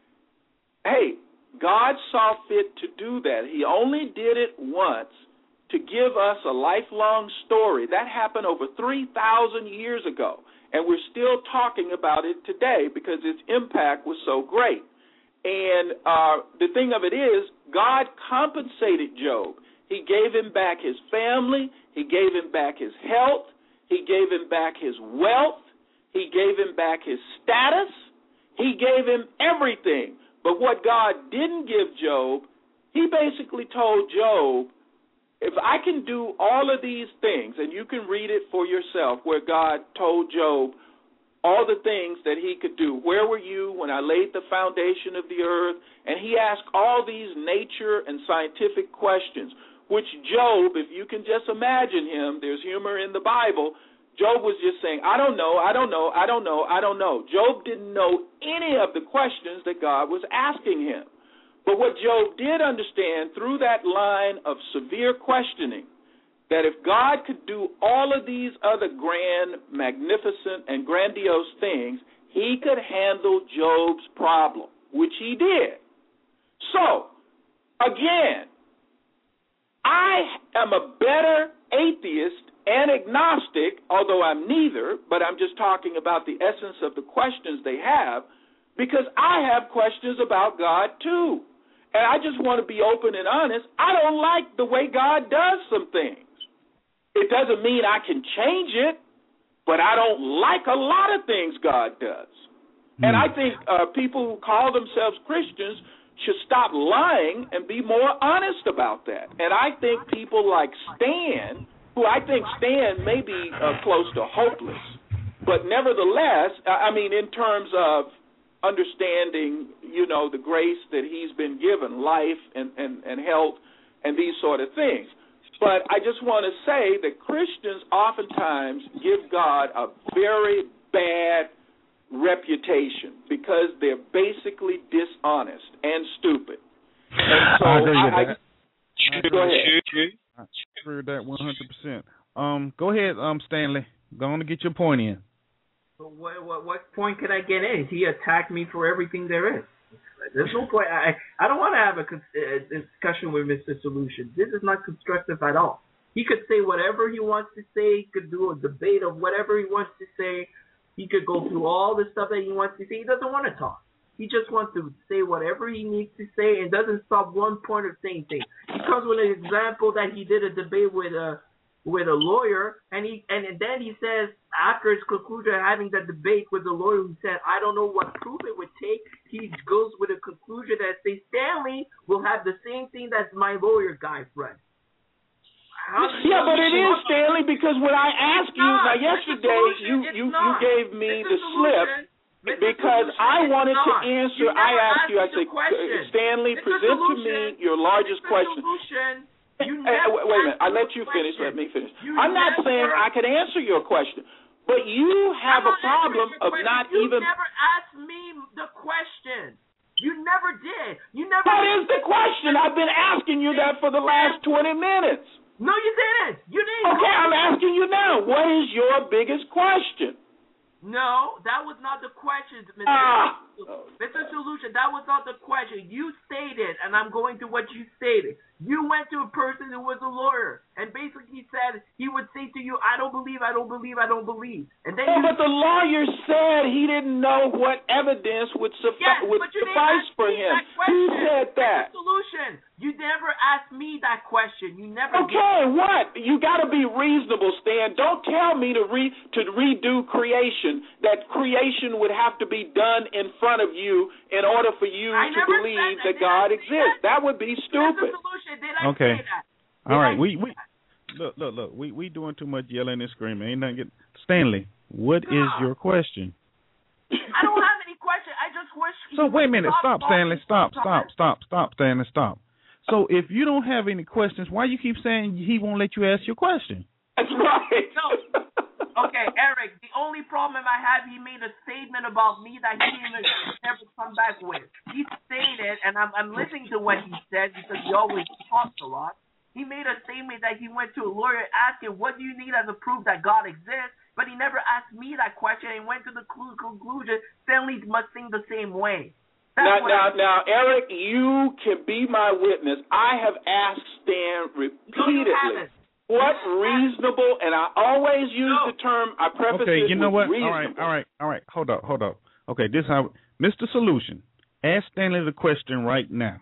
Hey, God saw fit to do that. He only did it once to give us a lifelong story. That happened over three thousand years ago, and we're still talking about it today because its impact was so great. And uh, the thing of it is, God compensated Job. He gave him back his family. He gave him back his health. He gave him back his wealth. He gave him back his status. He gave him everything. But what God didn't give Job, he basically told Job, if I can do all of these things, and you can read it for yourself, where God told Job all the things that he could do. Where were you when I laid the foundation of the earth? And he asked all these nature and scientific questions, which Job, if you can just imagine him, there's humor in the Bible, Job was just saying, I don't know, I don't know, I don't know, I don't know. Job didn't know any of the questions that God was asking him. But what Job did understand through that line of severe questioning, that if God could do all of these other grand, magnificent, and grandiose things, he could handle Job's problem, which he did. So, again, I am a better atheist and agnostic, although I'm neither, but I'm just talking about the essence of the questions they have, because I have questions about God too. And I just want to be open and honest. I don't like the way God does some things. It doesn't mean I can change it, but I don't like a lot of things God does. Mm. And I think uh, people who call themselves Christians should stop lying and be more honest about that. And I think people like Stan, who I think Stan may be uh, close to hopeless, but nevertheless, I mean, in terms of understanding, you know, the grace that he's been given, life and, and, and health and these sort of things. But I just want to say that Christians oftentimes give God a very bad reputation because they're basically dishonest and stupid. And so I agree with I, that. I, go ahead. I agree with that one hundred percent. Um, go ahead, um, Stanley. Go on to get your point in. But what, what what point can I get in? He attacked me for everything there is. There's no point. I I don't want to have a, a discussion with Mister Solution. This is not constructive at all. He could say whatever he wants to say. He could do a debate of whatever he wants to say. He could go through all the stuff that he wants to say. He doesn't want to talk. He just wants to say whatever he needs to say and doesn't stop one point of saying things. He comes with an example that he did a debate with a with a lawyer, and he and then he says after his conclusion of having that debate with the lawyer, he said, I don't know what proof it would take. He goes with a conclusion that says Stanley will have the same thing that my lawyer guy friend. How yeah, but it is, Stanley, because when I asked you now yesterday, you, you, you gave me the slip because I wanted to answer. I asked you, I said, Stanley, present to me your largest question. You hey, wait, wait a minute. I let you finish. Let me finish. You I'm not never, saying I could answer your question, but you have a problem of not you even. You never asked me the question. You never did. You never. What is the question? I've been asking you that for the last twenty minutes. No, you didn't. You didn't. Okay, I'm asking you now. What is your biggest question? No, that was not the question, Mister Ah. Mister Solution. That was not the question. You stated, and I'm going to what you stated. You went to a person who was a lawyer and basically said he would say to you, I don't believe, I don't believe, I don't believe. And then oh, you, but the lawyer said he didn't know what evidence would, suffi- yes, would but you suffice for him. Who said that? Mister Solution. You never asked me that question. You never Okay, did. what? You got to be reasonable, Stan. Don't tell me to re to redo creation, that creation would have to be done in front of you in order for you I to never believe said that God exists. That. that would be stupid. Mister Solution, did I okay. say that? All right, we we look look look. We we doing too much yelling and screaming. Ain't nothing. Get, Stanley, what God. is your question? I don't have any question. I just wish. So wait a minute. Stop, Stanley. Stop. Stop. Stop. Stop, Stanley. Stop. So if you don't have any questions, why you keep saying he won't let you ask your question? That's right. No. Okay, Eric, the only problem I have, he made a statement about me that he didn't never come back with. He stated, and I'm, I'm listening to what he said because he always talks a lot. He made a statement that he went to a lawyer asking, what do you need as a proof that God exists? But he never asked me that question and went to the conclusion, Stanley must think the same way. Now, now, now, Eric, you can be my witness. I have asked Stan repeatedly no, what reasonable, and I always use no. the term, I preface okay, it you know with what? reasonable. All right, all right, all right. Hold up, hold up. Okay, this is how, Mister Solution, ask Stanley the question right now.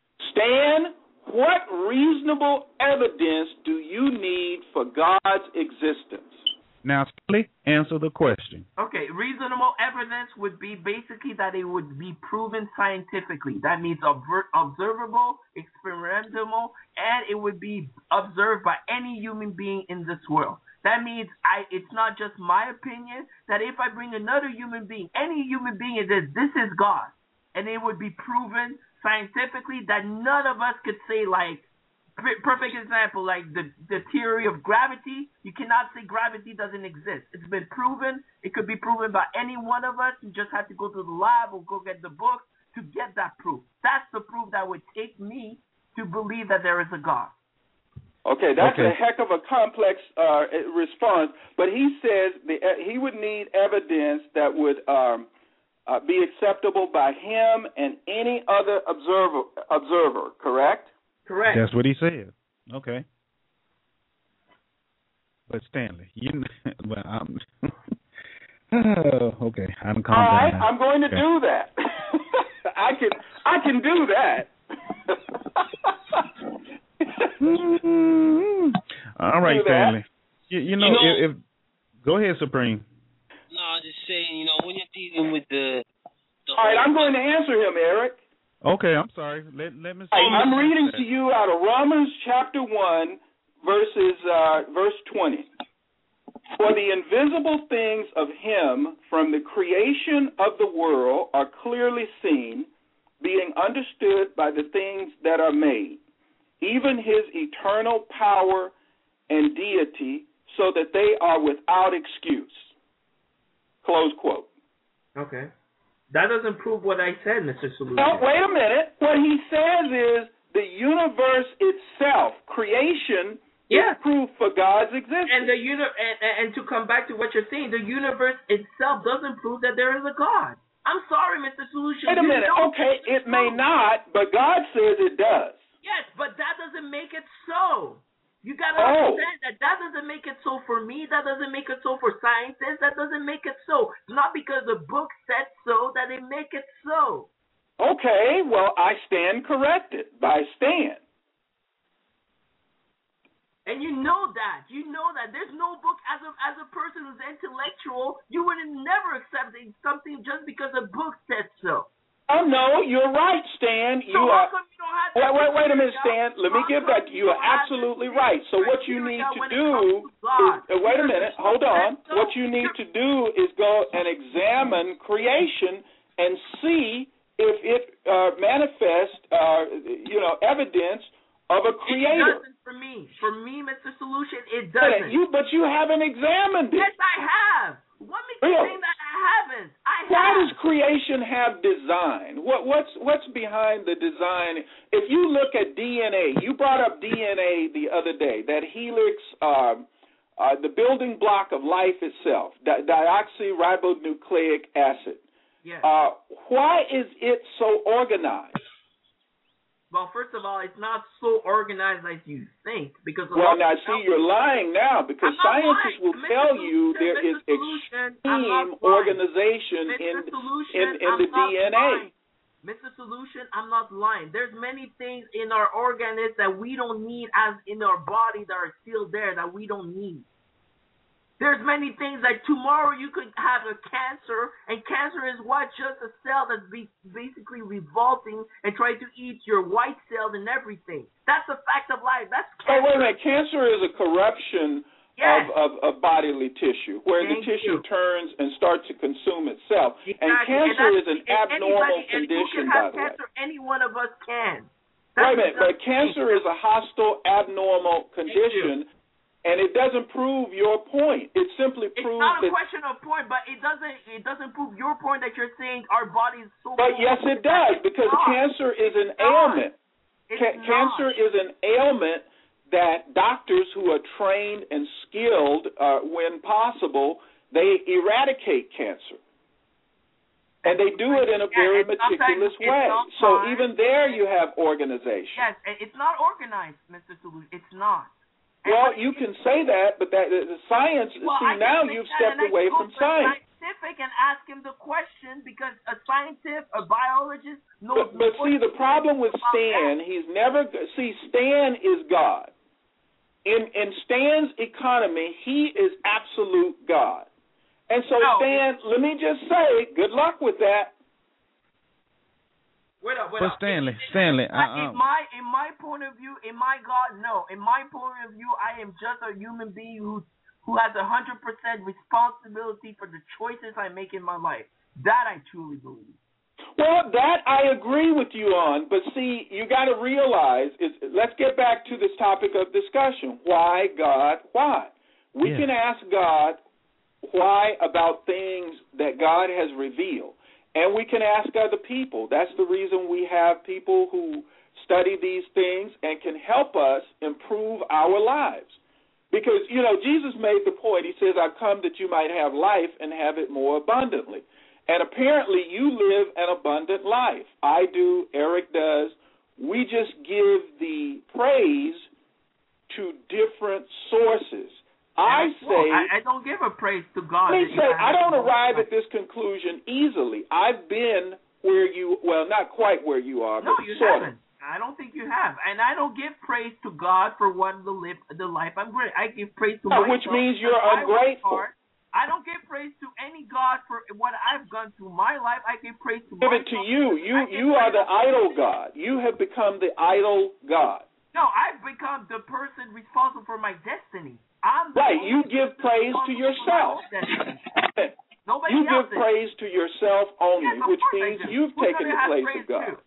Stan, what reasonable evidence do you need for God's existence? Now, Stanley, answer the question. Okay, reasonable evidence would be basically that it would be proven scientifically. That means obver- observable, experimental, and it would be observed by any human being in this world. That means I. It's not just my opinion, that if I bring another human being, any human being, and says, this is God, and it would be proven scientifically that none of us could say, like, perfect example, like the, the theory of gravity. You cannot say gravity doesn't exist. It's been proven. It could be proven by any one of us. You just have to go to the lab or go get the book to get that proof. That's the proof that would take me to believe that there is a God. Okay, that's okay. a heck of a complex uh, response. But he says the, uh, he would need evidence that would um, uh, be acceptable by him and any other observer. Observer, correct? Correct. That's what he said. Okay. But Stanley, you well, I'm oh, okay. I'm calm All right, down. I'm going to okay. do that. I can I can do that. mm-hmm. All right, do Stanley. You, you know, you know if, if go ahead, Supreme. No, I'm just saying, you know, when you're dealing with the, the All right, I'm going to answer him, Eric. Okay, I'm sorry. Let let me. I'm reading to you out of Romans chapter one, verses uh, verse twenty. For the invisible things of him from the creation of the world are clearly seen, being understood by the things that are made, even his eternal power and deity, so that they are without excuse. Close quote. Okay. That doesn't prove what I said, Mister Solution. No, wait a minute. What he says is the universe itself, creation, yeah. is proof for God's existence. And the uni- and, and to come back to what you're saying, the universe itself doesn't prove that there is a God. I'm sorry, Mister Solution. Wait a You minute. know Okay, it's it may true. not, but God says it does. Yes, but that doesn't make it so. You gotta Oh. understand that that doesn't make it so for me. That doesn't make it so for scientists. That doesn't make it so. It's not because the book said so that it make it so. Okay, well, I stand corrected by Stan. And you know that. You know that. There's no book, as a, as a person who's intellectual, you would never accept something just because a book said so. Oh, no, you're right, Stan. So You how are. come you don't have Wait, that wait, wait a minute, criteria? Stan. Let me How give come that to you. you You're don't have absolutely that right. So what you criteria need to when it do comes to God? is, uh, wait a Because minute, the hold book on. said so. What you need to do is go and examine creation and see if it uh, manifests, uh, you know, evidence of a creator. It doesn't for me. For me, Mister Solution, it But doesn't. you, but you haven't examined it. Yes, I have. What makes you Really? think that I haven't? I Why have. does creation have design? What, what's what's behind the design? If you look at D N A, you brought up D N A the other day, that helix, um, uh, the building block of life itself, di- deoxyribonucleic acid. Yes. Uh, why is it so organized? Well, first of all, it's not so organized as you think, because a Well, lot now of see, you're lying now, because I'm not scientists lying. will Mister tell Solution, you there is Mister Solution, I'm extreme not lying. organization Mister in Solution, in, in I'm the not D N A. lying. Mister Solution, I'm not lying. There's many things in our organisms that we don't need, as in our body, that are still there that we don't need. There's many things that tomorrow you could have a cancer, and cancer is what? Just a cell that's be basically revolting and trying to eat your white cells and everything. That's a fact of life. That's Oh, cancer. wait a minute. Cancer is a corruption Yes. of, of, of bodily tissue, where Thank the tissue you. turns and starts to consume itself. Exactly. And cancer and is an and abnormal anybody, condition, and who can by have the way. cancer? Any one of us can. Wait a That's minute, the but cancer thing. is a hostile, abnormal condition, and it doesn't prove your point. It simply It's proves not a that. question of point, but it doesn't it doesn't prove your point that you're saying our body is so. But yes, it does, It's because not. cancer is an It's not. ailment. It's Ca- not. cancer is an ailment that doctors who are trained and skilled, uh, when possible, they eradicate cancer. And they do it in a Yeah, very and sometimes meticulous it's way. not So fine. even there you have organization. Yes, it's not organized, Mister Solution. It's not. And Well, but you it- can say that, but that the science. Well, I see, can now say you've that, stepped and I away go from to a science. scientific and ask him the question, because a scientist, a biologist knows. But, but more see, the problem with about Stan, that. he's never. See, Stan is God. In in Stan's economy, he is absolute God. And so, No, Stan, let me just say, good luck with that. Wait up, wait But up. Stanley, In- in- Stanley, in, I- in my in my point of view, in my God, no. In my point of view, I am just a human being who who has a hundred percent responsibility for the choices I make in my life. That I truly believe. Well, that I agree with you on, but see, you got to realize, is, let's get back to this topic of discussion. Why, God, why? We Yeah. can ask God why about things that God has revealed, and we can ask other people. That's the reason we have people who study these things and can help us improve our lives. Because, you know, Jesus made the point. He says, I've come that you might have life and have it more abundantly. And apparently you live an abundant life. I do, Eric does. We just give the praise to different sources. I And say, I, I don't give a praise to God. let me that say, you I have don't more arrive life. at this conclusion easily. I've been where you, well, not quite where you are, No, but you sort haven't. I don't think you have. And I don't give praise to God for what the life, the life I'm great. I give praise to of. myself. Which means you're because I work ungrateful. hard. I don't give praise to any God for what I've gone through my life. I give praise to Give myself. it to you. You I give you are praise the to idol myself. God. You have become the idol God. No, I've become the person responsible for my destiny. I'm the Right. only You give person praise to responsible for my yourself. own destiny. Nobody You else give is. praise to yourself only, Yes, of which course I means do. you've Who taken does it the have place praise of God. to?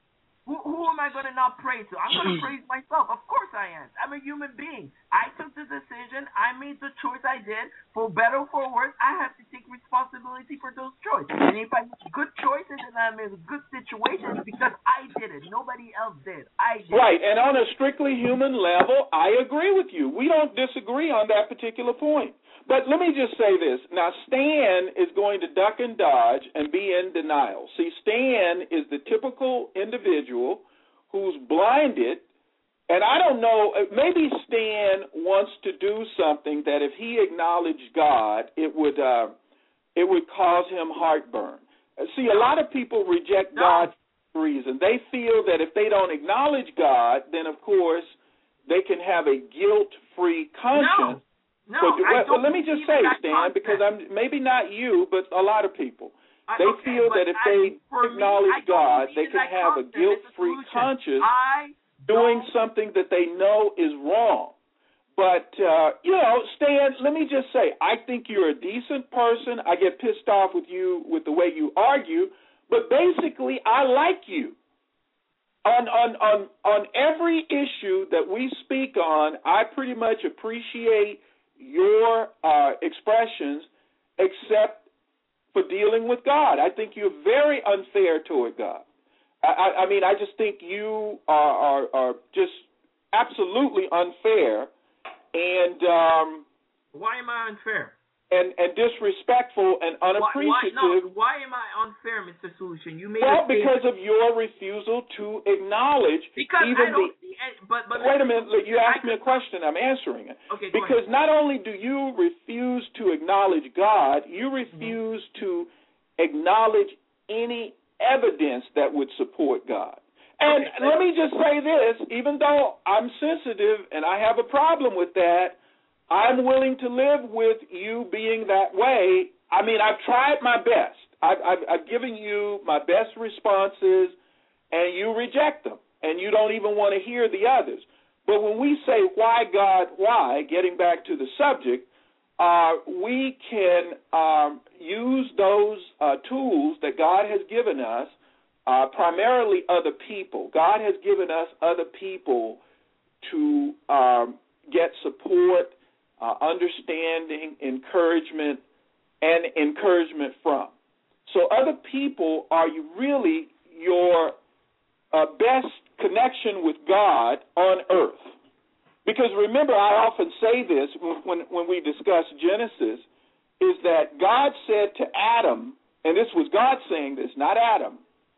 Who, who am I going to not praise to? I'm going to praise myself. Of course I am. I'm a human being. I took the decision. I made the choice I did. For better or for worse, I have to take responsibility for those choices. And if I make good choices and I'm in a good situation, it's because I did it. Nobody else did. I did. Right, and on a strictly human level, I agree with you. We don't disagree on that particular point. But let me just say this. Now, Stan is going to duck and dodge and be in denial. See, Stan is the typical individual who's blinded, and I don't know, maybe Stan wants to do something that if he acknowledged God, it would uh, it would cause him heartburn. See, a lot of people reject no. God for a reason. They feel that if they don't acknowledge God, then, of course, they can have a guilt-free conscience. No. No, but, I well, don't let me just say, Stan, because I'm maybe not you, but a lot of people. I, they okay, feel that if I, they me, acknowledge God, they can have a guilt-free conscience I doing don't... something that they know is wrong. But, uh, you know, Stan, let me just say, I think you're a decent person. I get pissed off with you with the way you argue, but basically I like you. On, on, on, on every issue that we speak on, I pretty much appreciate your uh, expressions, except for dealing with God. I think you're very unfair toward God. I, I mean, I just think you are, are, are just absolutely unfair, and um, why am I unfair? And, and disrespectful and unappreciative. Why, why, no, why am I unfair, Mister Solution? You made well, a because of your refusal to acknowledge because even I don't the. See, but, but wait a minute, you asked I me a question. I'm answering it. Okay, because not only do you refuse to acknowledge God, you refuse mm-hmm. to acknowledge any evidence that would support God. And okay, let me just say this: even though I'm sensitive and I have a problem with that, I'm willing to live with you being that way. I mean, I've tried my best. I've, I've, I've given you my best responses, and you reject them, and you don't even want to hear the others. But when we say, why, God, why, getting back to the subject, uh, we can um, use those uh, tools that God has given us, uh, primarily other people. God has given us other people to um, get support, Uh, understanding, encouragement, and encouragement from. So other people are you really your uh, best connection with God on earth. Because remember, I often say this when, when we discuss Genesis, is that God said to Adam, and this was God saying this, not Adam,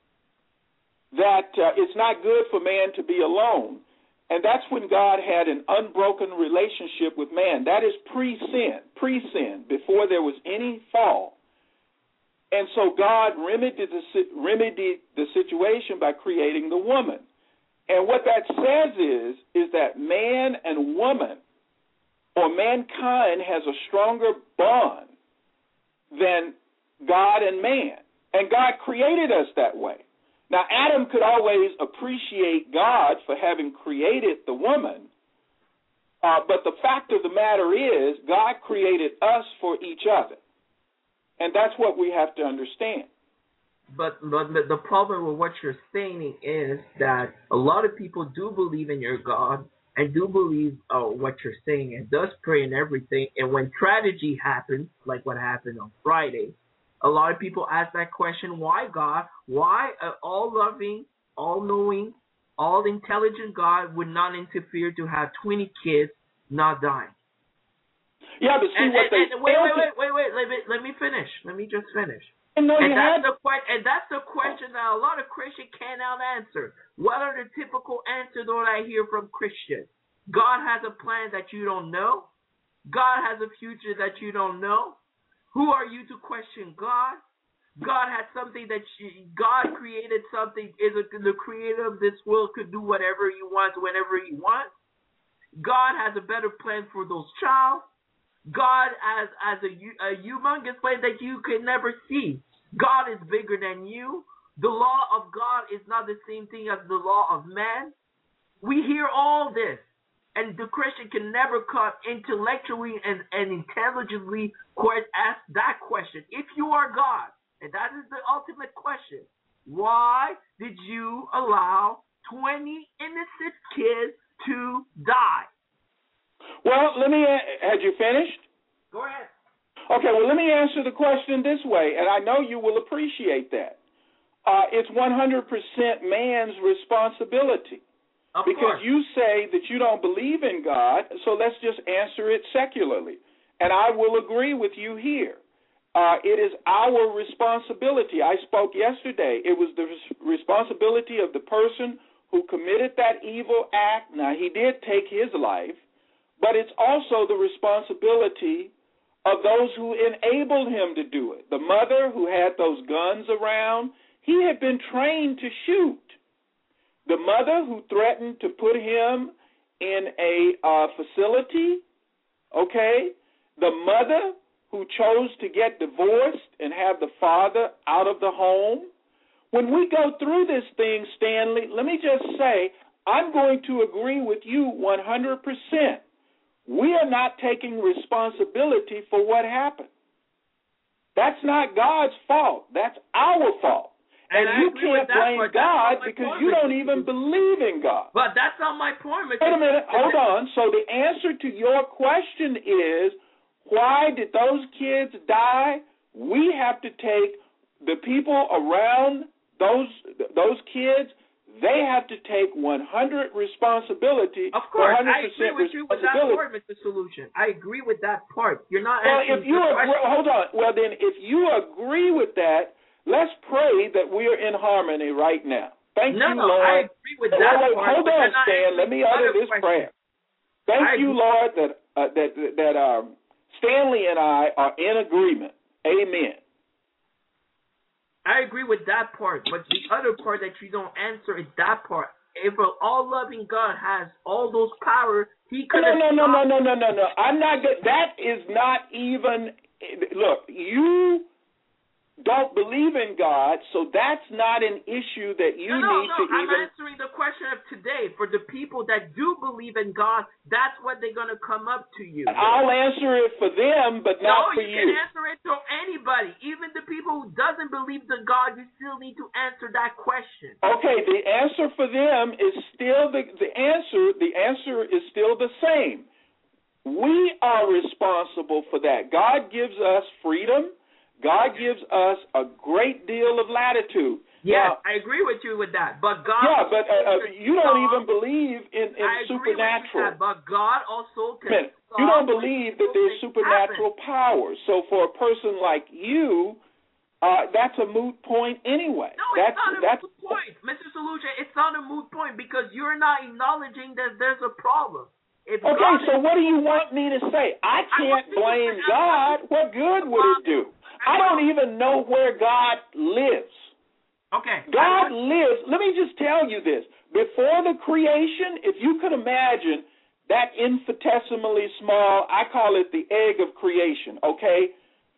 that uh, it's not good for man to be alone. And that's when God had an unbroken relationship with man. That is pre-sin, pre-sin, before there was any fall. And so God remedied the, remedied the situation by creating the woman. And what that says is, is that man and woman, or mankind, has a stronger bond than God and man. And God created us that way. Now, Adam could always appreciate God for having created the woman, uh, but the fact of the matter is God created us for each other, and that's what we have to understand. But, but the problem with what you're saying is that a lot of people do believe in your God and do believe uh, what you're saying and does pray and everything, and when tragedy happens, like what happened on Friday, a lot of people ask that question, why God? Why an all-loving, all-knowing, all-intelligent God would not interfere to have twenty kids not dying? Yeah, but see and, what and, they... And wait, wait, wait, wait, wait, let me, let me finish. Let me just finish. And, no, and, that's the que- and that's the question that a lot of Christians cannot answer. What are the typical answers that I hear from Christians? God has a plan that you don't know. God has a future that you don't know. Who are you to question God? God has something that you, God created something. Is a, the creator of this world could do whatever he wants, whenever he wants. God has a better plan for those child. God has, has a, a humongous plan that you could never see. God is bigger than you. The law of God is not the same thing as the law of man. We hear all this. And the Christian can never come intellectually and, and intelligently ask that question. If you are God, and that is the ultimate question, why did you allow twenty innocent kids to die? Well, let me, had you finished? Go ahead. Okay, well, let me answer the question this way, and I know you will appreciate that. Uh, it's one hundred percent man's responsibility. Of because course. you say that you don't believe in God, so let's just answer it secularly. And I will agree with you here. Uh, it is our responsibility. I spoke yesterday. It was the res- responsibility of the person who committed that evil act. Now, he did take his life, but it's also the responsibility of those who enabled him to do it. The mother who had those guns around, he had been trained to shoot. The mother who threatened to put him in a uh, facility, okay? The mother who chose to get divorced and have the father out of the home. When we go through this thing, Stanley, let me just say, I'm going to agree with you one hundred percent. We are not taking responsibility for what happened. That's not God's fault. That's our fault. And, and you can't blame God because you don't even believe in God. But that's not my point. Wait a minute. Hold on. So the answer to your question is, why did those kids die? We have to take the people around those those kids. They have to take one hundred responsibility. Of course, one hundred percent I agree with you with that part, Mister Solution. I agree with that part. You're not well, answering if you the agree, question. Hold on. Well, then, if you agree with that, let's pray that we are in harmony right now. Thank no, you, no, Lord. I agree with that wait, wait, part. Hold on, Stan. Let me utter this question. prayer. Thank I you, agree. Lord, that uh, that that um, Stanley and I are in agreement. Amen. I agree with that part, but the other part that you don't answer is that part. If an all-loving God has all those powers, he could No, have... no, no, no, no, no, no, no. I'm not good. That is not even... Look, you don't believe in God, so that's not an issue that you no, no, need no, to I'm even... answering the question of today. For the people that do believe in God, that's what they're going to come up to you. I'll answer it for them, but not no, for you. you. No, you can answer it to anybody. Even the people who doesn't believe in God, you still need to answer that question. Okay, the answer for them is still the, the answer. The answer is still the same. We are responsible for that. God gives us freedom. God gives us a great deal of latitude. Yes, now, I agree with you with that. But God, yeah, but uh, uh, you don't God, even believe in, in I agree supernatural. With you that, but God also can. You don't believe that there's supernatural powers. So for a person like you, uh, that's a moot point anyway. No, that's, it's not a that's, moot point, Mister Solution. It's not a moot point because you're not acknowledging that there's a problem. If okay, God so is, what do you want me to say? I can't I blame God. What good would it do? I don't even know where God lives. Okay. God lives. Let me just tell you this. Before the creation, if you could imagine that infinitesimally small, I call it the egg of creation, okay?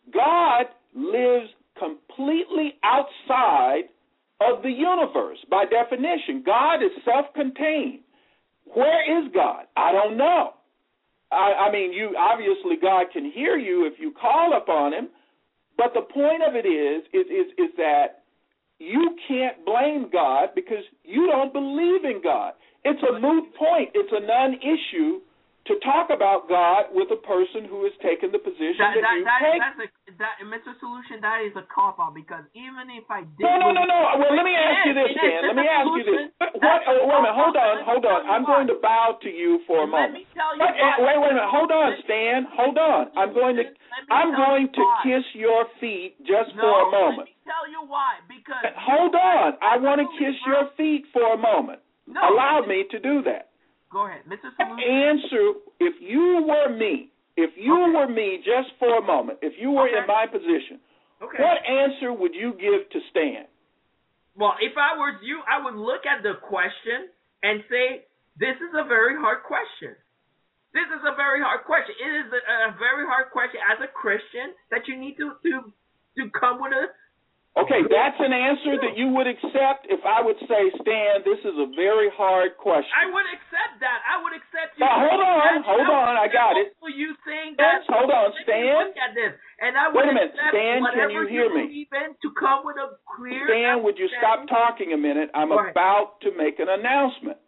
God lives completely outside of the universe by definition. God is self-contained. Where is God? I don't know. I, I mean, you obviously God can hear you if you call upon him, but the point of it is, is, is, is that you can't blame God because you don't believe in God. It's a moot point. It's a non-issue to talk about God with a person who has taken the position that, that, that you that, take. That's a, that, Mister Solution, that is a cop-out because even if I did... No, no, no, no. Well, let me ask you this, Dan. Let me ask you this. What, oh, wait a minute. Hold on. Hold on. I'm going to bow to you for a moment. Let me tell you wait, wait, wait a minute. Hold on, Stan. Hold on. I'm going to I'm going to kiss your feet just for a moment. Let me tell you why. Because... Hold on. I want to kiss your feet for a moment. No. Allow me to do that. Go ahead, Mister Solution. Answer, if you were me, if you okay. were me just for a moment, if you were okay. in my position, okay. what answer would you give to Stan? Well, if I were you, I would look at the question and say, this is a very hard question. This is a very hard question. It is a, a very hard question as a Christian that you need to, to, to come with a... Okay, that's an answer that you would accept if I would say, Stan, this is a very hard question. I would accept that. I would accept you. Now, hold on, hold on, I got it. You saying that? Yes, hold on, Stan. Look at this. and I would Wait a minute, accept Stan, whatever can you hear me? believe in to come with a clear. Stan, would you stop understanding. talking a minute? I'm Go ahead. about to make an announcement.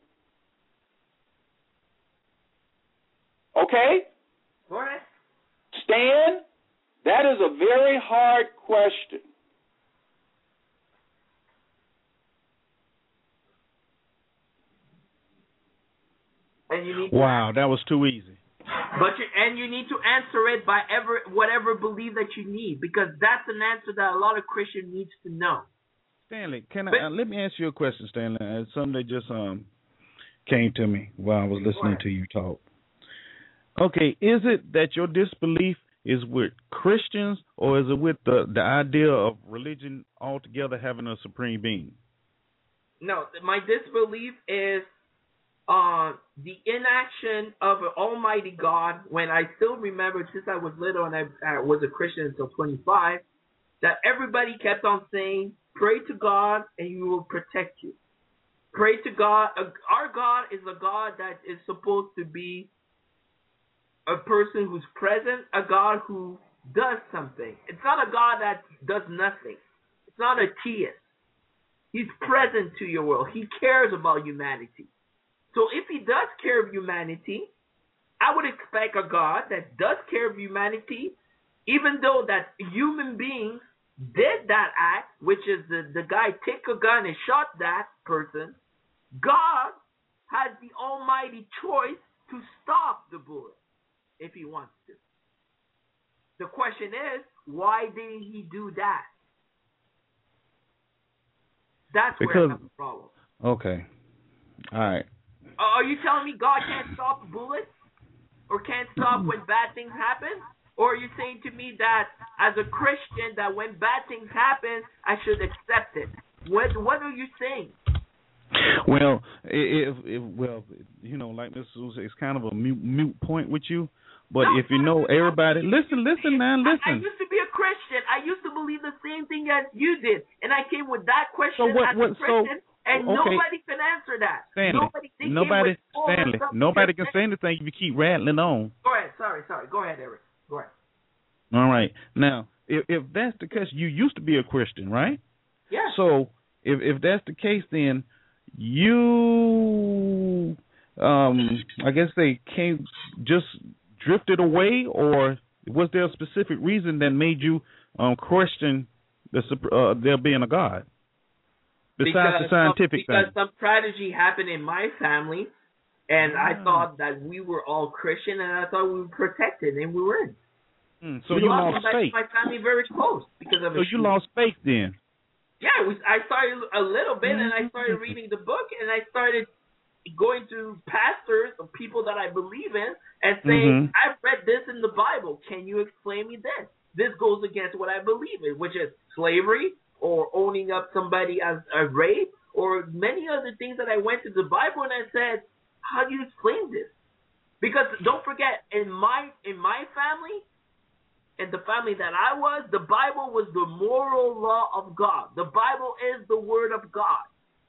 Okay? Go ahead. Stan, that is a very hard question. And you need to, Wow, that was too easy. but you, and you need to answer it by ever whatever belief that you need, because that's an answer that a lot of Christian needs to know. Stanley, can I But- uh, let me ask you a question, Stanley? Uh, something that just um came to me while I was listening to you talk. Okay, is it that your disbelief is with Christians, or is it with the the idea of religion altogether having a supreme being? No, my disbelief is uh, the inaction of an Almighty God. When I still remember, since I was little and I, I was a Christian until twenty-five, that everybody kept on saying, "Pray to God, and He will protect you." Pray to God. Our God is a God that is supposed to be a person who's present, a God who does something. It's not a God that does nothing. It's not a theist. He's present to your world. He cares about humanity. So if he does care of humanity, I would expect a God that does care of humanity, even though that human beings did that act, which is the, the guy took a gun and shot that person. God has the almighty choice to stop the bullet if he wants to. The question is, why didn't he do that? That's Because, where I have a problem. Okay. All right. Uh, are you telling me God can't stop bullets? Or can't stop when bad things happen? Or are you saying to me that as a Christian, that when bad things happen, I should accept it? What What are you saying? Well, if, if well, you know, like Mister Sousa, it's kind of a mute, mute point with you. But No, if you know everybody, listen, listen, man, I, I listen. used to be a Christian. I used to believe the same thing as you did, and I came with that question So what- as what- a Christian, so- and okay. nobody can answer that. Stanley, Nobody, they came nobody, with all Stanley, that stuff nobody can because- say anything if you keep rattling on. Go ahead. Sorry, sorry. Go ahead, Eric. Go ahead. All right. Now, if if that's the case, you used to be a Christian, right? Yeah. So if if that's the case, then you, um, I guess they came just drifted away, or was there a specific reason that made you um, question the uh, there being a God besides because the scientific some, because thing? some tragedy happened in my family, and I Ah. thought that we were all Christian, and I thought we were protected, and we weren't. Mm, so we you lost lost somebody faith. in my family very close because of So a you shooting. lost faith then. Yeah, it was, I started a little bit, and I started Mm-hmm. reading the book, and I started going to pastors or people that I believe in and saying, Mhm. I've read this in the Bible. Can you explain me this? This goes against what I believe in, which is slavery or owning up somebody as a rape or many other things that I went to the Bible and I said, how do you explain this? Because don't forget, in my in my family, in the family that I was, the Bible was the moral law of God. The Bible is the word of God.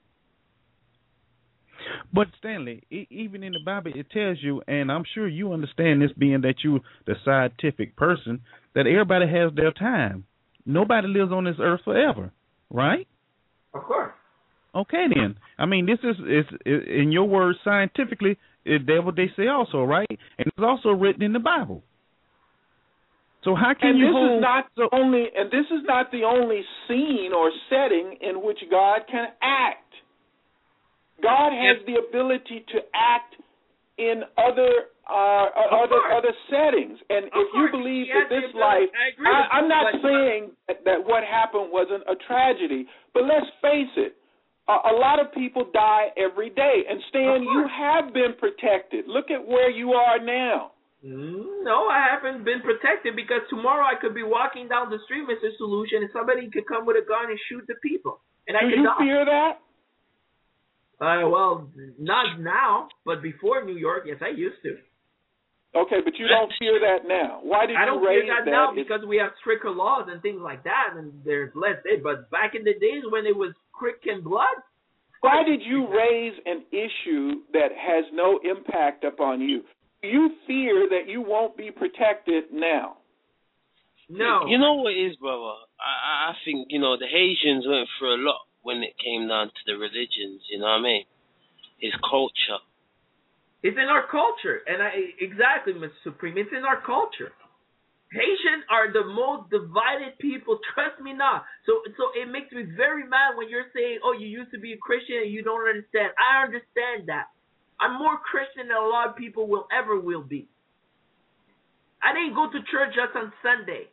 But Stanley, e- even in the Bible, it tells you, and I'm sure you understand this, being that you the scientific person, that everybody has their time. Nobody lives on this earth forever, right? Of course. Okay, then. I mean, this is, is, is in your words, scientifically, it, that's what they say also, right? And it's also written in the Bible. So how can and you this hold? is not the only, and this is not the only scene or setting in which God can act. God has the ability to act in other uh, other course. other settings, and Of if you course. believe He has that this the ability- life, I agree I, with I'm you, not but- saying that, that what happened wasn't a tragedy, but let's face it, a, a lot of people die every day, and Stan, Of you course. have been protected. Look at where you are now. Mm, No, I haven't been protected because tomorrow I could be walking down the street, Mister Solution, and somebody could come with a gun and shoot the people, and I Do could you die. fear that? Uh, well, not now, but before New York, yes, I used to. Okay, but you don't fear that now. Why did I don't you raise fear that, that? now It's- because we have stricter laws and things like that, and there's less hate. But back in the days when it was crick and blood, Why did you raise an issue that has no impact upon you? Do you fear that you won't be protected now? No. You know what it is, brother? I, I think, you know, the Haitians went through a lot when it came down to the religions, you know what I mean? His culture. It's in our culture. And I exactly, Mister Supreme. It's in our culture. Haitians are the most divided people. Trust me now. So so it makes me very mad when you're saying, oh, you used to be a Christian and you don't understand. I understand that. I'm more Christian than a lot of people will ever will be. I didn't go to church just on Sunday.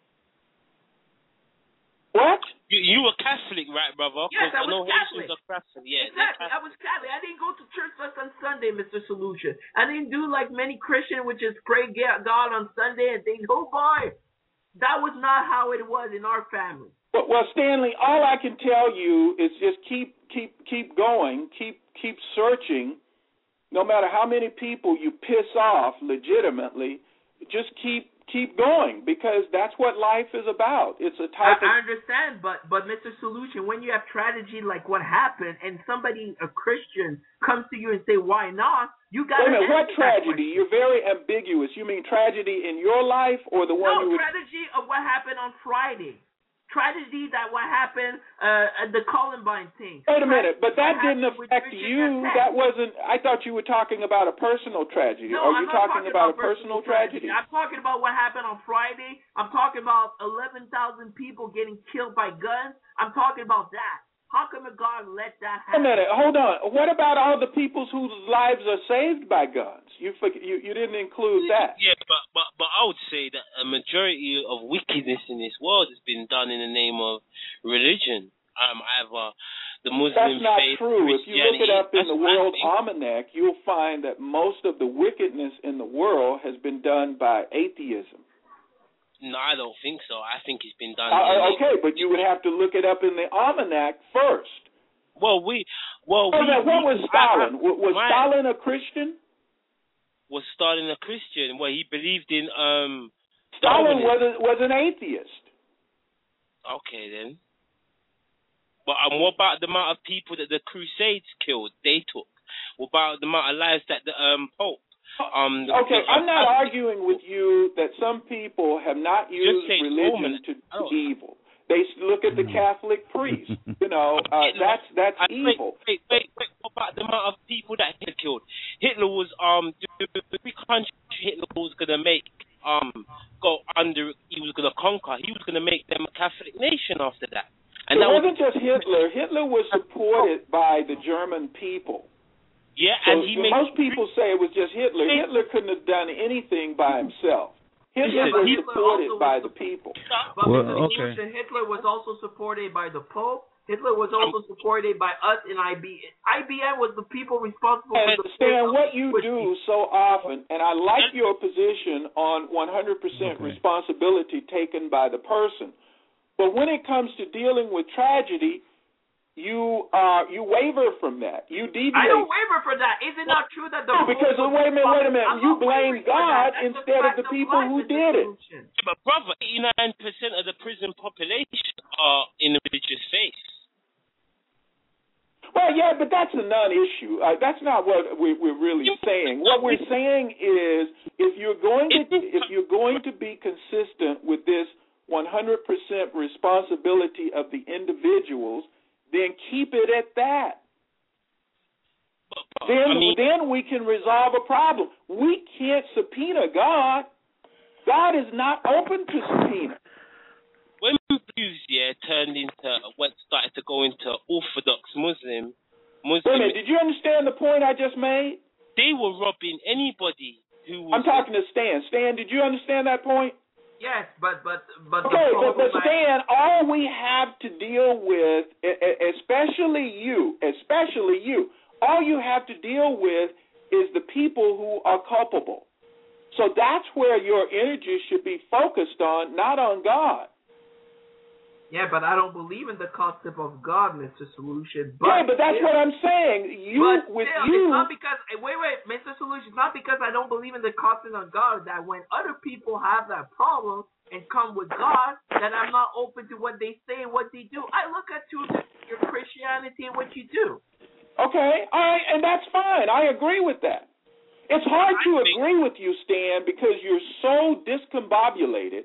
What? You, you were Catholic, right, brother? Yes, I was know Catholic. Haitians are Catholic. Yeah, exactly, Catholic. I was Catholic. I didn't go to church just on Sunday, Mister Solution. I didn't do like many Christians, which is pray God on Sunday and think, oh boy, that was not how it was in our family. Well, well, Stanley, all I can tell you is just keep, keep, keep going, keep, keep searching. No matter how many people you piss off legitimately, just keep keep going, because that's what life is about. It's a type I, of... I understand, but but Mister Solution, when you have tragedy like what happened, and somebody, a Christian, comes to you and say, why not? You got to Wait a minute, what answer that tragedy? question. You're very ambiguous. You mean tragedy in your life or the one No, you were... tragedy of what happened on Friday. Tragedy that what happened uh, at the Columbine thing. Wait a minute, but that Tragedy didn't with affect Virginia you. Tech. That wasn't... I thought you were talking about a personal tragedy. No, Are I'm you not talking, talking about, about a personal tragedy? I'm talking about what happened on Friday. I'm talking about eleven thousand people getting killed by guns. I'm talking about that. How come God let that Wait a happen? minute, hold on. What about all the people whose lives are saved by guns? You you, you didn't include that. Yeah, but, but but I would say that a majority of wickedness in this world has been done in the name of religion. Um, either the Muslim That's not faith, true. If you look it up in That's the what I World think. Almanac, you'll find that most of the wickedness in the world has been done by atheism. No, I don't think so. I think it's been done. Uh, in okay, but you would have to look it up in the Almanac first. Well, we, well, Oh, we, now, what was we, Stalin? I, I, was my, Stalin a Christian? Was Stalin a Christian? Well, he believed in um. Stalin Darwinism. was a, was an atheist. Okay then. But um, what about the amount of people that the Crusades killed? They took. What about the amount of lives that the um Pope? Um, the, okay, the, I'm not arguing with you that some people have not used religion to, to evil. They look at the Catholic priest. You know, uh, that's that's evil. Wait, wait, wait. What about the amount of people that he killed? Hitler was um the big country Hitler was gonna make um go under. He was gonna conquer. He was gonna make them a Catholic nation after that. And it that wasn't was, just Hitler. Hitler was supported by the German people. Yeah, so, and he so made, most people say it was just Hitler. Hitler couldn't have done anything by himself. Hitler yeah, was Hitler supported was by the, the people. But well, okay. Hitler was also supported by the Pope. Hitler was also supported by us in I B M. I B M was the people responsible and for the... Stan, what you do so often, and I like your position on one hundred percent okay. responsibility taken by the person, but when it comes to dealing with tragedy, you uh, you waver from that. You deviate. I don't waver for that. Is it not true that the... No, because, wait a minute, wait a minute. You blame God instead of the people who did it. Yeah, but brother, eighty-nine percent of the prison population are in the religious faith. Well, yeah, but that's a non-issue. Uh, that's not what we, we're really saying. What we're saying is, if you're going to if you're going to be consistent with this one hundred percent responsibility of the individuals, then keep it at that. Then, I mean, then we can resolve a problem. We can't subpoena God. God is not open to subpoena. When Jews, yeah, turned into what started to go into Orthodox Muslim, Muslim. Wait a minute, did you understand the point I just made? They were robbing anybody who was. I'm talking to Stan. Stan, did you understand that point? Yes, but but but. Okay, the but, but like, Stan, all we have to deal with, especially you, especially you, all you have to deal with is the people who are culpable. So that's where your energy should be focused on, not on God. Yeah, but I don't believe in the concept of God, Mister Solution. But yeah, but that's still, what I'm saying. You but with still, you. It's not because wait, wait, Mister Solution. It's not because I don't believe in the concept of God that when other people have that problem and come with God, that I'm not open to what they say and what they do. I look at you, your Christianity and what you do. Okay, all right, and that's fine. I agree with that. It's hard to agree with you, Stan, because you're so discombobulated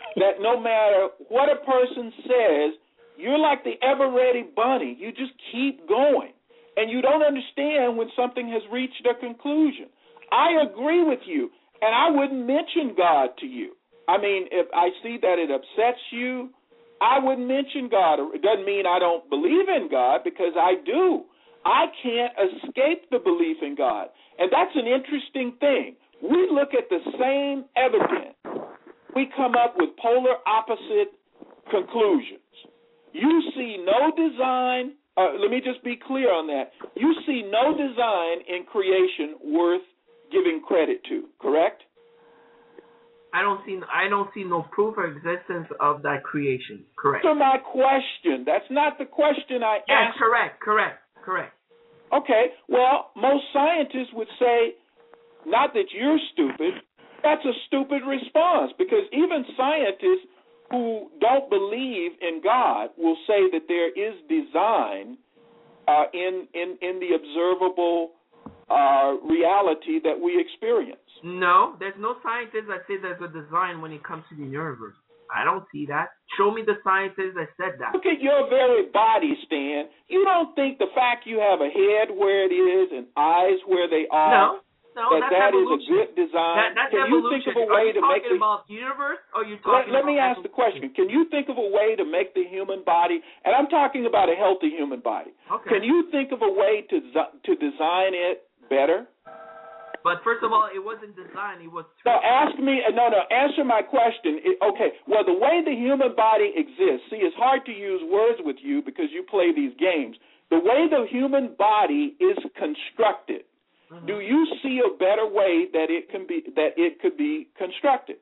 that no matter what a person says, you're like the ever-ready bunny. You just keep going, and you don't understand when something has reached a conclusion. I agree with you, and I wouldn't mention God to you. I mean, if I see that it upsets you, I wouldn't mention God. It doesn't mean I don't believe in God, because I do. I can't escape the belief in God, and that's an interesting thing. We look at the same evidence. We come up with polar opposite conclusions. You see no design. Uh, let me just be clear on that. You see no design in creation worth giving credit to, correct? I don't see I don't see no proof or existence of that creation. Correct. Answer my question. That's not the question I yes, asked. correct, correct, correct. Okay, well, most scientists would say, not that you're stupid, that's a stupid response, because even scientists who don't believe in God will say that there is design uh, in, in, in the observable uh, reality that we experience. No, there's no scientist that say there's a design when it comes to the universe. I don't see that. Show me the scientist that said that. Look at your very body, Stan. You don't think the fact you have a head where it is and eyes where they are, no, no, that that's that evolution. is a good design? That, that's Can evolution. you think of a way are you to make talking the about universe, or are you let, talking let about me ask evolution? the question. Can you think of a way to make the human body, and I'm talking about a healthy human body, Okay. can you think of a way to to design it better? But first of all, it wasn't designed. It was. No, ask me. No, no. Answer my question. It, okay. Well, the way the human body exists. See, it's hard to use words with you because you play these games. The way the human body is constructed. Mm-hmm. Do you see a better way that it can be that it could be constructed?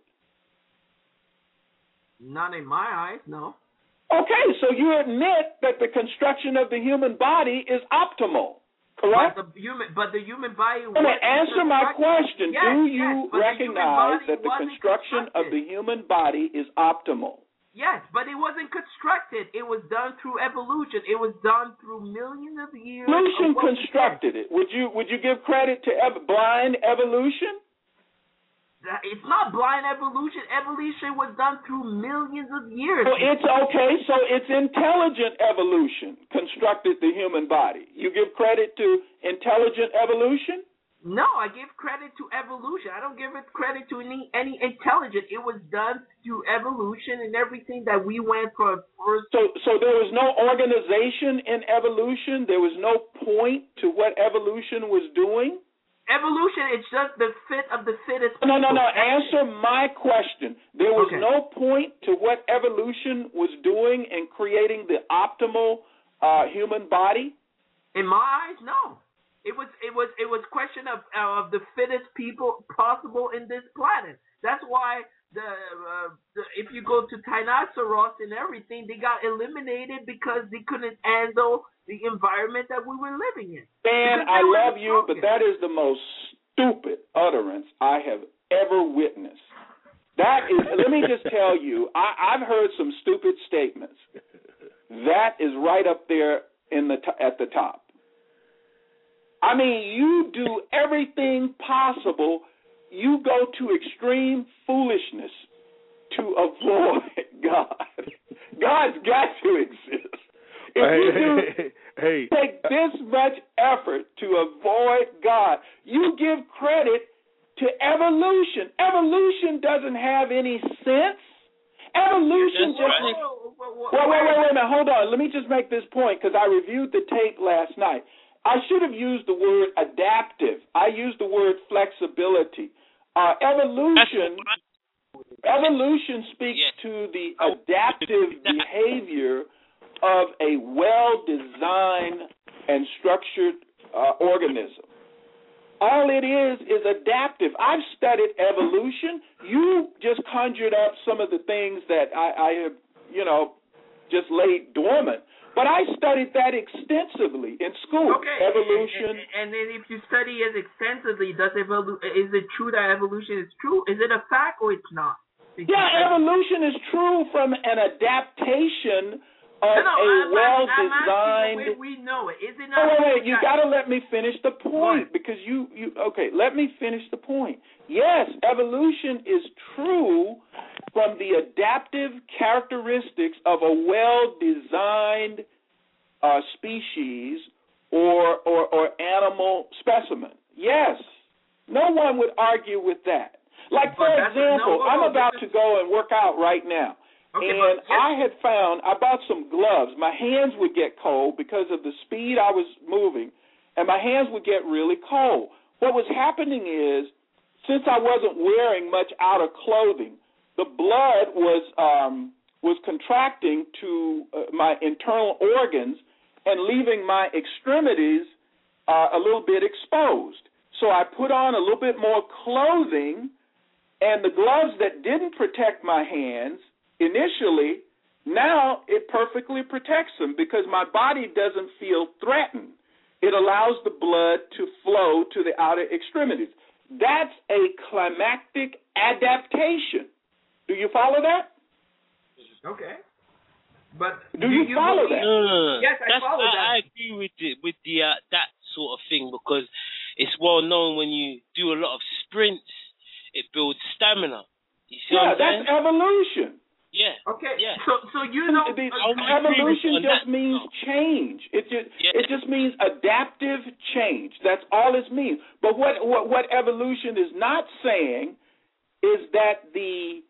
Not in my eyes, no. Okay, so you admit that the construction of the human body is optimal. Correct? But the human, but the human body. Well, answer my question. Yes, Do you yes, recognize the that the construction of the human body is optimal? Yes, but it wasn't constructed. It was done through evolution. It was done through millions of years. Evolution of constructed it. Would you would you give credit to ev- blind evolution? It's not blind evolution. Evolution was done through millions of years. So it's okay. So it's intelligent evolution constructed the human body. You give credit to intelligent evolution? No, I give credit to evolution. I don't give it credit to any any intelligent. It was done through evolution and everything that we went for. First. So so there was no organization in evolution. There was no point to what evolution was doing. Evolution, it's just the fit of the fittest. No, no, no. That's Answer it. my question. There was okay. no point to what evolution was doing in creating the optimal uh, human body? In my eyes, no. It was it was it was question of uh, of the fittest people possible in this planet. That's why the, uh, the if you go to Tyrannosaurus and everything, they got eliminated because they couldn't handle the environment that we were living in. Dan, I love you, but that is the most stupid utterance I have ever witnessed. That is, let me just tell you, I, I've heard some stupid statements. That is right up there in the t- at the top. I mean, you do everything possible. You go to extreme foolishness to avoid God. God's got to exist. If hey, you do hey, hey. take this much effort to avoid God, you give credit to evolution. Evolution doesn't have any sense. Evolution That's just... right. Wait, wait, wait, wait a minute. Hold on. Let me just make this point because I reviewed the tape last night. I should have used the word adaptive. I used the word flexibility. Uh, evolution... Evolution speaks yes. to the adaptive behavior of a well-designed and structured uh, organism. All it is is adaptive. I've studied evolution. You just conjured up some of the things that I, I have, you know, just laid dormant. But I studied that extensively in school. Okay. Evolution. And, and, and then if you study it extensively, does evolu- is it true that evolution is true? Is it a fact or it's not? Yeah, evolution is true from an adaptation of no, no, a I'm, well-designed. I'm asking the way we know it. Is it Oh, not? wait, wait, you that- got to let me finish the point What? because you, you. Okay, let me finish the point. Yes, evolution is true from the adaptive characteristics of a well-designed uh, species or, or or animal specimen. Yes, no one would argue with that. Like, for But that's- example, no, I'm no, about this to is- go and work out right now. Okay, and but yes. I had found, I bought some gloves. My hands would get cold because of the speed I was moving, and my hands would get really cold. What was happening is, since I wasn't wearing much outer clothing, the blood was um, was contracting to uh, my internal organs and leaving my extremities uh, a little bit exposed. So I put on a little bit more clothing, and the gloves that didn't protect my hands initially, now it perfectly protects them because my body doesn't feel threatened. It allows the blood to flow to the outer extremities. That's a climactic adaptation. Do you follow that? Okay. But do you, you follow believe, that? No, no, no. Yes, I That's, follow I, that. I agree with it, with the uh, that sort of thing because it's well known when you do a lot of sprints, it builds stamina. You see yeah, what I'm that's saying? evolution. Yeah. Okay. Yeah. So, so you know, the, uh, evolution just that. means change. It just yeah. it just means adaptive change. That's all it means. But what, what what evolution is not saying is that the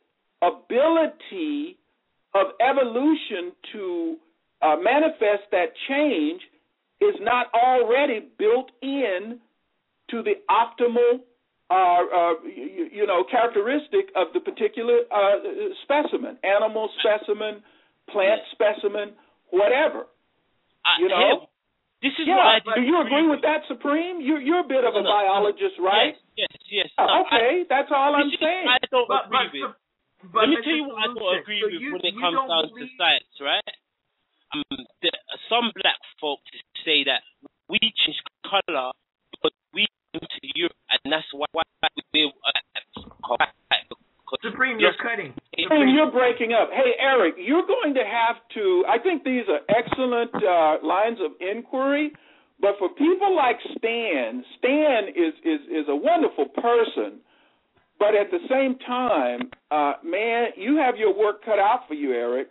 ability of evolution to uh, manifest that change is not already built in to the optimal Uh, uh, you, you know, characteristic of the particular uh, specimen, animal specimen, plant specimen, whatever. I, you know, this is yeah. what I do you agree with that, Supreme? You're you're a bit of no, a no, biologist, no. right? Yes, yes. yes. Oh, no, okay, I, that's all I'm is, saying. I don't but, agree but, with. but Let me Mister tell you what I don't Solution. agree so with you, when it you comes down believe... to science, right? Um, the, some black folks say that we change color because we came to Europe, and that's why, why we uh, Supreme, you're cutting. Supreme, you're breaking up. Hey, Eric, you're going to have to, I think these are excellent uh, lines of inquiry, but for people like Stan, Stan is, is, is a wonderful person, but at the same time, uh, man, you have your work cut out for you, Eric.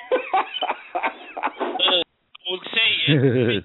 I would say it.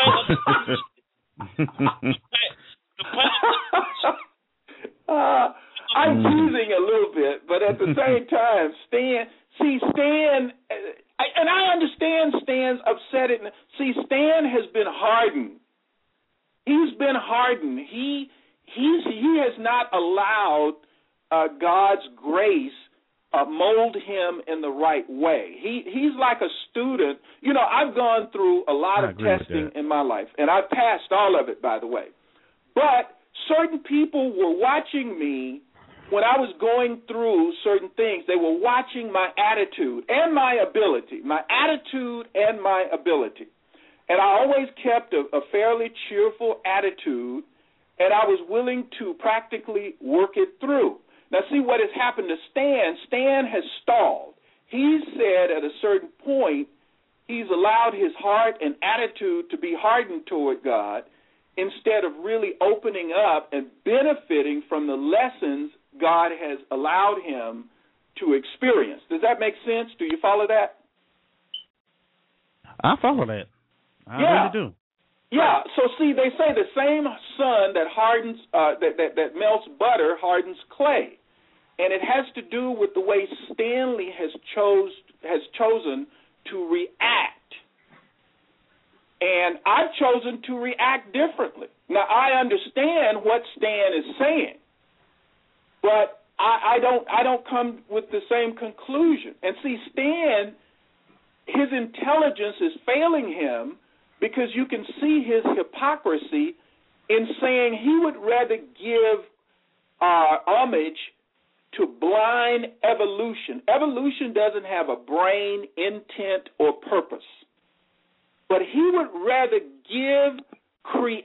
uh, I'm teasing a little bit, but at the same time, Stan, see, Stan, I, and I understand Stan's upset. At, see, Stan has been hardened. He's been hardened. He he's he has not allowed uh, God's grace uh, mold him in the right way. He he's like a student. You know, I've gone through a lot I of agree with testing that. in my life, and I've passed all of it, by the way. But certain people were watching me when I was going through certain things. They were watching my attitude and my ability, my attitude and my ability. And I always kept a, a fairly cheerful attitude, and I was willing to practically work it through. Now, see what has happened to Stan. Stan has stalled. He said at a certain point he's allowed his heart and attitude to be hardened toward God instead of really opening up and benefiting from the lessons God has allowed him to experience. Does that make sense? Do you follow that? I follow that. I yeah. really do. Yeah. So see, they say the same sun that hardens, uh, that, that that melts butter hardens clay, and it has to do with the way Stanley has chose has chosen to react. And I've chosen to react differently. Now I understand what Stan is saying, but I, I don't I don't come with the same conclusion. And see, Stan, his intelligence is failing him because you can see his hypocrisy in saying he would rather give uh, homage to blind evolution. Evolution doesn't have a brain, intent, or purpose. But he would rather give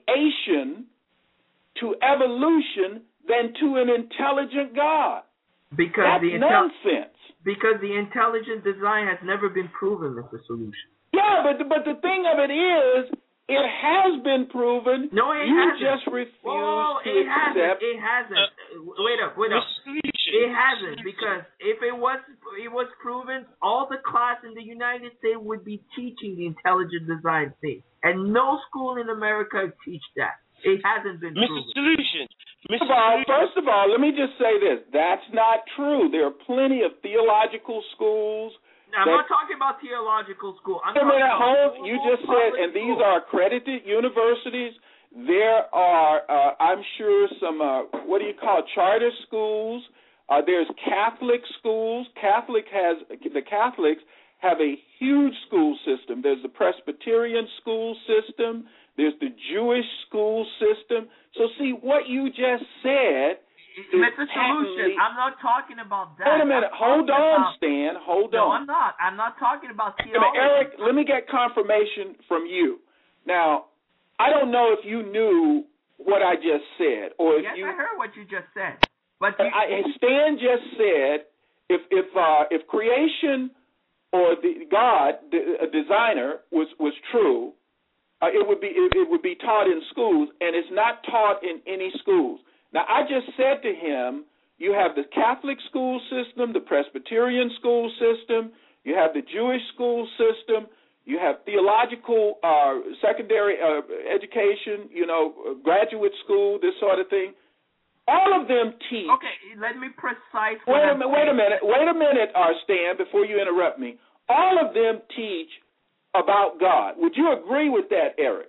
creation to evolution than to an intelligent God. Because That's the intel- nonsense. because the intelligent design has never been proven, Mister Solution. Yeah, but but the thing of it is, it has been proven. No, it you hasn't. just refuse Whoa, to it accept. hasn't. It hasn't. Uh, wait up, wait up. Solution. It hasn't, because if it was it was proven, all the class in the United States would be teaching the intelligent design thing, and no school in America would teach that. It hasn't been Mister proven. Solution. Mister First of all, Solution. first of all, let me just say this: that's not true. There are plenty of theological schools. Now, I'm that, not talking about theological school. I'm Wait a talking minute, about hold. You normal just said, public and these school. are accredited universities. There are, uh, I'm sure, some uh, what do you call it, charter schools. Uh, there's Catholic schools. Catholic has the Catholics have a huge school system. There's the Presbyterian school system. There's the Jewish school system. So, see, what you just said. Mister Solution, I'm not talking about that. Wait a minute. I'm Hold on, about, Stan. Hold no, on. I'm not. I'm not talking about Wait a theology. minute, Eric, let me get confirmation from you. Now, I don't know if you knew what I just said, or if yes, you. I heard what you just said. But you, I, Stan just said if if uh, if creation or the God, the a designer, was was true, uh, it would be it, it would be taught in schools, and it's not taught in any schools. Now, I just said to him, you have the Catholic school system, the Presbyterian school system, you have the Jewish school system, you have theological uh, secondary uh, education, you know, graduate school, this sort of thing. All of them teach. Okay, let me precise. Wait a I'm minute. Wait a saying. minute. Wait a minute, uh, Stan. Before you interrupt me, all of them teach about God. Would you agree with that, Eric?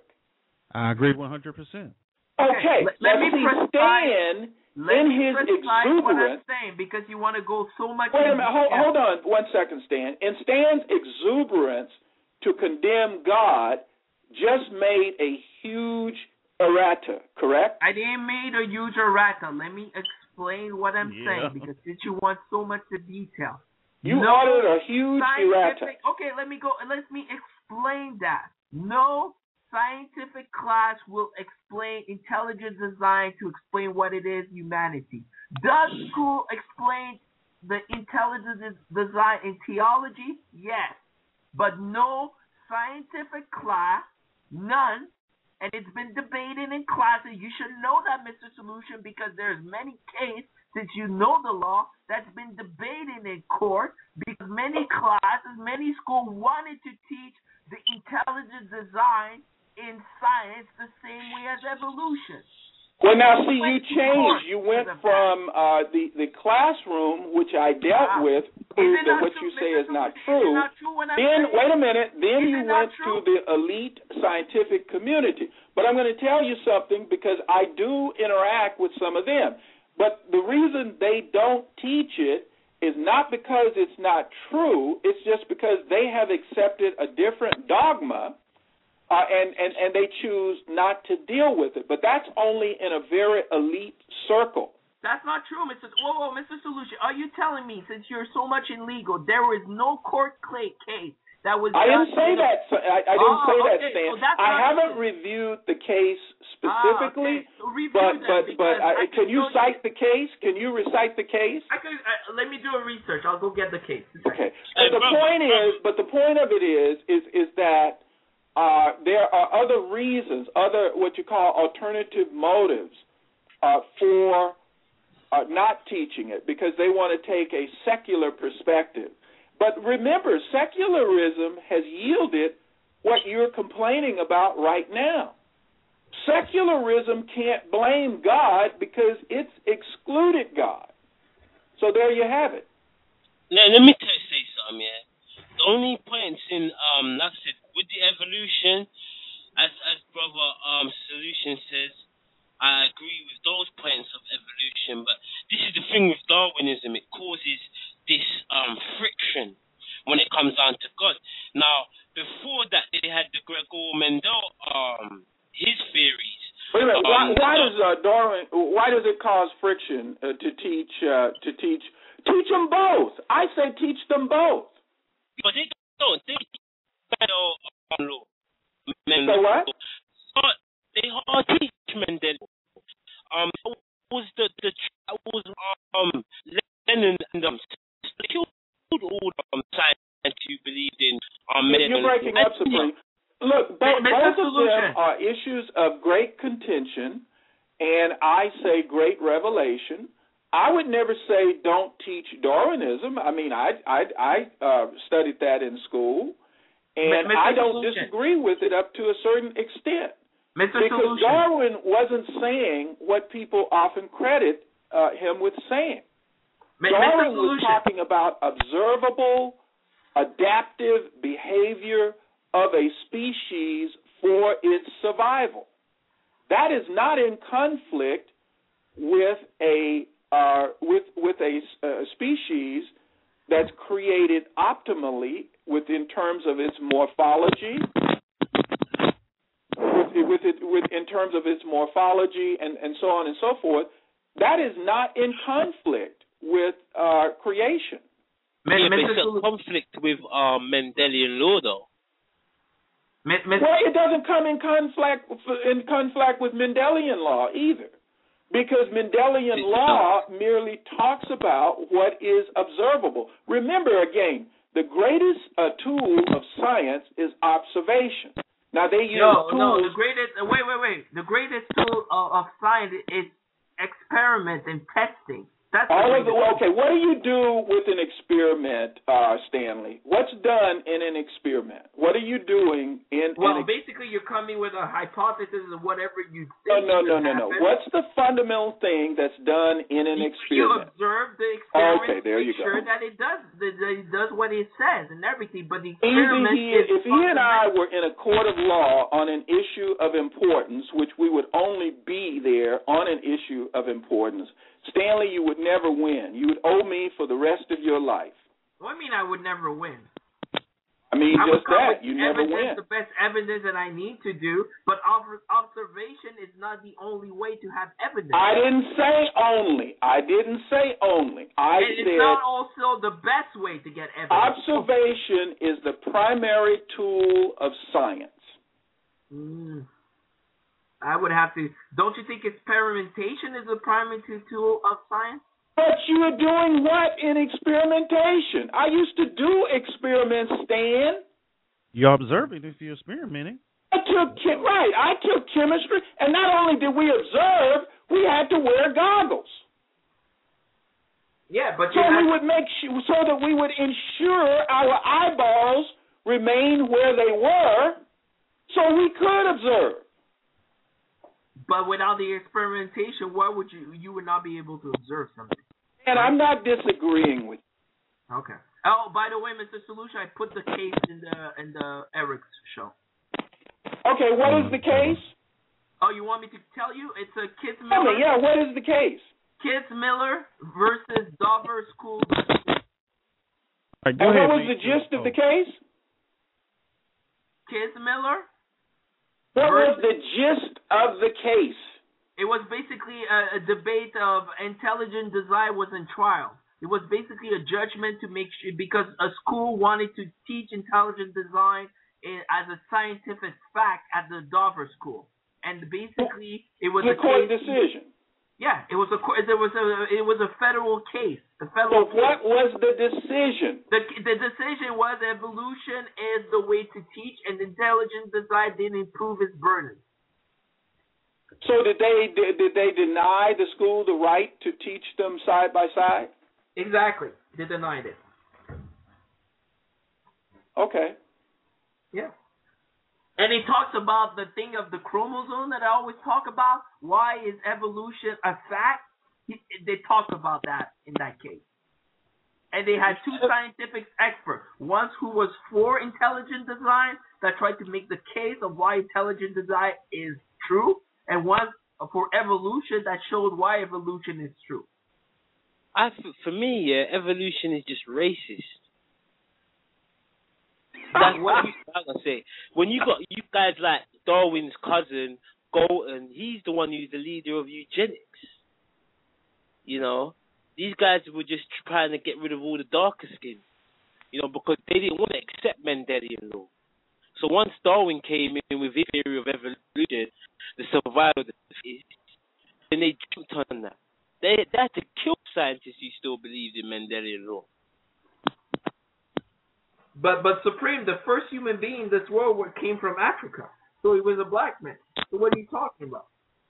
I agree one hundred percent. Okay. Let, let now, me see, precise. Stan, Let in me his precise what I'm exuberance. saying, because you want to go so much. Wait a in minute. Hold, detail. hold on one second, Stan. In Stan's exuberance to condemn God, just made a huge errata, correct? I didn't make a huge errata. Let me explain what I'm Yeah. saying, because since you want so much the detail. You no ordered a huge errata. scientific. Okay, let me go. Let me explain that. No scientific class will explain intelligent design to explain what it is humanity. Does school explain the intelligent design in theology? Yes. But no scientific class, none, and it's been debated in classes. You should know that, Mister Solution, because there's many cases, since you know the law, that's been debated in court, because many classes, many schools wanted to teach the intelligent design in science the same way as evolution. Well, now, see, you Went to changed. court You went because of from uh, the, the classroom, which I dealt Ah. with, Is proved it that not what true, you say Mister is not Solution? true. Is it not true when I'm Then, saying? wait a minute, then Is you it not went to true? the elite scientific community. But I'm going to tell you something, because I do interact with some of them. But the reason they don't teach it is not because it's not true, it's just because they have accepted a different dogma. Uh, and, and, and they choose not to deal with it. But that's only in a very elite circle. That's not true, Mister Whoa, whoa, Mister Solution. Are you telling me, since you're so much in legal, there is no court case that was I done didn't say in a- that. I, I didn't Oh, say that, okay. Stan. So that's I not haven't true. reviewed the case specifically, Ah, okay. So review but them, but but because I, I can you show cite the case? Can you recite the case? I could, uh, let me do a research. I'll go get the case. Okay. Hey, But the brother, point brother. is, but the point of it is, is is that uh, there are other reasons, other what you call alternative motives uh, for uh, not teaching it, because they want to take a secular perspective. But remember, secularism has yielded what you're complaining about right now. Secularism can't blame God because it's excluded God. So there you have it. Now, let me tell you, say something, yeah. The only points in, um, like I said, with the evolution, as as brother um Solution says, I agree with those points of evolution. But this is the thing with Darwinism; it causes this um friction when it comes down to God. Now, before that, they had the Gregor Mendel um his theories. Wait a minute. Um, Why, why uh, does uh, Darwin? Why does it cause friction uh, to teach? Uh, to teach? Teach them both. I say teach them both. But they don't. They Mendel um, law. So what? So they hard teach Mendel. Um, was the the was um Lenin and um, killed all um, science who believed in um, You're breaking up, Supreme. Look, bo- both of them are issues of great contention, and I say great revelation. I would never say don't teach Darwinism. I mean, I I, I uh, studied that in school, and I don't disagree with it up to a certain extent. Mister Because Solution. Darwin wasn't saying what people often credit uh, him with saying. Darwin was talking about observable, adaptive behavior of a species for its survival. That is not in conflict with a uh, with with a uh, species that's created optimally within terms of its morphology, with with it with in terms of its morphology and, and so on and so forth. That is not in conflict with uh, creation. Yeah, but it's a conflict with um, Mendelian law, though. Well, it doesn't come in conflict in conflict with Mendelian law either, because Mendelian law merely talks about what is observable. Remember, again, the greatest uh, tool of science is observation. Now they use no, tools. No, the greatest. Uh, wait, wait, wait. The greatest tool of, of science is experiment and testing. That's All of the, okay, what do you do with an experiment, uh, Stanley? What's done in an experiment? What are you doing in Well, an ex- basically, you're coming with a hypothesis of whatever you No, think. no, no, no, happen. no. What's the fundamental thing that's done in an you, experiment? You observe the experiment. Okay, there to you make go. Sure that it does that it does what it says and everything, but the Either experiment he, is if he and I were in a court of law on an issue of importance, which we would only be there on an issue of importance, Stanley, you would never win. You would owe me for the rest of your life. What do you mean I would never win? I mean, I just would come that. with You never win. evidence, the best evidence that I need to do, but observation is not the only way to have evidence. I didn't say only. I didn't say only. I and said it's not also the best way to get evidence. Observation is the primary tool of science. Mm. I would have to. Don't you think experimentation is the primary tool of science? But you are doing what in experimentation? I used to do experiments, Stan. You're observing if you're experimenting. I took right. I took chemistry, and not only did we observe, we had to wear goggles. Yeah, but so we we would make sure, so that we would ensure our eyeballs remained where they were, so we could observe. But without the experimentation, why would you? You would not be able to observe something. And right? I'm not disagreeing with you. Okay. Oh, by the way, Mister Solution, I put the case in the in the Eric's show. Okay, what is the case? Oh, you want me to tell you? It's a Kids Tell Miller. me, yeah, what is the case? Kids Miller versus Dover School. Right, and what was the gist of the case? Kids Miller. What was the gist of the case? It was basically a, a debate of intelligent design was in trial. It was basically a judgment to make sure, because a school wanted to teach intelligent design in, as a scientific fact at the Dover School, and basically it was the a court case, decision. Yeah, it was a there was a it was a federal case. The federal. So what was the decision? The the decision was evolution is the way to teach, and intelligent design didn't improve its burden. So did they did, did they deny the school the right to teach them side by side? Exactly, they denied it. Okay. Yeah. And it talks about the thing of the chromosome that I always talk about. Why is evolution a fact? They talk about that in that case. And they had two scientific experts. One who was for intelligent design that tried to make the case of why intelligent design is true, and one for evolution that showed why evolution is true. I, for me, yeah, evolution is just racist. That's what you I'm gonna say. When you got you guys like Darwin's cousin Galton, he's the one who's the leader of eugenics. You know, these guys were just trying to get rid of all the darker skin. You know, because they didn't want to accept Mendelian law. So once Darwin came in with his theory of evolution, the survival of the fittest, then they jumped on that. They, they had to kill scientists who still believed in Mendelian law. But but Supreme, the first human being in this world came from Africa, so he was a black man. So what are you talking about?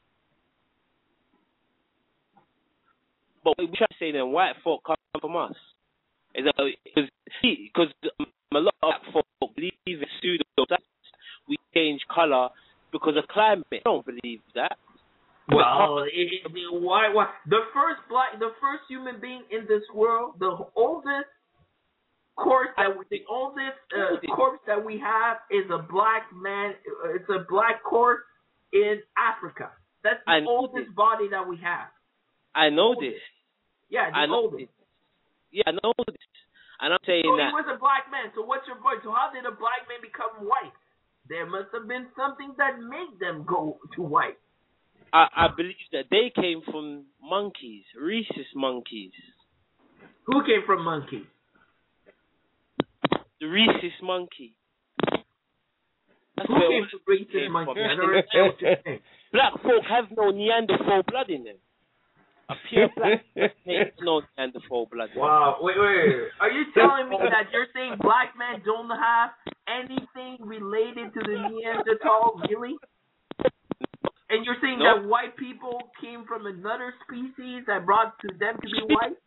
But we try to say that white folk come from us. Because because a lot of black folk believe in pseudo science. We change color because of climate. I don't believe that. Well, it, it, why why the first black the first human being in this world, the oldest corpse that we, the oldest uh, corpse that we have is a black man. It's a black corpse in Africa. That's the oldest this. body that we have. I know oldest. this. Yeah, the I know oldest. This. Yeah, I know this. And I'm saying so that. So he was a black man. So what's your point? So how did a black man become white? There must have been something that made them go to white. I, I believe that they came from monkeys, rhesus monkeys. Who came from monkeys? The rhesus monkey. That's Who came from rhesus monkey? I don't understand what you're saying. Black folk have no Neanderthal blood in them. A pure black man no Neanderthal blood. Wow, wait, wait, wait. Are you telling me that you're saying black men don't have anything related to the Neanderthal, really? And you're saying nope. that white people came from another species that brought to them to be white?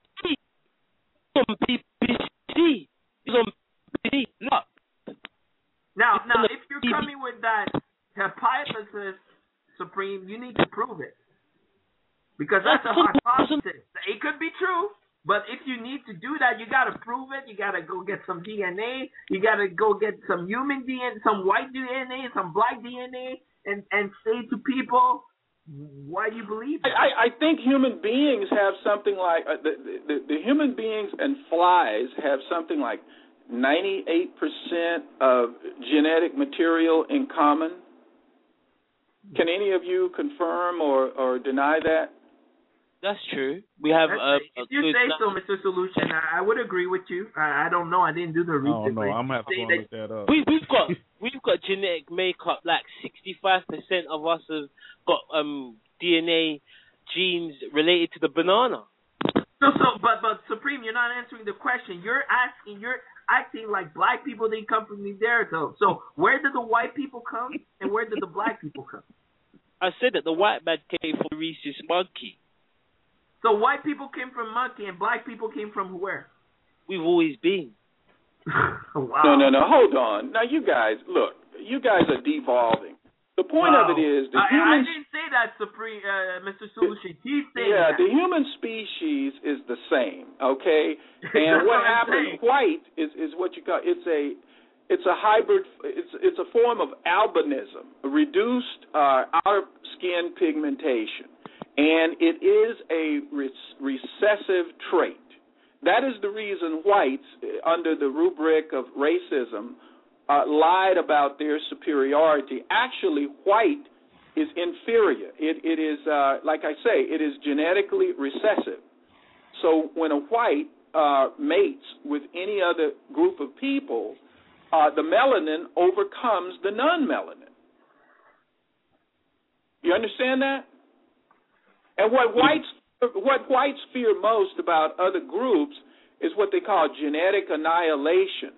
Now, now, if you're coming with that hypothesis, Supreme, you need to prove it. Because that's a hypothesis. It could be true, but if you need to do that, you got to prove it. You got to go get some D N A. You got to go get some human D N A, some white D N A, some black D N A, and, and say to people, why do you believe that? I, I think human beings have something like, uh, the, the, the human beings and flies have something like ninety-eight percent of genetic material in common. Can any of you confirm or, or deny that? That's true. We have. Uh, if you say so, Mister Solution, I, I would agree with you. I, I don't know. I didn't do the research. Oh no, I'm gonna have to go look that up. We, we've got we've got genetic makeup. Like sixty-five percent of us have got um D N A genes related to the banana. So, so, but but Supreme, you're not answering the question. You're asking. You're acting like black people didn't come from there, though. So where did the white people come, and where did the black people come? I said that the white man came from rhesus monkey. So white people came from monkey and black people came from where? We've always been. Wow. No, no, no. Hold on. Now, you guys, look, you guys are devolving. The point wow. of it is the I, human. I didn't say that, Supreme, uh, Mister Solution. He's saying yeah, that. the human species is the same, okay? And what, what happens? White is, is what you call it's a it's a hybrid. It's it's a form of albinism, a reduced uh, outer skin pigmentation. And it is a recessive trait. That is the reason whites, under the rubric of racism, uh, lied about their superiority. Actually, white is inferior. It, it is, uh, like I say, it is genetically recessive. So when a white uh, mates with any other group of people, uh, the melanin overcomes the non-melanin. You understand that? And what whites what whites fear most about other groups is what they call genetic annihilation.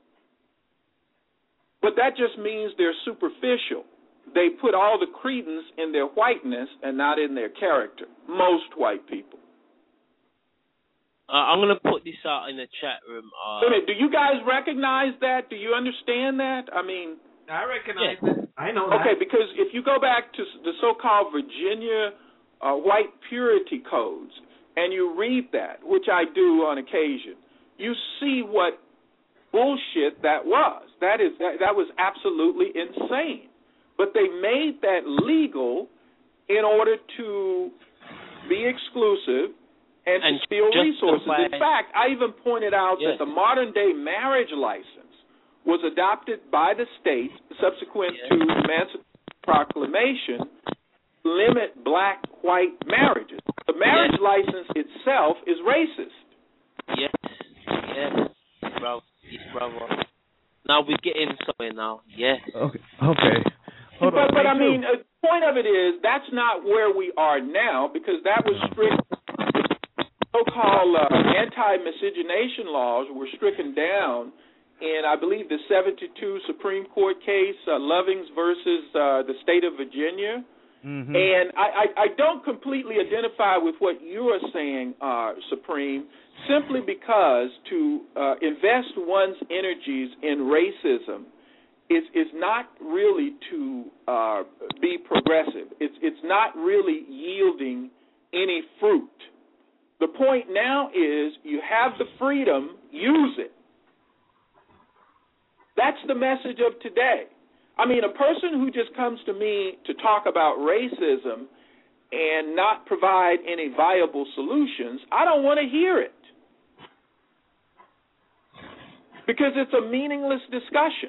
But that just means they're superficial. They put all the credence in their whiteness and not in their character. Most white people. Uh, I'm going to put this out in the chat room. Uh, Wait a minute, do you guys recognize that? Do you understand that? I mean... I recognize yeah. it. I know that. Okay, because if you go back to the so-called Virginia... Uh, white purity codes, and you read that, which I do on occasion, you see what bullshit that was. That is that, that was absolutely insane. But they made that legal in order to be exclusive and, and to steal resources. In fact, I even pointed out yes. that the modern-day marriage license was adopted by the state subsequent yes. to the Emancipation Proclamation limit black-white marriages. The marriage yes. license itself is racist. Yes, yes, bravo, yes, bravo. Now we're getting somewhere now. Yes. Okay. Okay. Hold but on. but I mean, the point of it is that's not where we are now because that was strict so-called uh, anti-miscegenation laws were stricken down in, I believe, the seventy-two Supreme Court case, uh, Lovings versus uh, the state of Virginia. Mm-hmm. And I, I, I don't completely identify with what you are saying, uh, Supreme, simply because to uh, invest one's energies in racism is is not really to uh, be progressive. It's it's not really yielding any fruit. The point now is you have the freedom, use it. That's the message of today. I mean, a person who just comes to me to talk about racism and not provide any viable solutions, I don't want to hear it. Because it's a meaningless discussion.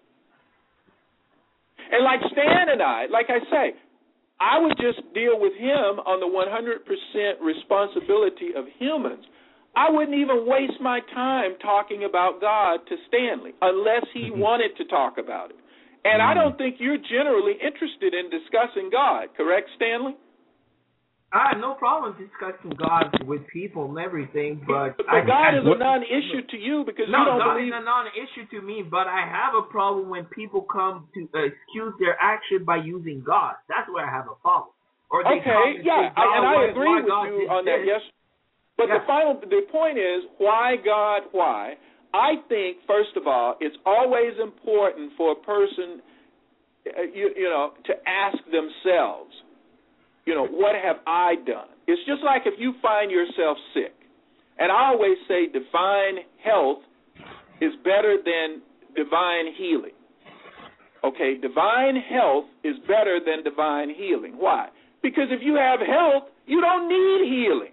And like Stan and I, like I say, I would just deal with him on the one hundred percent responsibility of humans. I wouldn't even waste my time talking about God to Stanley unless he wanted to talk about it. And I don't think you're generally interested in discussing God, correct, Stanley? I have no problem discussing God with people and everything, but, but I, God I, is a non-issue to you because no, you don't God believe. is a non-issue to me. But I have a problem when people come to uh, excuse their action by using God. That's where I have a problem. Or they okay, come and yeah, say, God, I, and I why, agree why with God you did on that. this? Yes, but yeah. the final, the point is, why God? Why? I think first of all, it's always important for a person, uh, you, you know, to ask themselves, you know, what have I done? It's just like if you find yourself sick. And I always say divine health is better than divine healing. Okay, divine health is better than divine healing. Why? Because if you have health, you don't need healing.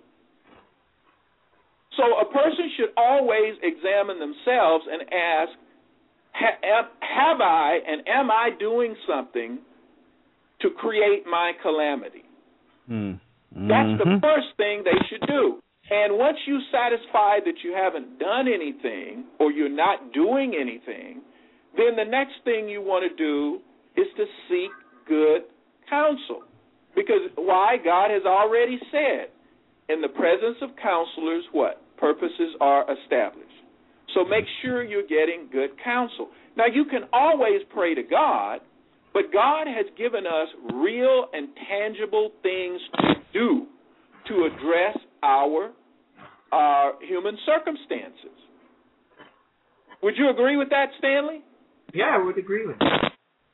So a person should always examine themselves and ask, have I and am I doing something to create my calamity? Mm-hmm. That's the first thing they should do. And once you're satisfied that you haven't done anything or you're not doing anything, then the next thing you want to do is to seek good counsel. Because why? God has already said, in the presence of counselors, what? Purposes are established. So make sure you're getting good counsel. Now, you can always pray to God, but God has given us real and tangible things to do to address our uh, human circumstances. Would you agree with that, Stanley? Yeah, I would agree with that.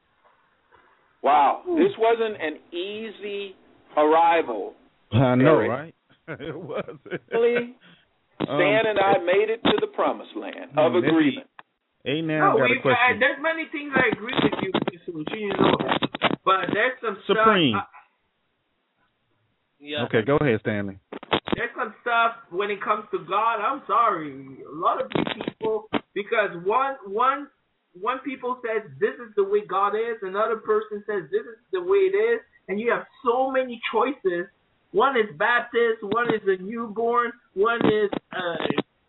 Wow, this wasn't an easy arrival. I know, Eric. right? It was. Really? Stan um, and I made it to the promised land of agreement. Hey, now no, got a question. I, there's many things I agree with you, you know that. But there's some Supreme. stuff. I, yeah. Okay, go ahead, Stanley. There's some stuff when it comes to God. I'm sorry, a lot of these people, because one one one people says this is the way God is, another person says this is the way it is, and you have so many choices. One is Baptist, one is a newborn, one is uh,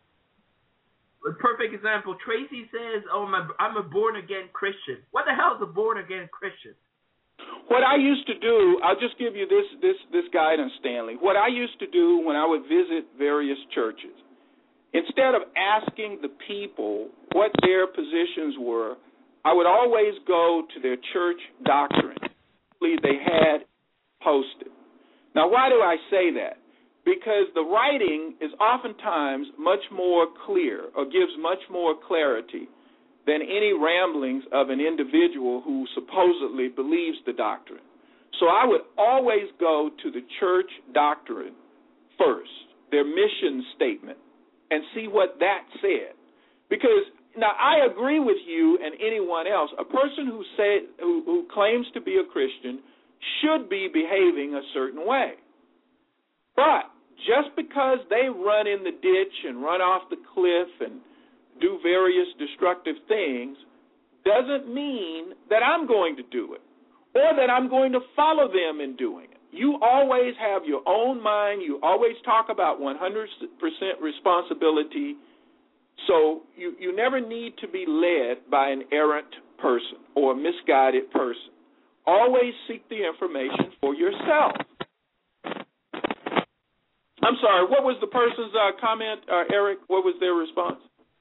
a perfect example. Tracy says, "Oh, my, I'm a born again Christian." What the hell is a born again Christian? What I used to do, I'll just give you this this this guidance, Stanley. What I used to do when I would visit various churches, instead of asking the people what their positions were, I would always go to their church doctrine. They had posted. Now, why do I say that? Because the writing is oftentimes much more clear or gives much more clarity than any ramblings of an individual who supposedly believes the doctrine. So I would always go to the church doctrine first, their mission statement, and see what that said. Because now I agree with you and anyone else. A person who say who, who claims to be a Christian should be behaving a certain way. But just because they run in the ditch and run off the cliff and do various destructive things doesn't mean that I'm going to do it or that I'm going to follow them in doing it. You always have your own mind. You always talk about one hundred percent responsibility. So you, you never need to be led by an errant person or a misguided person. Always seek the information for yourself. I'm sorry, what was the person's uh, comment, uh, Eric? What was their response?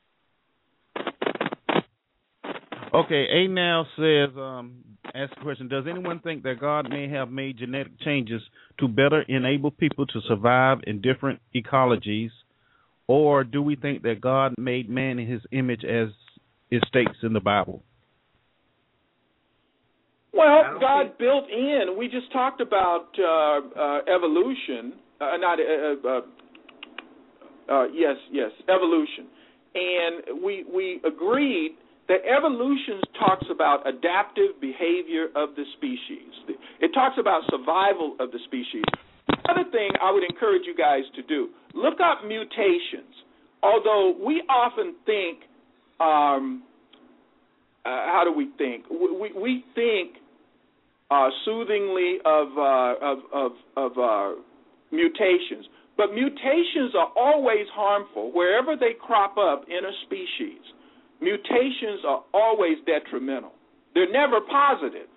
Okay, A now says, um, ask the question, does anyone think that God may have made genetic changes to better enable people to survive in different ecologies, or do we think that God made man in his image as it states in the Bible? Well, God built in, we just talked about uh, uh, evolution, uh, not, uh, uh, uh, yes, yes, evolution. And we we agreed that evolution talks about adaptive behavior of the species. It talks about survival of the species. Another thing I would encourage you guys to do, look up mutations. Although we often think, um, uh, how do we think? We, we think uh, soothingly of, uh, of, of, of uh, mutations. But mutations are always harmful wherever they crop up in a species. Mutations are always detrimental. They're never positive.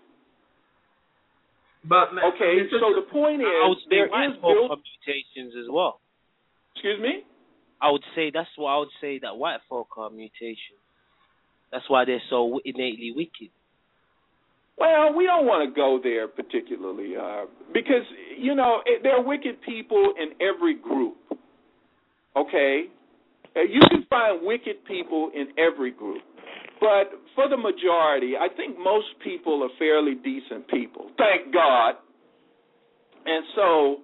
But okay, so the point is there is built mutations as well. Excuse me? I would say that's why I would say that white folk are mutations. That's why they're so innately wicked. Well, we don't want to go there particularly uh, because, you know, it, there are wicked people in every group, okay? Uh, you can find wicked people in every group. But for the majority, I think most people are fairly decent people, thank God. And so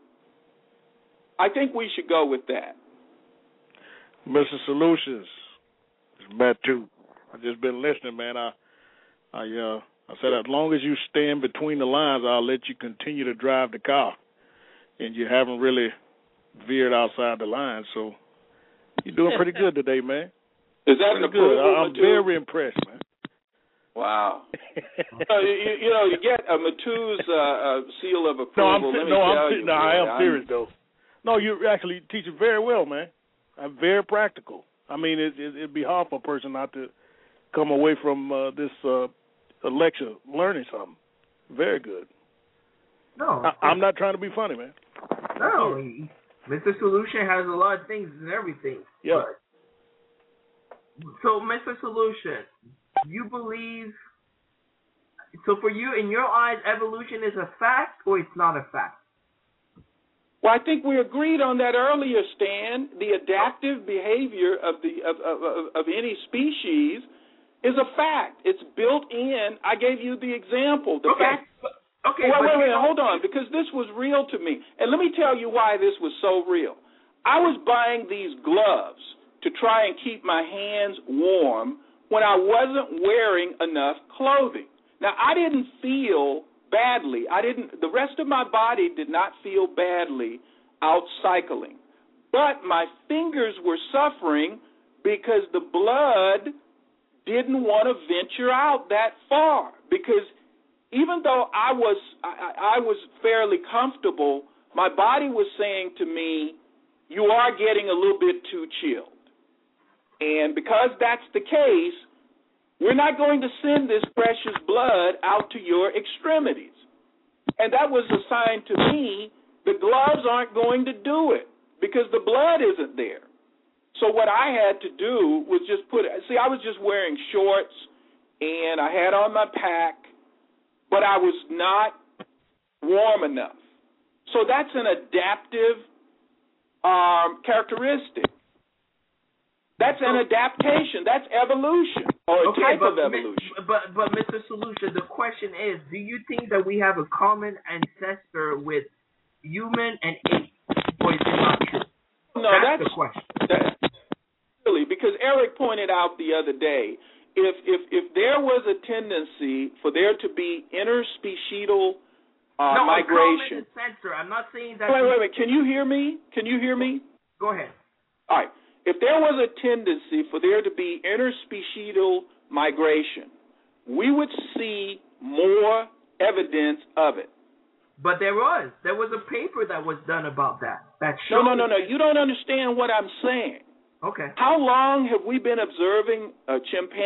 I think we should go with that. Mister Solutions, it's Matt too. I've just been listening, man. I, I, uh, I said as long as you stand between the lines, I'll let you continue to drive the car, and you haven't really veered outside the line. So you're doing pretty good today, man. Is that an approval? I, I'm very impressed, man. Wow. uh, you, you know, you get a Matu's uh, uh, seal of approval. No, I'm, Let me no, tell I'm, you, no boy, I am I'm, serious, though. No, you're actually teaching very well, man. I'm very practical. I mean, it, it, it'd be hard for a person not to come away from uh, this uh, lecture learning something. Very good. No. I, I'm not trying to be funny, man. No. Mister Solution has a lot of things and everything. Yeah. But, so, Mister Solution, you believe, so for you, in your eyes, evolution is a fact or it's not a fact? Well, I think we agreed on that earlier, Stan. The adaptive behavior of the of, of, of any species is a fact. It's built in. I gave you the example. The okay. fact. Okay. Wait, wait, wait. You know, hold on, because this was real to me, and let me tell you why this was so real. I was buying these gloves to try and keep my hands warm when I wasn't wearing enough clothing. Now, I didn't feel badly. I didn't. The rest of my body did not feel badly out cycling, but my fingers were suffering because the blood didn't want to venture out that far. Because even though I was I, I was fairly comfortable, my body was saying to me, "You are getting a little bit too chilled," and because that's the case, we're not going to send this precious blood out to your extremities. And that was a sign to me the gloves aren't going to do it because the blood isn't there. So what I had to do was just put it, see, I was just wearing shorts and I had on my pack, but I was not warm enough. So that's an adaptive um, characteristic. That's an adaptation. That's evolution, or a okay, type but, of evolution. But, but, Mister Solution, the question is, do you think that we have a common ancestor with human and ape, or is it not true? No, that's, that's the question. That's really, because Eric pointed out the other day, if if if there was a tendency for there to be interspecial uh, no, migration. No, a common ancestor. I'm not saying that. Wait, wait, wait. Can you hear me? Can you hear me? Go ahead. All right. If there was a tendency for there to be interspecial migration, we would see more evidence of it. But there was. There was a paper that was done about that. That no, no, no, no. You don't understand what I'm saying. Okay. How long have we been observing uh,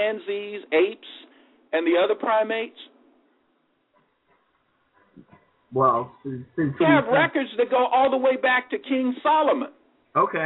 chimpanzees, apes, and the other primates? Well, since, since We have we- records that go all the way back to King Solomon. Okay.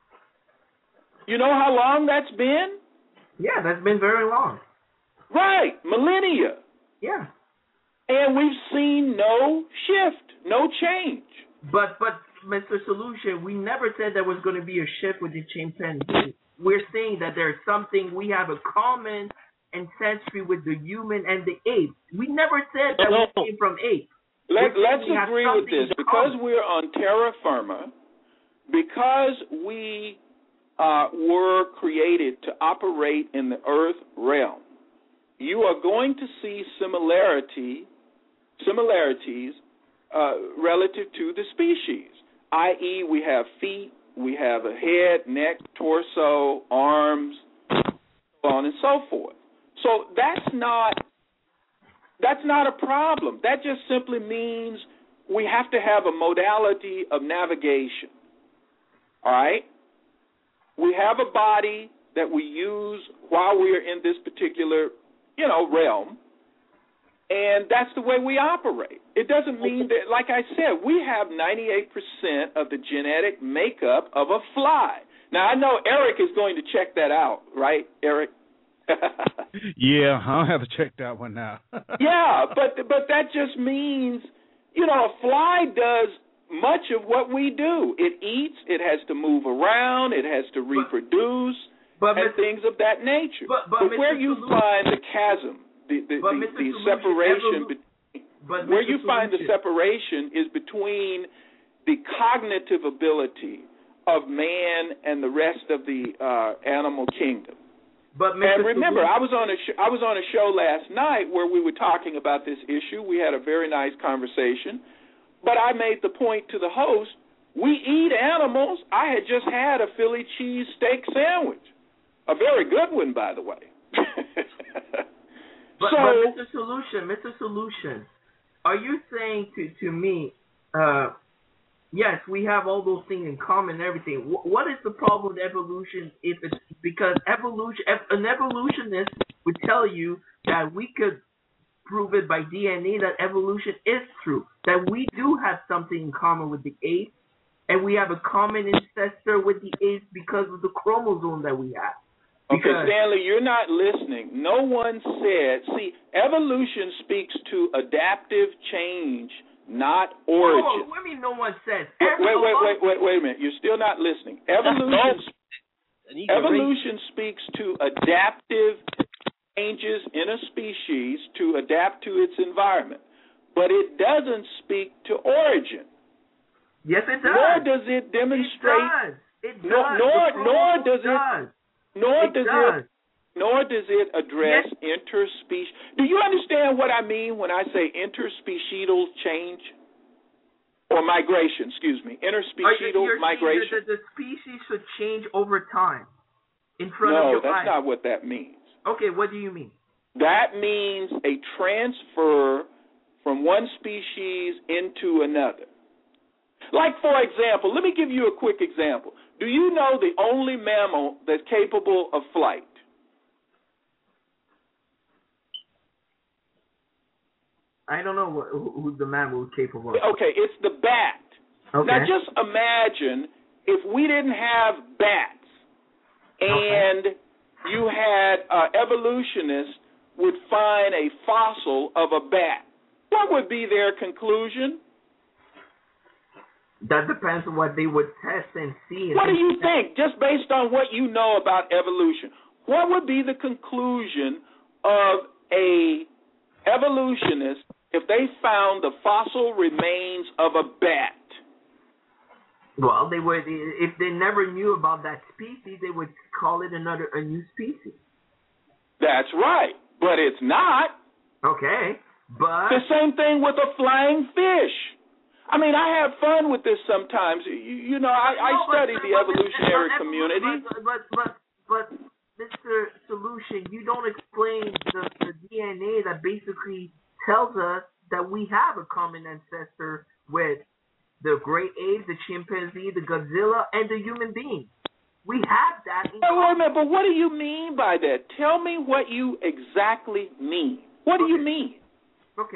You know how long that's been? Yeah, that's been very long. Right, millennia. Yeah. And we've seen no shift, no change. But but Mister Solution, we never said there was going to be a shift with the chimpanzee. We're saying that there's something we have a common ancestry with the human and the ape. We never said that No. we came from ape. Let, We're let's saying we have agree with something this. in Because common. we're on terra firma, because we uh, were created to operate in the earth realm, you are going to see similarity, similarities uh, relative to the species, that is we have feet, we have a head, neck, torso, arms, so on and so forth. So that's not that's not a problem. That just simply means we have to have a modality of navigation. All right? We have a body that we use while we are in this particular, you know, realm, and that's the way we operate. It doesn't mean that, like I said, we have ninety-eight percent of the genetic makeup of a fly. Now, I know Eric is going to check that out, right, Eric? Yeah, I'll have to check that one out. Yeah, but but that just means, you know, a fly does much of what we do. It eats, it has to move around, it has to reproduce, but, and Mister things of that nature. But, but, but where Mister you Solution, find the chasm, the the, but the, Mister the Solution, separation, evolu- between, but where Mister you find the Solution- separation is between the cognitive ability of man and the rest of the uh, animal kingdom. But Mister And remember, Solution- I was on a sh- I was on a show last night where we were talking about this issue. We had a very nice conversation, but I made the point to the host: we eat animals. I had just had a Philly cheese steak sandwich, a very good one, by the way. But, so, but Mister Solution, Mister Solution, are you saying to to me, uh, yes, we have all those things in common and everything. W- what is the problem with evolution if it's because evolution, an evolutionist would tell you that we could prove it by D N A that evolution is true, that we do have something in common with the apes, and we have a common ancestor with the apes because of the chromosome that we have. okay, Because- Stanley, you're not listening. No one said. See, evolution speaks to adaptive change, not origin. Oh, what do you mean no one says? Wait, wait, wait, wait, wait a minute. You're still not listening. Evolution, evolution speaks to adaptive changes in a species to adapt to its environment, but it doesn't speak to origin. Yes, it does. Nor does it demonstrate. It does. It does. Nor, nor, The nor chromosome does it. does. Nor It does does. it. Nor does it address interspecies. Do you understand what I mean when I say interspecial change? Or migration, excuse me. Are you- Interspecial you're saying migration. that the species should change over time in front of No, your that's eyes. not what that means. Okay, what do you mean? That means a transfer from one species into another. Like, for example, let me give you a quick example. Do you know the only mammal that's capable of flight? I don't know what, who, who the mammal is capable of. Okay, it's the bat. Okay. Now, just imagine if we didn't have bats and you had uh, evolutionists would find a fossil of a bat. What would be their conclusion? That depends on what they would test and see. What do you think, just based on what you know about evolution? What would be the conclusion of a evolutionist if they found the fossil remains of a bat? Well, they would, if they never knew about that species, they would call it another a new species. That's right, but it's not. Okay, but The same thing with a flying fish. I mean, I have fun with this sometimes. You, you know, I, I No, but- study the but- evolutionary but- community. But, but, but, but, Mister Solution, you don't explain the, the D N A that basically tells us that we have a common ancestor with the great apes, the chimpanzee, the Godzilla, and the human being. We have that. In Wait, wait a minute, but what do you mean by that? Tell me what you exactly mean. What do you Okay. mean? Okay.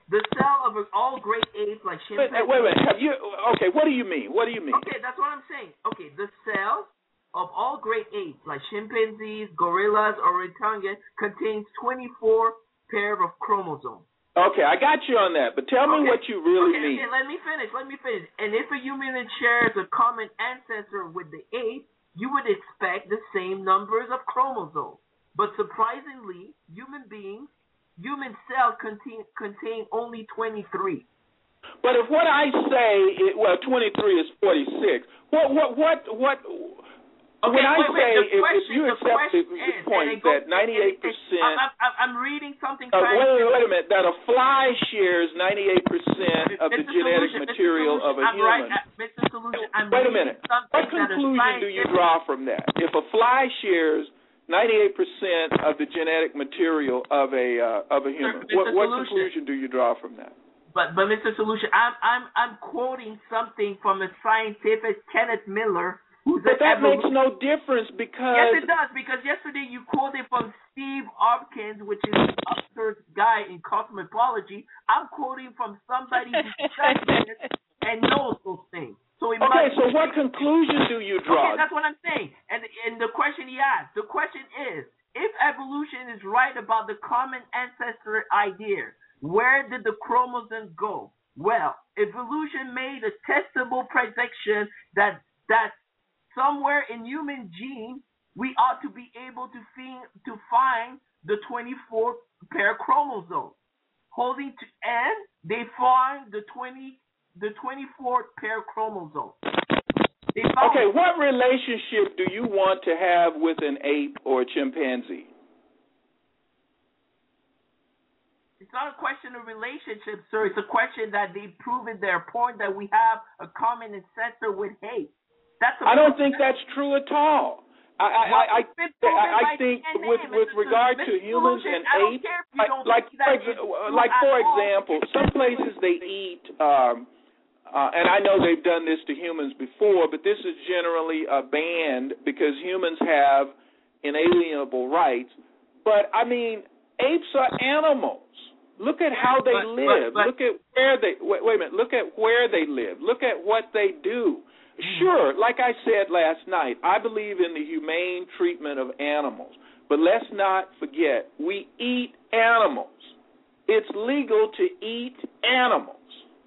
The cell of all great apes like Wait, chimpanzees. wait a minute. Have you? Okay, what do you mean? What do you mean? Okay, that's what I'm saying. Okay, the cells of all great apes like chimpanzees, gorillas, orangutans contains twenty-four pairs of chromosomes. Okay, I got you on that, but tell me Okay. what you really okay, mean. Okay, let me finish. Let me finish. And if a human shares a common ancestor with the ape, you would expect the same numbers of chromosomes. But surprisingly, human beings, human cells contain contain only twenty-three. But if what I say, it, well, twenty-three is forty-six. What, what, what, what? Okay, when I wait, wait, say, the if, question, if you the accept the, question the is, point and it goes- that ninety-eight percent. I'm, I'm, I'm reading something. Uh, wait, scientific. wait a minute. That a fly shares ninety-eight percent of the Mister genetic Solution, material Mister of a I'm human. Right, uh, Mister Solution, I'm Wait a reading minute. something What that a conclusion do you scientific- draw from that? If a fly shares ninety-eight percent of the genetic material of a uh, of a human, Mister what, what Solution. conclusion do you draw from that? But but Mister Solution, I'm I'm I'm quoting something from a scientific Kenneth Miller, who's But an that makes evolution- no difference because Yes, it does, because yesterday you quoted from Steve Hopkins, which is an Oxford guy in cosmology. I'm quoting from somebody who studies this and knows those things. So it okay, must so what conclusion do you draw? Okay, that's what I'm saying. And and the question he asked, the question is, if evolution is right about the common ancestor idea, where did the chromosomes go? Well, evolution made a testable prediction that that somewhere in human gene we ought to be able to find to find the twenty-four pair chromosomes. Holding to and they find the twenty the twenty-four pair chromosomes. They found Okay, what relationship do you want to have with an ape or a chimpanzee? It's not a question of relationship, sir. It's a question that they've proven their point that we have a common ancestor with hate. That's a I don't think that's true at all. I I, Well, I, it's been I, proven I by think D N A, with with Mister regard to Mister humans Solution, and I don't apes, care if you like don't like think for, that exa- it's true like at for all. example, some places they eat. Um, Uh, and I know they've done this to humans before, but this is generally uh, banned because humans have inalienable rights. But, I mean, apes are animals. Look at how they But- live. but- but- Look at where they wait, wait a minute. Look at where they live. Look at what they do. Sure, like I said last night, I believe in the humane treatment of animals. But let's not forget, we eat animals. It's legal to eat animals.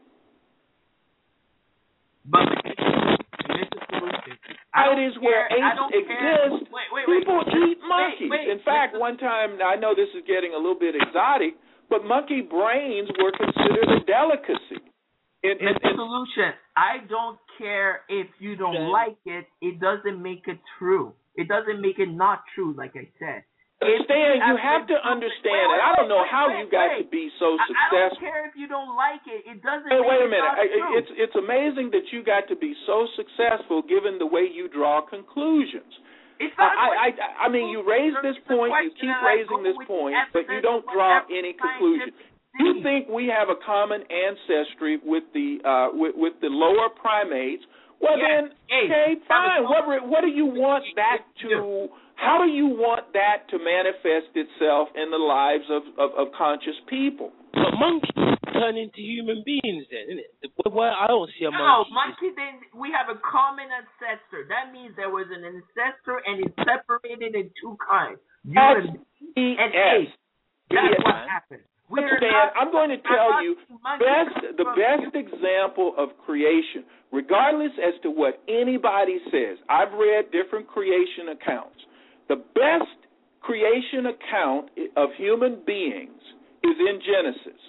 But Mister Solution, I It don't is where care- I apes don't care. exist. Wait, wait, wait. People Wait, eat monkeys. wait, In fact, Mister one time, I know this is getting a little bit exotic, but monkey brains were considered a delicacy. In, in, Mister in, Solution, I don't care if you don't Okay. like it. It doesn't make it true. It doesn't make it not true, like I said. If Stan, you have have been to proven- understand wait, wait, it. I don't know wait, how wait, you got wait. to be so I, I don't successful. care if you don't like it. It doesn't Hey, make wait a it minute. not I- true. It's it's amazing that you got to be so successful given the way you draw conclusions. It's not a I, question I, I mean, you raise of this it's a point, you question keep that I raising go this with point, the but you evidence don't of draw whatever any scientific conclusion. thing. You think we have a common ancestry with the uh, with, with the lower primates? Well, Yes. then, Hey, okay, that fine. was- What re- what do you want that to? How do you want that to manifest itself in the lives of, of, of conscious people? But monkeys turn into human beings then, isn't it? Why I don't see a No, monkey. monkey. Then we have a common ancestor. That means there was an ancestor, and it's separated in two kinds: human being and Yes. ape. That's Yes. what happened. We are Stan, not- I'm going to I'm tell not you monkey best the from best human- example of creation, regardless as to what anybody says. I've read different creation accounts. The best creation account of human beings is in Genesis.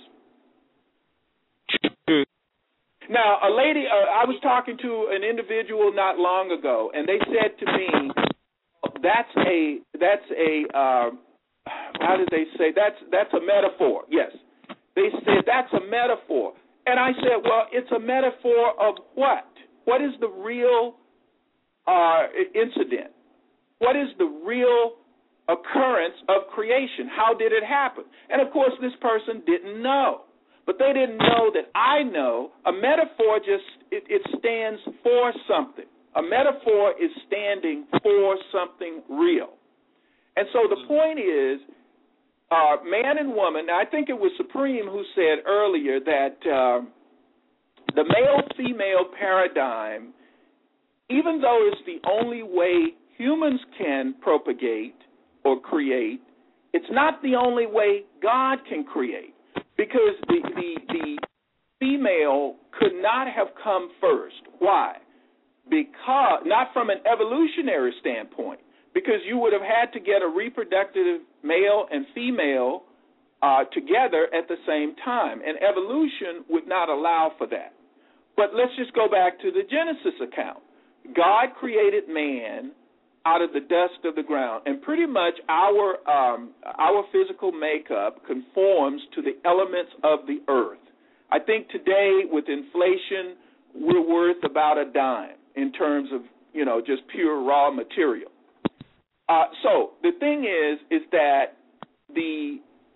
Now, a lady, uh, I was talking to an individual not long ago, and they said to me, "That's a that's a uh, how did they say that's that's a metaphor?" Yes, they said that's a metaphor, and I said, "Well, it's a metaphor of what? What is the real uh, incident? What is the real occurrence of creation? How did it happen?" And of course, this person didn't know. But they didn't know that I know. A metaphor just, it, it stands for something. A metaphor is standing for something real. And so the point is, uh, man and woman. Now, I think it was Supreme who said earlier that uh, the male-female paradigm, even though it's the only way humans can propagate or create, it's not the only way God can create, because the, the, the female could not have come first. Why? Because, not from an evolutionary standpoint, because you would have had to get a reproductive male and female uh, together at the same time, and evolution would not allow for that. But let's just go back to the Genesis account. God created man out of the dust of the ground, and pretty much our um, our physical makeup conforms to the elements of the earth. I think today with inflation, we're worth about a dime in terms of, you know, just pure raw material. Uh, so the thing is, is that the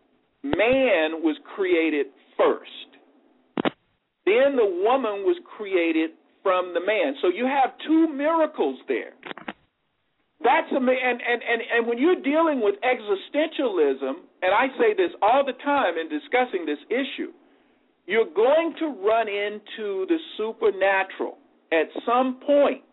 man was created first. Then the woman was created from the man. So you have two miracles there. That's a, and, and, and, and when you're dealing with existentialism, and I say this all the time in discussing this issue, you're going to run into the supernatural at some point,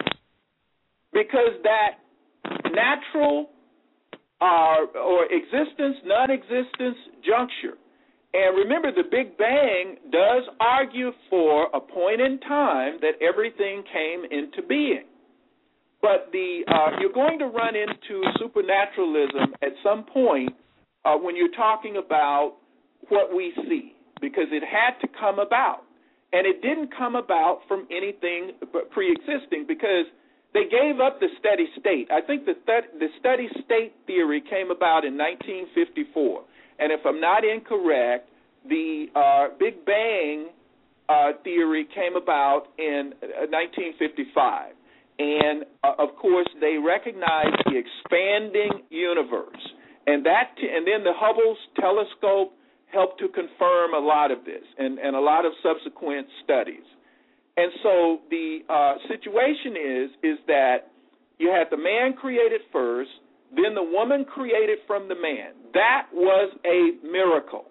because that natural uh, or existence, non-existence juncture. And remember, the Big Bang does argue for a point in time that everything came into being. But the uh, you're going to run into supernaturalism at some point uh, when you're talking about what we see, because it had to come about. And it didn't come about from anything pre-existing, because they gave up the steady state. I think the, th- the steady state theory came about in nineteen fifty-four. And if I'm not incorrect, the uh, Big Bang uh, theory came about in uh, nineteen fifty-five. And, uh, of course, they recognized the expanding universe. And that, t- and then the Hubble's telescope helped to confirm a lot of this and, and a lot of subsequent studies. And so the uh, situation is, is that you had the man created first, then the woman created from the man. That was a miracle.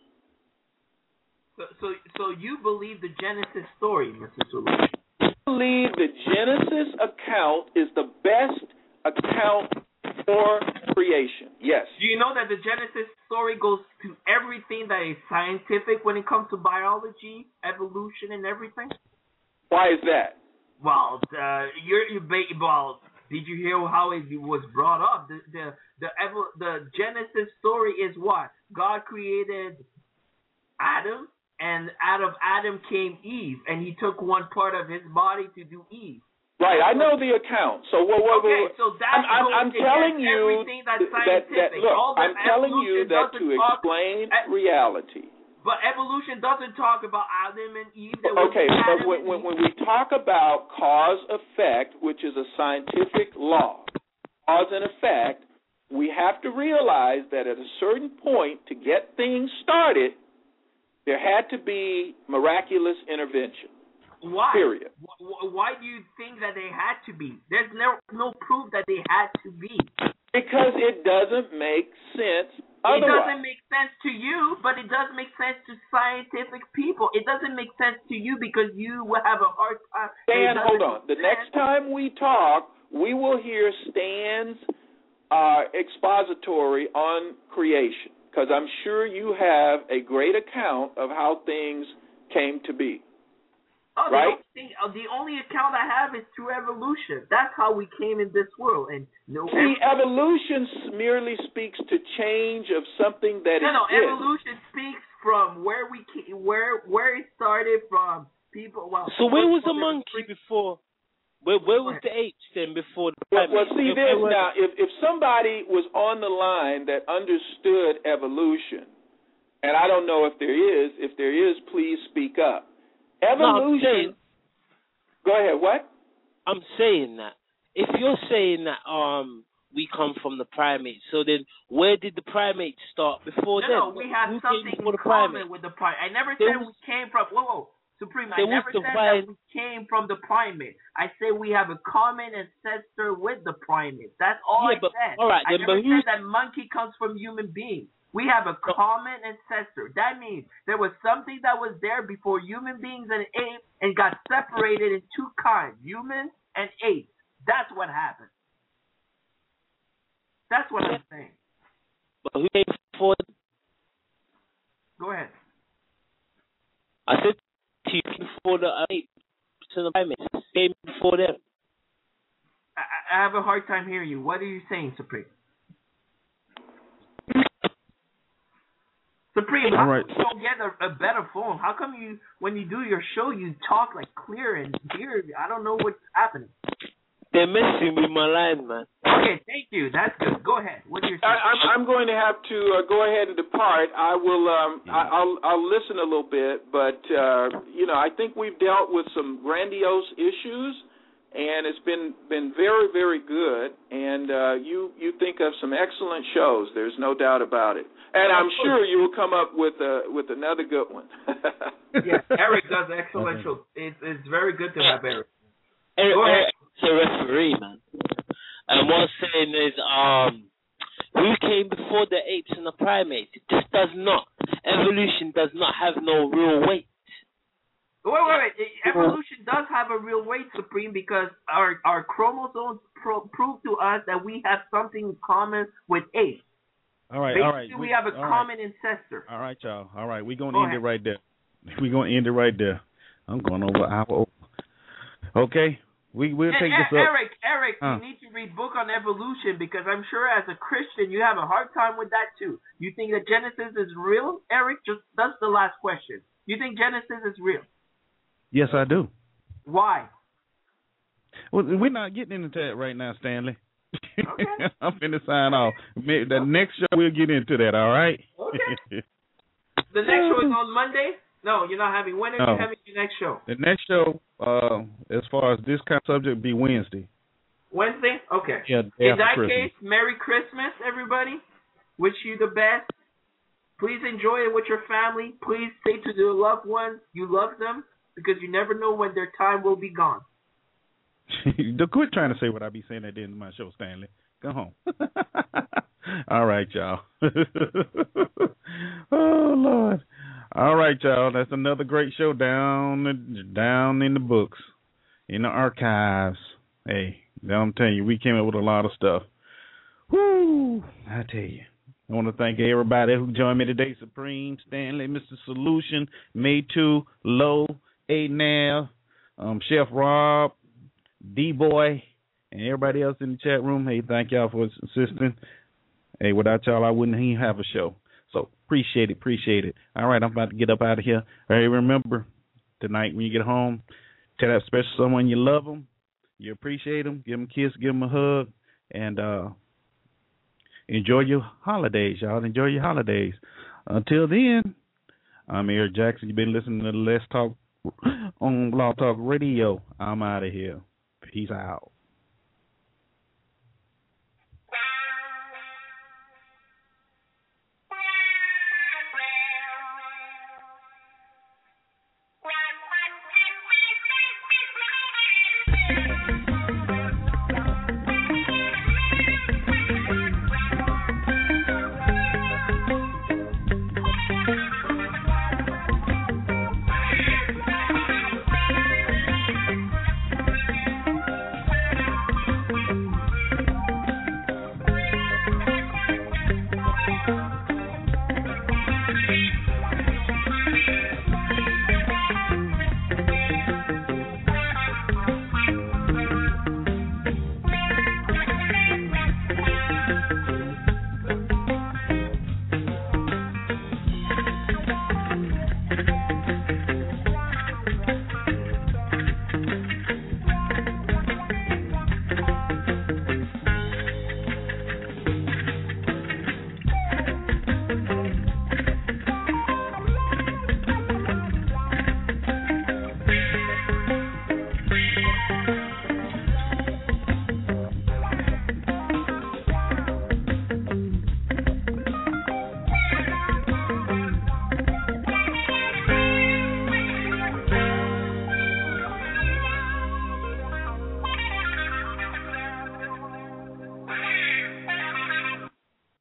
So, so, so you believe the Genesis story, Mister Solution? I believe the Genesis account is the best account for creation. Yes. Do you know that the Genesis story goes to everything that is scientific when it comes to biology, evolution, and everything? Why is that? Well, uh, you're, you well, did you hear how it was brought up? The the the, the Genesis story is what? God created Adam, and out of Adam came Eve, and he took one part of his body to do Eve. Right, I know the account. So what? what okay, what, so that's I'm, I'm, I'm telling you that's that, that look, All I'm telling you that to talk, explain reality. But evolution doesn't talk about Adam and Eve. Okay, but when, when, when we talk about cause effect, which is a scientific law, cause and effect, we have to realize that at a certain point, to get things started, there had to be miraculous intervention. Why? Period. Why do you think that they had to be? There's no no proof that they had to be. Because it doesn't make sense otherwise. It doesn't make sense to you, but it does make sense to scientific people. It doesn't make sense to you because you will have a hard time. Stan, hold on. The next time we talk, we will hear Stan's uh, expository on creation, because I'm sure you have a great account of how things came to be. Oh, right? The only, thing, the only account I have is through evolution. That's how we came in this world. And no, See, evolution merely speaks to change of something that no, exists. No, evolution speaks from where we came, where where it started from. People. Well, so where was the monkey before? Where where was the apes then before the well, primates? well, see this now. If if somebody was on the line that understood evolution, and I don't know if there is, if there is, please speak up. Evolution. No, saying, go ahead. What? I'm saying that if you're saying that um we come from the primates, so then where did the primates start before no, then? No, we have Who something in the common primates? with the primates. I never there said was, we came from. Whoa, whoa, Supreme. I never said divine, that we came from the primates. I say we have a common ancestor with the primates. That's all yeah, I but, said. All right, I then, never but said that monkey comes from human beings. We have a common ancestor. That means there was something that was there before human beings and apes and got separated in two kinds, humans and apes. That's what happened. That's what I'm saying. But who came before? Go ahead. I said to you before the uh, apes and the primates. Came before them. I, I have a hard time hearing you. What are you saying, Supreme? Supreme, how right. come you don't get a, a better phone? How come you, when you do your show, you talk like clear and clear? I don't know what's happening. They're messing with my line, man. Okay, thank you. That's good. Go ahead. What are you saying? I, I'm, I'm going to have to uh, go ahead and depart. I will. Um, I, I'll, I'll listen a little bit, but uh, you know, I think we've dealt with some grandiose issues, and it's been been very, very good. And uh, you you think of some excellent shows. There's no doubt about it. And I'm sure you will come up with a with another good one. Yes, Eric does excellent shows. It's it's very good to have Eric. Eric, Go ahead. Eric's a referee, man. And what I'm saying is, um, who came before the apes and the primates? This does not. Evolution does not have no real weight. Wait, wait, wait. Evolution does have a real weight, Supreme, because our our chromosomes pro- prove to us that we have something in common with apes. All right, Basically, all right. we, we have a all common right. ancestor. All right, y'all. All right, we're going to Go end ahead. it right there. We're going to end it right there. I'm going over our... Okay? We, we'll And, take and this up. Eric, Eric, Huh. you need to read book on evolution because I'm sure as a Christian you have a hard time with that too. You think that Genesis is real, Eric? Just that's the last question. You think Genesis is real? Yes, I do. Why? Well, we're not getting into that right now, Stanley. Okay. I'm finna sign off. Maybe the next show we'll get into that, all right? Okay. The next show is on Monday? No, you're not having. When are No. you having your next show? The next show, uh, as far as this kind of subject, be Wednesday. Wednesday? Okay. Yeah, day In after that Christmas. case, Merry Christmas, everybody. Wish you the best. Please enjoy it with your family. Please say to your loved ones you love them because you never know when their time will be gone. Don't quit trying to say what I be saying at the end of my show, Stanley. Go home. All right, y'all. Oh, Lord. All right, y'all. That's another great show down the, down in the books, in the archives. Hey, I'm telling you, we came up with a lot of stuff. Woo! I tell you. I want to thank everybody who joined me today. Supreme, Stanley, Mister Solution, May two, Low, A Nav, um, Chef Rob, D-Boy, and everybody else in the chat room. Hey, thank y'all for assisting. Hey, without y'all, I wouldn't even have a show. So appreciate it, appreciate it. All right, I'm about to get up out of here. Hey, remember, tonight when you get home, tell that special someone you love them, you appreciate them, give them a kiss, give them a hug, and uh, enjoy your holidays, y'all. Enjoy your holidays. Until then, I'm Eric Jackson. You've been listening to Let's Talk on Blog Talk Radio. I'm out of here. Peace out.